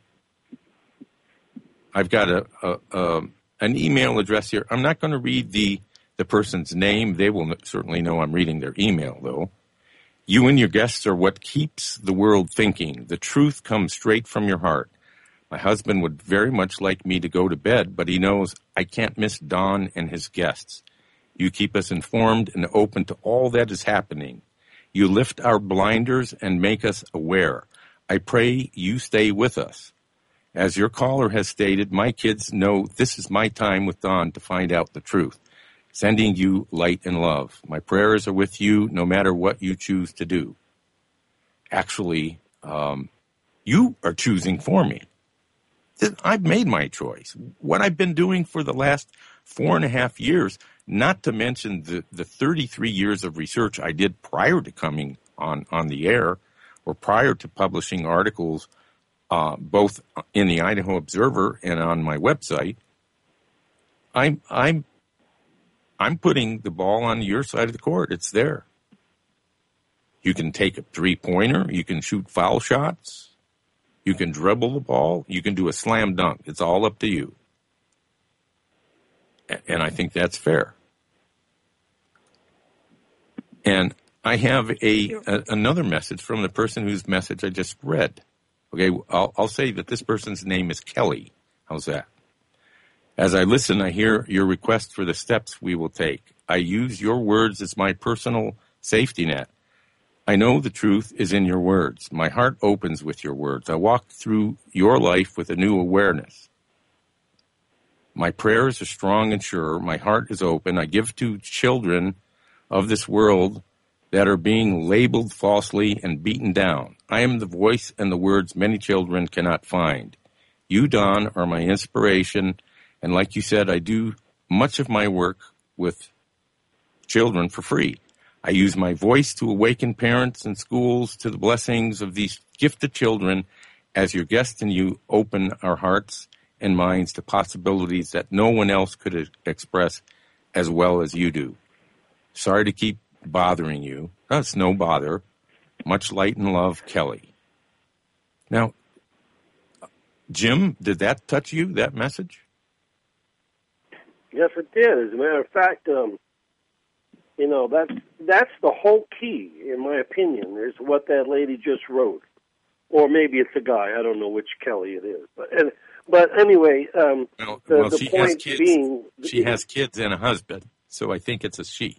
I've got a, a, a an email address here. I'm not going to read the, the person's name. They will certainly know I'm reading their email, though. You and your guests are what keeps the world thinking. The truth comes straight from your heart. My husband would very much like me to go to bed, but he knows I can't miss Don and his guests. You keep us informed and open to all that is happening. You lift our blinders and make us aware. I pray you stay with us. As your caller has stated, my kids know this is my time with Don to find out the truth. Sending you light and love. My prayers are with you no matter what you choose to do. Actually, um, you are choosing for me. I've made my choice. What I've been doing for the last four and a half years, not to mention the, the thirty-three years of research I did prior to coming on, on the air or prior to publishing articles uh, both in the Idaho Observer and on my website. I'm, I'm, I'm putting the ball on your side of the court. It's there. You can take a three-pointer. You can shoot foul shots. You can dribble the ball. You can do a slam dunk. It's all up to you. And I think that's fair. And I have a, a another message from the person whose message I just read. Okay, I'll, I'll say that this person's name is Kelly. How's that? As I listen, I hear your request for the steps we will take. I use your words as my personal safety net. I know the truth is in your words. My heart opens with your words. I walk through your life with a new awareness. My prayers are strong and sure. My heart is open. I give to children of this world that are being labeled falsely and beaten down. I am the voice and the words many children cannot find. You, Don, are my inspiration. And like you said, I do much of my work with children for free. I use my voice to awaken parents and schools to the blessings of these gifted children. As your guest and you open our hearts and minds to possibilities that no one else could express as well as you do. Sorry to keep bothering you. That's no bother. Much light and love, Kelly. Now, Jim, did that touch you, that message? Yes, it did. As a matter of fact, um, you know, that's, that's the whole key, in my opinion, is what that lady just wrote. Or maybe it's a guy. I don't know which Kelly it is. But and, but anyway, um, well, the, well, the she point has kids. being... She has kids and a husband, so I think it's a she.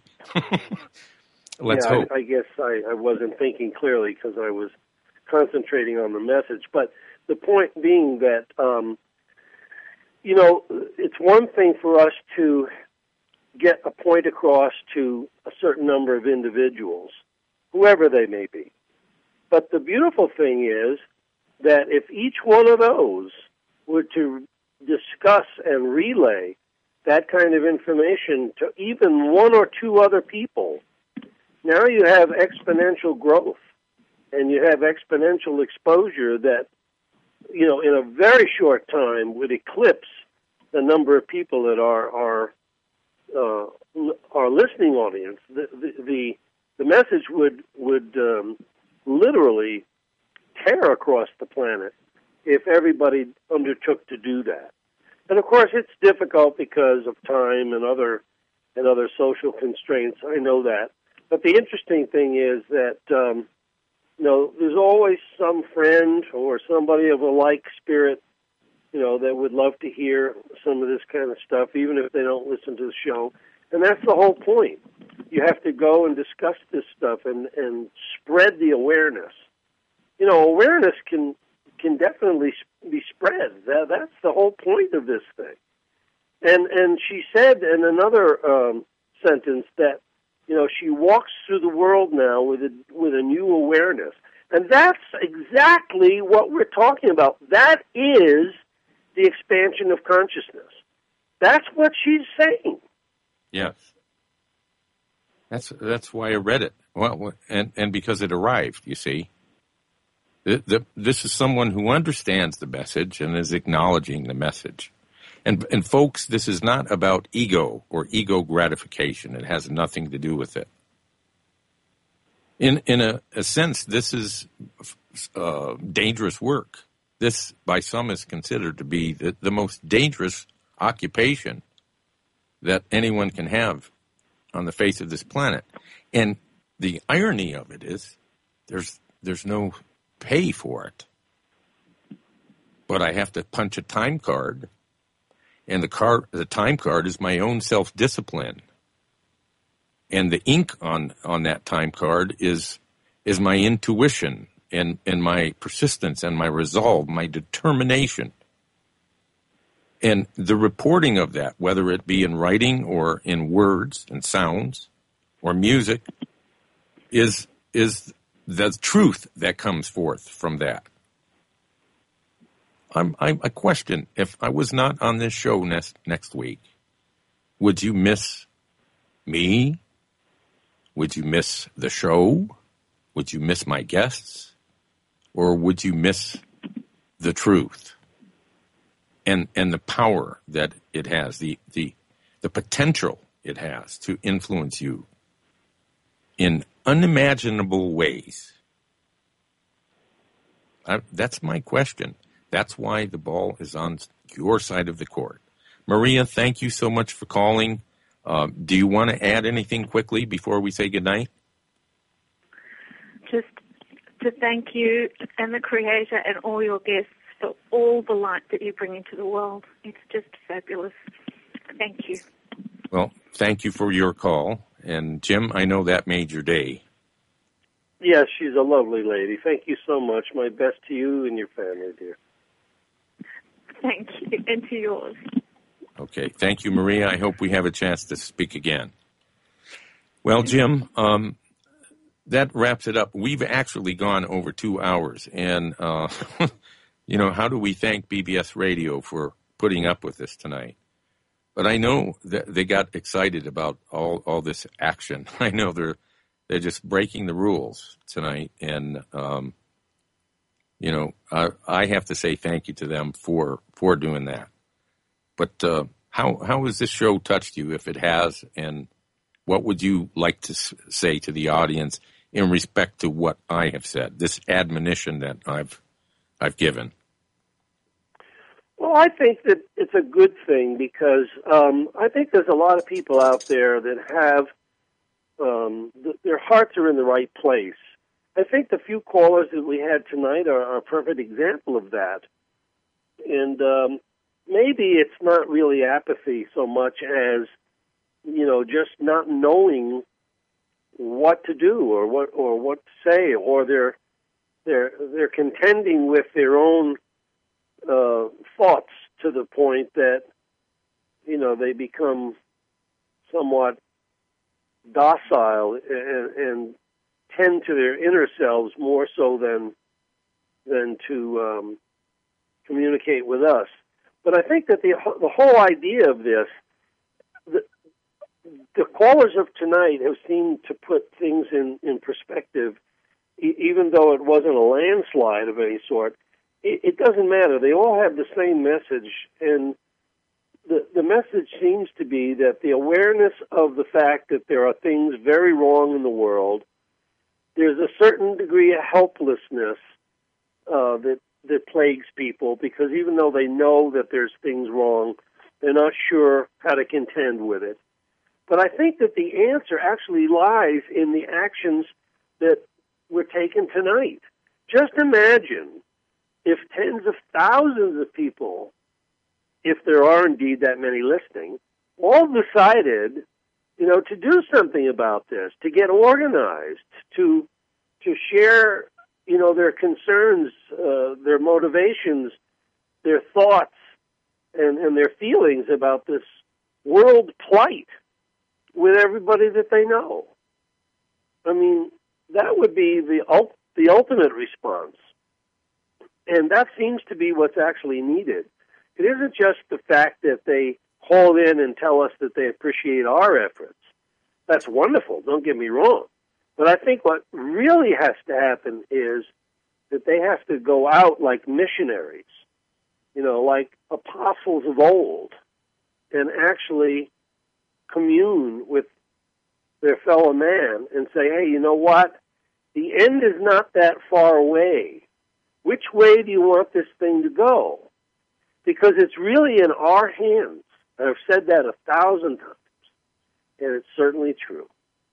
Let's yeah, hope. I, I guess I, I wasn't thinking clearly because I was concentrating on the message. But the point being that, um, you know, it's one thing for us to get a point across to a certain number of individuals, whoever they may be. But the beautiful thing is that if each one of those were to discuss and relay that kind of information to even one or two other people, now you have exponential growth and you have exponential exposure that, you know, in a very short time would eclipse the number of people that are are uh, our listening audience. The the the, the message would would um, literally tear across the planet if everybody undertook to do that. And of course, it's difficult because of time and other and other social constraints. I know that. But the interesting thing is that um, you know, there's always some friend or somebody of a like spirit, you know, that would love to hear some of this kind of stuff, even if they don't listen to the show. And that's the whole point. You have to go and discuss this stuff and, and spread the awareness. You know, awareness can can definitely be spread. That, that's the whole point of this thing. And and she said in another um, sentence that, you know, she walks through the world now with a, with a new awareness. And that's exactly what we're talking about. That is the expansion of consciousness. That's what she's saying. Yes. That's that's why I read it. Well, and, and because it arrived, you see. The, the, this is someone who understands the message and is acknowledging the message. And, and folks, this is not about ego or ego gratification. It has nothing to do with it. In in a, a sense, this is uh, dangerous work. This, by some, is considered to be the, the most dangerous occupation that anyone can have on the face of this planet. And the irony of it is there's there's no pay for it. But I have to punch a time card, and the card, the time card is my own self-discipline. And the ink on, on that time card is is my intuition and, and my persistence and my resolve, my determination. And the reporting of that, whether it be in writing or in words and sounds or music, is is the truth that comes forth from that. I'm, I'm I question, if I was not on this show next next week, would you miss me? Would you miss the show? Would you miss my guests? Or would you miss the truth and and the power that it has, the the the potential it has to influence you in unimaginable ways? I, that's my question. That's why the ball is on your side of the court. Maria, thank you so much for calling. Uh, do you want to add anything quickly before we say goodnight? Just to thank you and the Creator and all your guests for all the light that you bring into the world. It's just fabulous. Thank you. Well, thank you for your call. And Jim, I know that made your day. Yes, she's a lovely lady. Thank you so much. My best to you and your family, dear. Thank you, and to yours. Okay. Thank you, Maria. I hope we have a chance to speak again. Well, Jim, um, that wraps it up. We've actually gone over two hours. And, uh, you know, how do we thank B B S Radio for putting up with this tonight? But I know that they got excited about all, all this action. I know they're they're just breaking the rules tonight. And, um, you know, I, I have to say thank you to them for, for doing that. But uh, how how has this show touched you, if it has, and what would you like to s- say to the audience in respect to what I have said, this admonition that I've I've given? Well, I think that it's a good thing because um, I think there's a lot of people out there that have um, th- their hearts are in the right place. I think the few callers that we had tonight are, are a perfect example of that. And um, maybe it's not really apathy so much as, you know, just not knowing what to do or what or what to say, or they're they're they're contending with their own uh, thoughts to the point that, you know, they become somewhat docile and, and tend to their inner selves more so than than to um, communicate with us. But I think that the the whole idea of this, the, the callers of tonight have seemed to put things in, in perspective, e- even though it wasn't a landslide of any sort. It, it doesn't matter. They all have the same message, and the the message seems to be that the awareness of the fact that there are things very wrong in the world, there's a certain degree of helplessness uh, that that plagues people, because even though they know that there's things wrong, they're not sure how to contend with it. But I think that the answer actually lies in the actions that were taken tonight. Just imagine if tens of thousands of people, if there are indeed that many listening, all decided, you know, to do something about this, to get organized, to to share, you know, their concerns, uh, their motivations, their thoughts, and, and their feelings about this world plight with everybody that they know. I mean, that would be the ul- the ultimate response. And that seems to be what's actually needed. It isn't just the fact that they call in and tell us that they appreciate our efforts. That's wonderful, don't get me wrong. But I think what really has to happen is that they have to go out like missionaries, you know, like apostles of old, and actually commune with their fellow man and say, hey, you know what? The end is not that far away. Which way do you want this thing to go? Because it's really in our hands. I've said that a thousand times, and it's certainly true.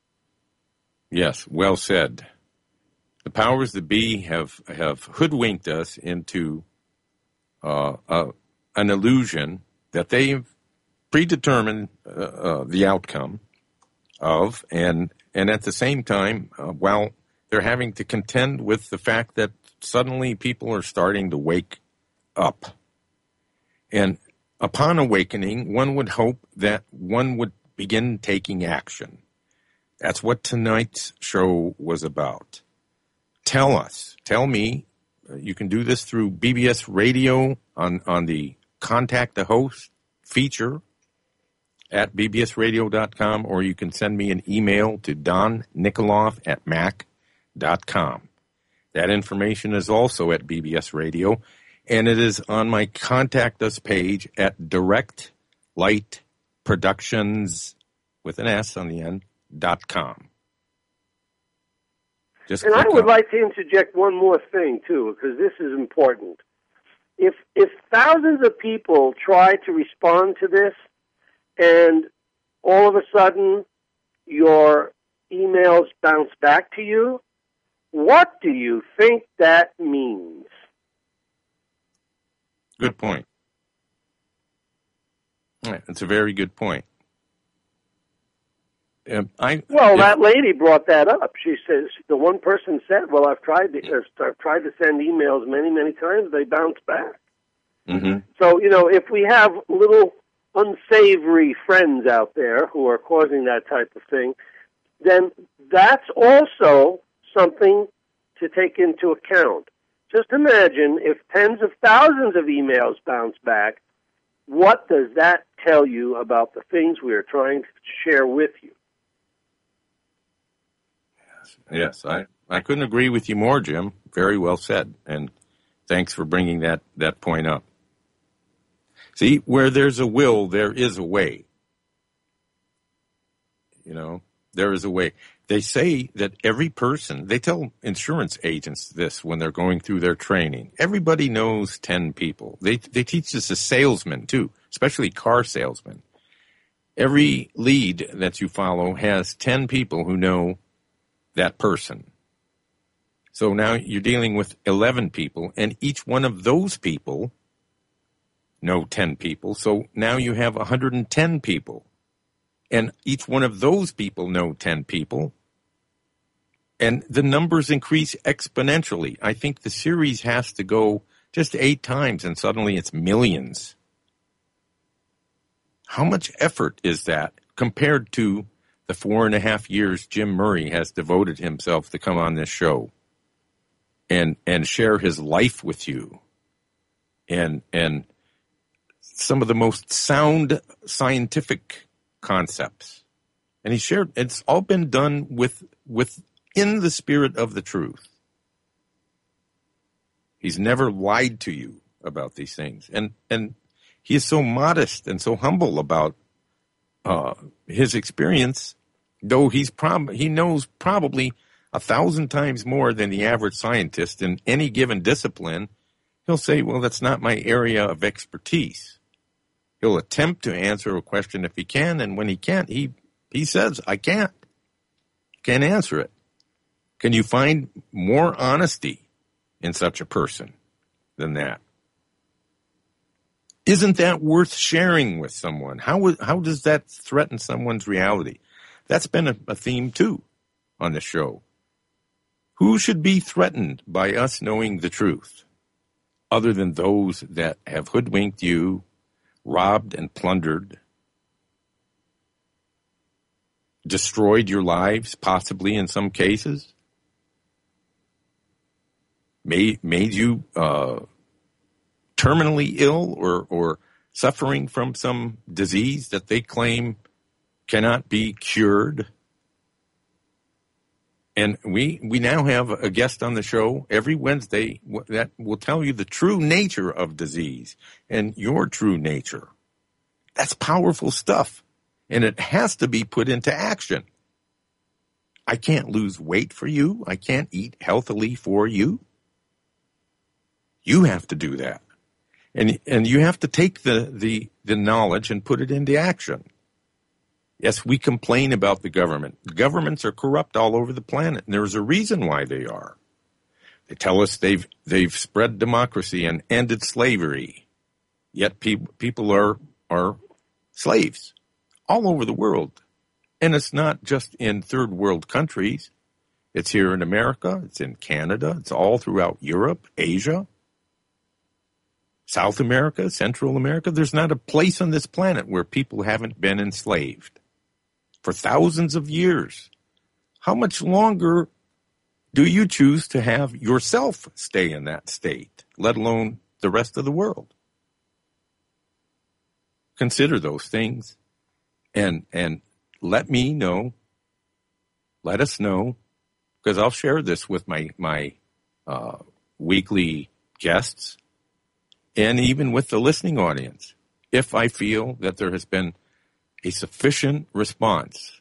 Yes, well said. The powers that be have, have hoodwinked us into uh, uh, an illusion that they've predetermined uh, uh, the outcome of, and and at the same time, uh, while they're having to contend with the fact that suddenly people are starting to wake up. And upon awakening, one would hope that one would begin taking action. That's what tonight's show was about. Tell us, tell me, uh, you can do this through B B S Radio on, on the Contact the Host feature at b b s radio dot com, or you can send me an email to don nikoloff at mac dot com. That information is also at B B S Radio, and it is on my Contact Us page at Direct Light Productions, with an S on the end, dot com. Just and I would on. like to interject one more thing, too, because this is important. If if thousands of people try to respond to this, and all of a sudden your emails bounce back to you, what do you think that means? Good point. It's a very good point. Um, I, well, if, that lady brought that up. She says, the one person said, well, I've tried to, uh, I've tried to send emails many, many times. They bounce back. Mm-hmm. So, you know, if we have little unsavory friends out there who are causing that type of thing, then that's also something to take into account. Just imagine if tens of thousands of emails bounce back, what does that tell you about the things we are trying to share with you? Yes, I, I couldn't agree with you more, Jim. Very well said, and thanks for bringing that, that point up. See, where there's a will, there is a way. You know, there is a way. They say that every person, they tell insurance agents this when they're going through their training. Everybody knows ten people. They they teach this to salesmen, too, especially car salesmen. Every lead that you follow has ten people who know that person. So now you're dealing with eleven people, and each one of those people know ten people. So now you have one hundred ten people. And each one of those people know ten people. And the numbers increase exponentially. I think the series has to go just eight times, and suddenly it's millions. How much effort is that compared to the four and a half years Jim Murray has devoted himself to come on this show and and share his life with you, and and some of the most sound scientific concepts. And he shared, it's all been done with within the spirit of the truth. He's never lied to you about these things. And and he is so modest and so humble about uh, his experience, though he's prob- he knows probably a thousand times more than the average scientist in any given discipline. He'll say, well, that's not my area of expertise. He'll attempt to answer a question if he can, and when he can't, he, he says, I can't. Can't answer it. Can you find more honesty in such a person than that? Isn't that worth sharing with someone? How how does that threaten someone's reality? That's been a, a theme, too, on the show. Who should be threatened by us knowing the truth, other than those that have hoodwinked you, robbed and plundered, destroyed your lives, possibly in some cases, made, made you uh, terminally ill or, or suffering from some disease that they claim cannot be cured? And we we now have a guest on the show every Wednesday that will tell you the true nature of disease and your true nature. That's powerful stuff, and it has to be put into action. I can't lose weight for you. I can't eat healthily for you. You have to do that. And and you have to take the, the, the knowledge and put it into action. Yes, we complain about the government. Governments are corrupt all over the planet, and there's a reason why they are. They tell us they've they've spread democracy and ended slavery, yet pe- people are are slaves all over the world. And it's not just in third world countries. It's here in America. It's in Canada. It's all throughout Europe, Asia, South America, Central America. There's not a place on this planet where people haven't been enslaved for thousands of years. How much longer do you choose to have yourself stay in that state, let alone the rest of the world? Consider those things. And and let me know, let us know, because I'll share this with my, my uh, weekly guests and even with the listening audience, if I feel that there has been a sufficient response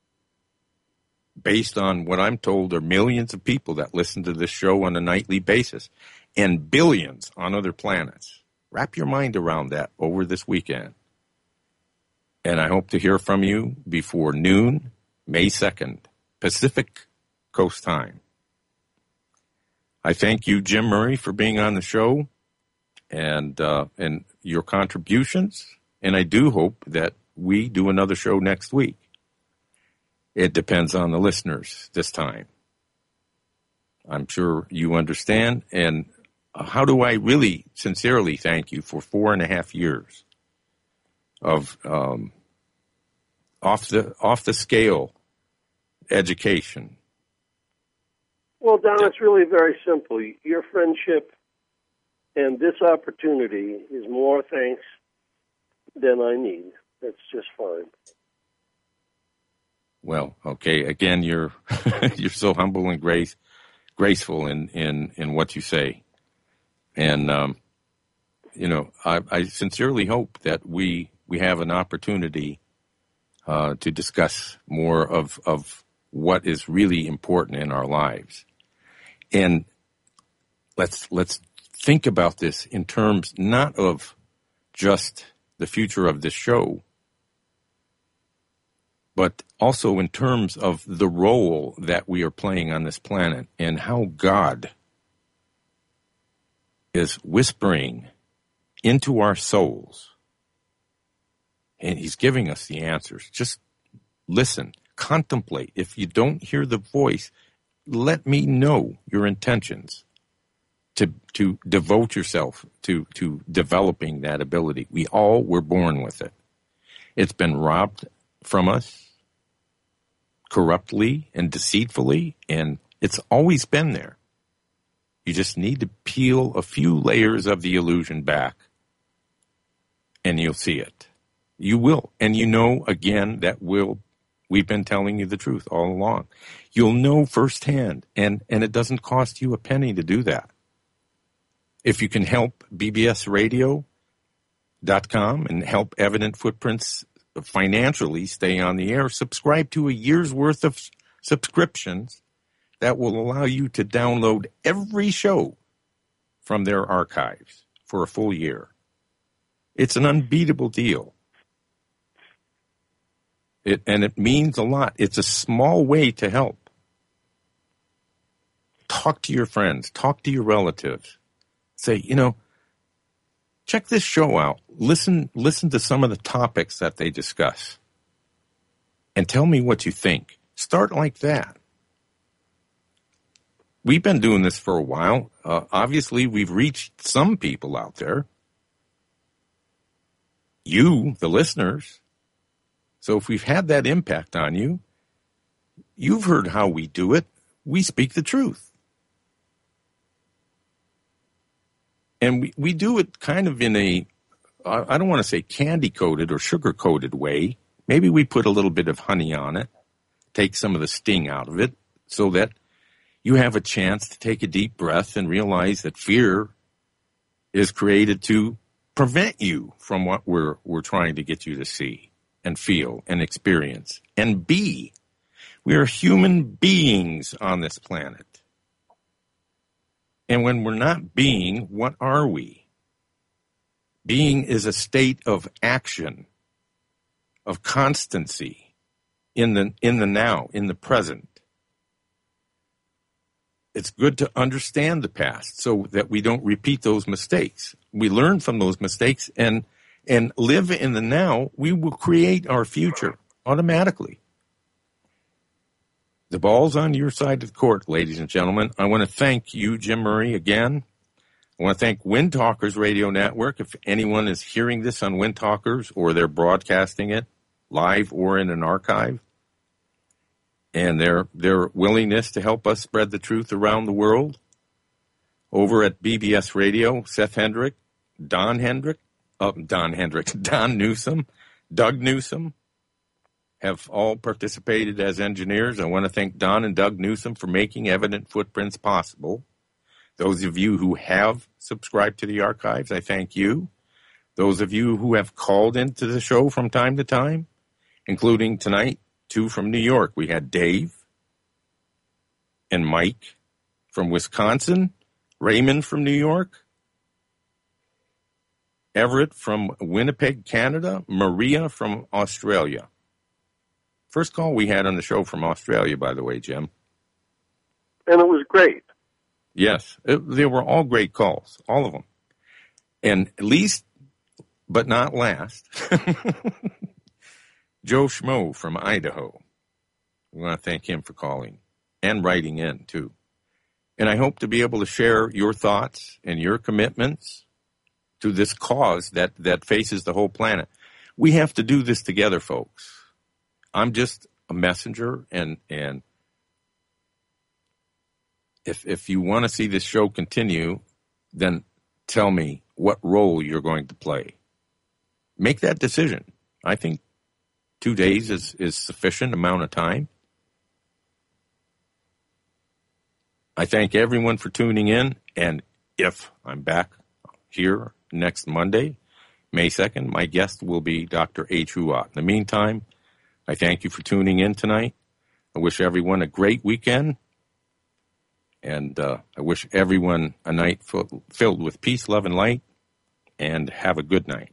based on what I'm told are millions of people that listen to this show on a nightly basis and billions on other planets. Wrap your mind around that over this weekend. And I hope to hear from you before noon, May second, Pacific Coast time. I thank you, Jim Murray, for being on the show and uh, and your contributions. And I do hope that we do another show next week. It depends on the listeners this time. I'm sure you understand. And how do I really sincerely thank you for four and a half years of um, off the off the scale education? Well, Don, it's really very simple. Your friendship and this opportunity is more thanks than I need. That's just fine. Well, okay. Again, you're you're so humble and grace, graceful in, in, in what you say. And, um, you know, I, I sincerely hope that we we have an opportunity uh, to discuss more of, of what is really important in our lives. And let's let's think about this in terms not of just the future of this show, but also in terms of the role that we are playing on this planet and how God is whispering into our souls. And he's giving us the answers. Just listen, contemplate. If you don't hear the voice, let me know your intentions to to devote yourself to, to developing that ability. We all were born with it. It's been robbed from us corruptly and deceitfully, and it's always been there. You just need to peel a few layers of the illusion back, and you'll see it. You will. And you know, again, that will we've been telling you the truth all along. You'll know firsthand, and, and it doesn't cost you a penny to do that. If you can help B B S radio dot com and help Evident Footprints financially stay on the air, subscribe to a year's worth of subscriptions that will allow you to download every show from their archives for a full year. It's an unbeatable deal. It, and it means a lot. It's a small way to help. Talk to your friends. Talk to your relatives. Say, you know, check this show out. Listen, listen to some of the topics that they discuss. And tell me what you think. Start like that. We've been doing this for a while. Uh, obviously, we've reached some people out there. You, the listeners. So if we've had that impact on you, you've heard how we do it. We speak the truth. And we, we do it kind of in a, I don't want to say candy-coated or sugar-coated way. Maybe we put a little bit of honey on it, take some of the sting out of it, so that you have a chance to take a deep breath and realize that fear is created to prevent you from what we're we're trying to get you to see and feel and experience and be. We are human beings on this planet. And when we're not being, what are we? Being is a state of action, of constancy in the in the now, in the present. It's good to understand the past so that we don't repeat those mistakes. We learn from those mistakes and and live in the now. We will create our future automatically. The ball's on your side of the court, ladies and gentlemen. I want to thank you, Jim Murray, again. I want to thank Wind Talkers Radio Network. If anyone is hearing this on Wind Talkers or they're broadcasting it live or in an archive, and their their willingness to help us spread the truth around the world, over at B B S Radio, Seth Hendrick, Don Hendrick, uh, Don Hendrick, Don Newsom, Doug Newsom, have all participated as engineers. I want to thank Don and Doug Newsom for making Evident Footprints possible. Those of you who have subscribed to the archives, I thank you. Those of you who have called into the show from time to time, including tonight, two from New York. We had Dave and Mike from Wisconsin, Raymond from New York, Everett from Winnipeg, Canada, Maria from Australia. First call we had on the show from Australia, by the way, Jim. And it was great. Yes, it, they were all great calls, all of them. And least, but not last, Joe Schmo from Idaho. We want to thank him for calling and writing in, too. And I hope to be able to share your thoughts and your commitments to this cause that, that faces the whole planet. We have to do this together, folks. I'm just a messenger, and and if if you want to see this show continue, then tell me what role you're going to play. Make that decision. I think two days is, is sufficient amount of time. I thank everyone for tuning in, and if I'm back here next Monday, May second, my guest will be Doctor H. Huat. In the meantime, I thank you for tuning in tonight. I wish everyone a great weekend, and uh, I wish everyone a night full, filled with peace, love, and light, and have a good night.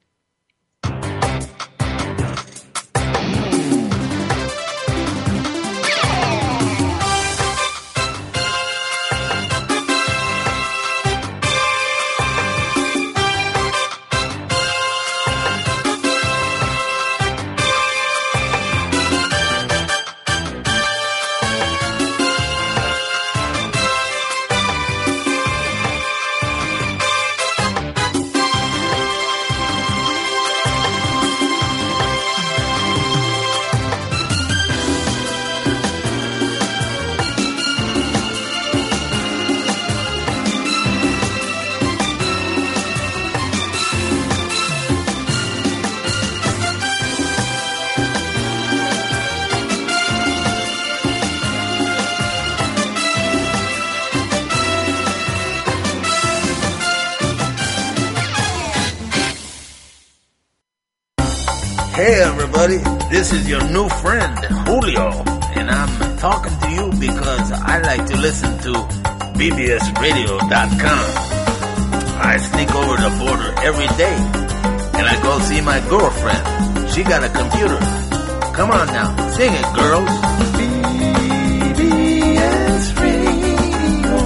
Hey everybody, this is your new friend, Julio, and I'm talking to you because I like to listen to B B S radio dot com. I sneak over the border every day, and I go see my girlfriend. She got a computer. Come on now, sing it, girls. B B S Radio,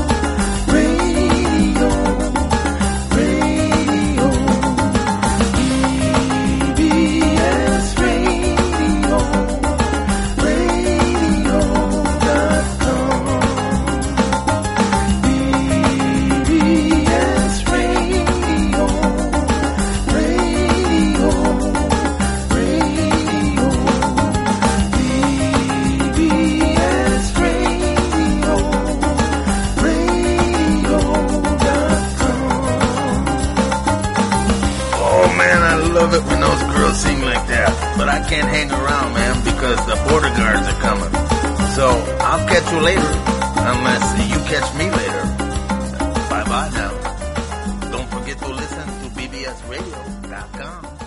radio, radio. B B S Radio, radio dot com. B B S Radio, radio, radio. B B S Radio, radio dot com. Oh man, I love it when those girls sing like that. But I can't hang around, man, because the border guards are coming. So I'll catch you later, unless you catch me later. Bye bye now. Don't forget to listen to B B S radio dot com.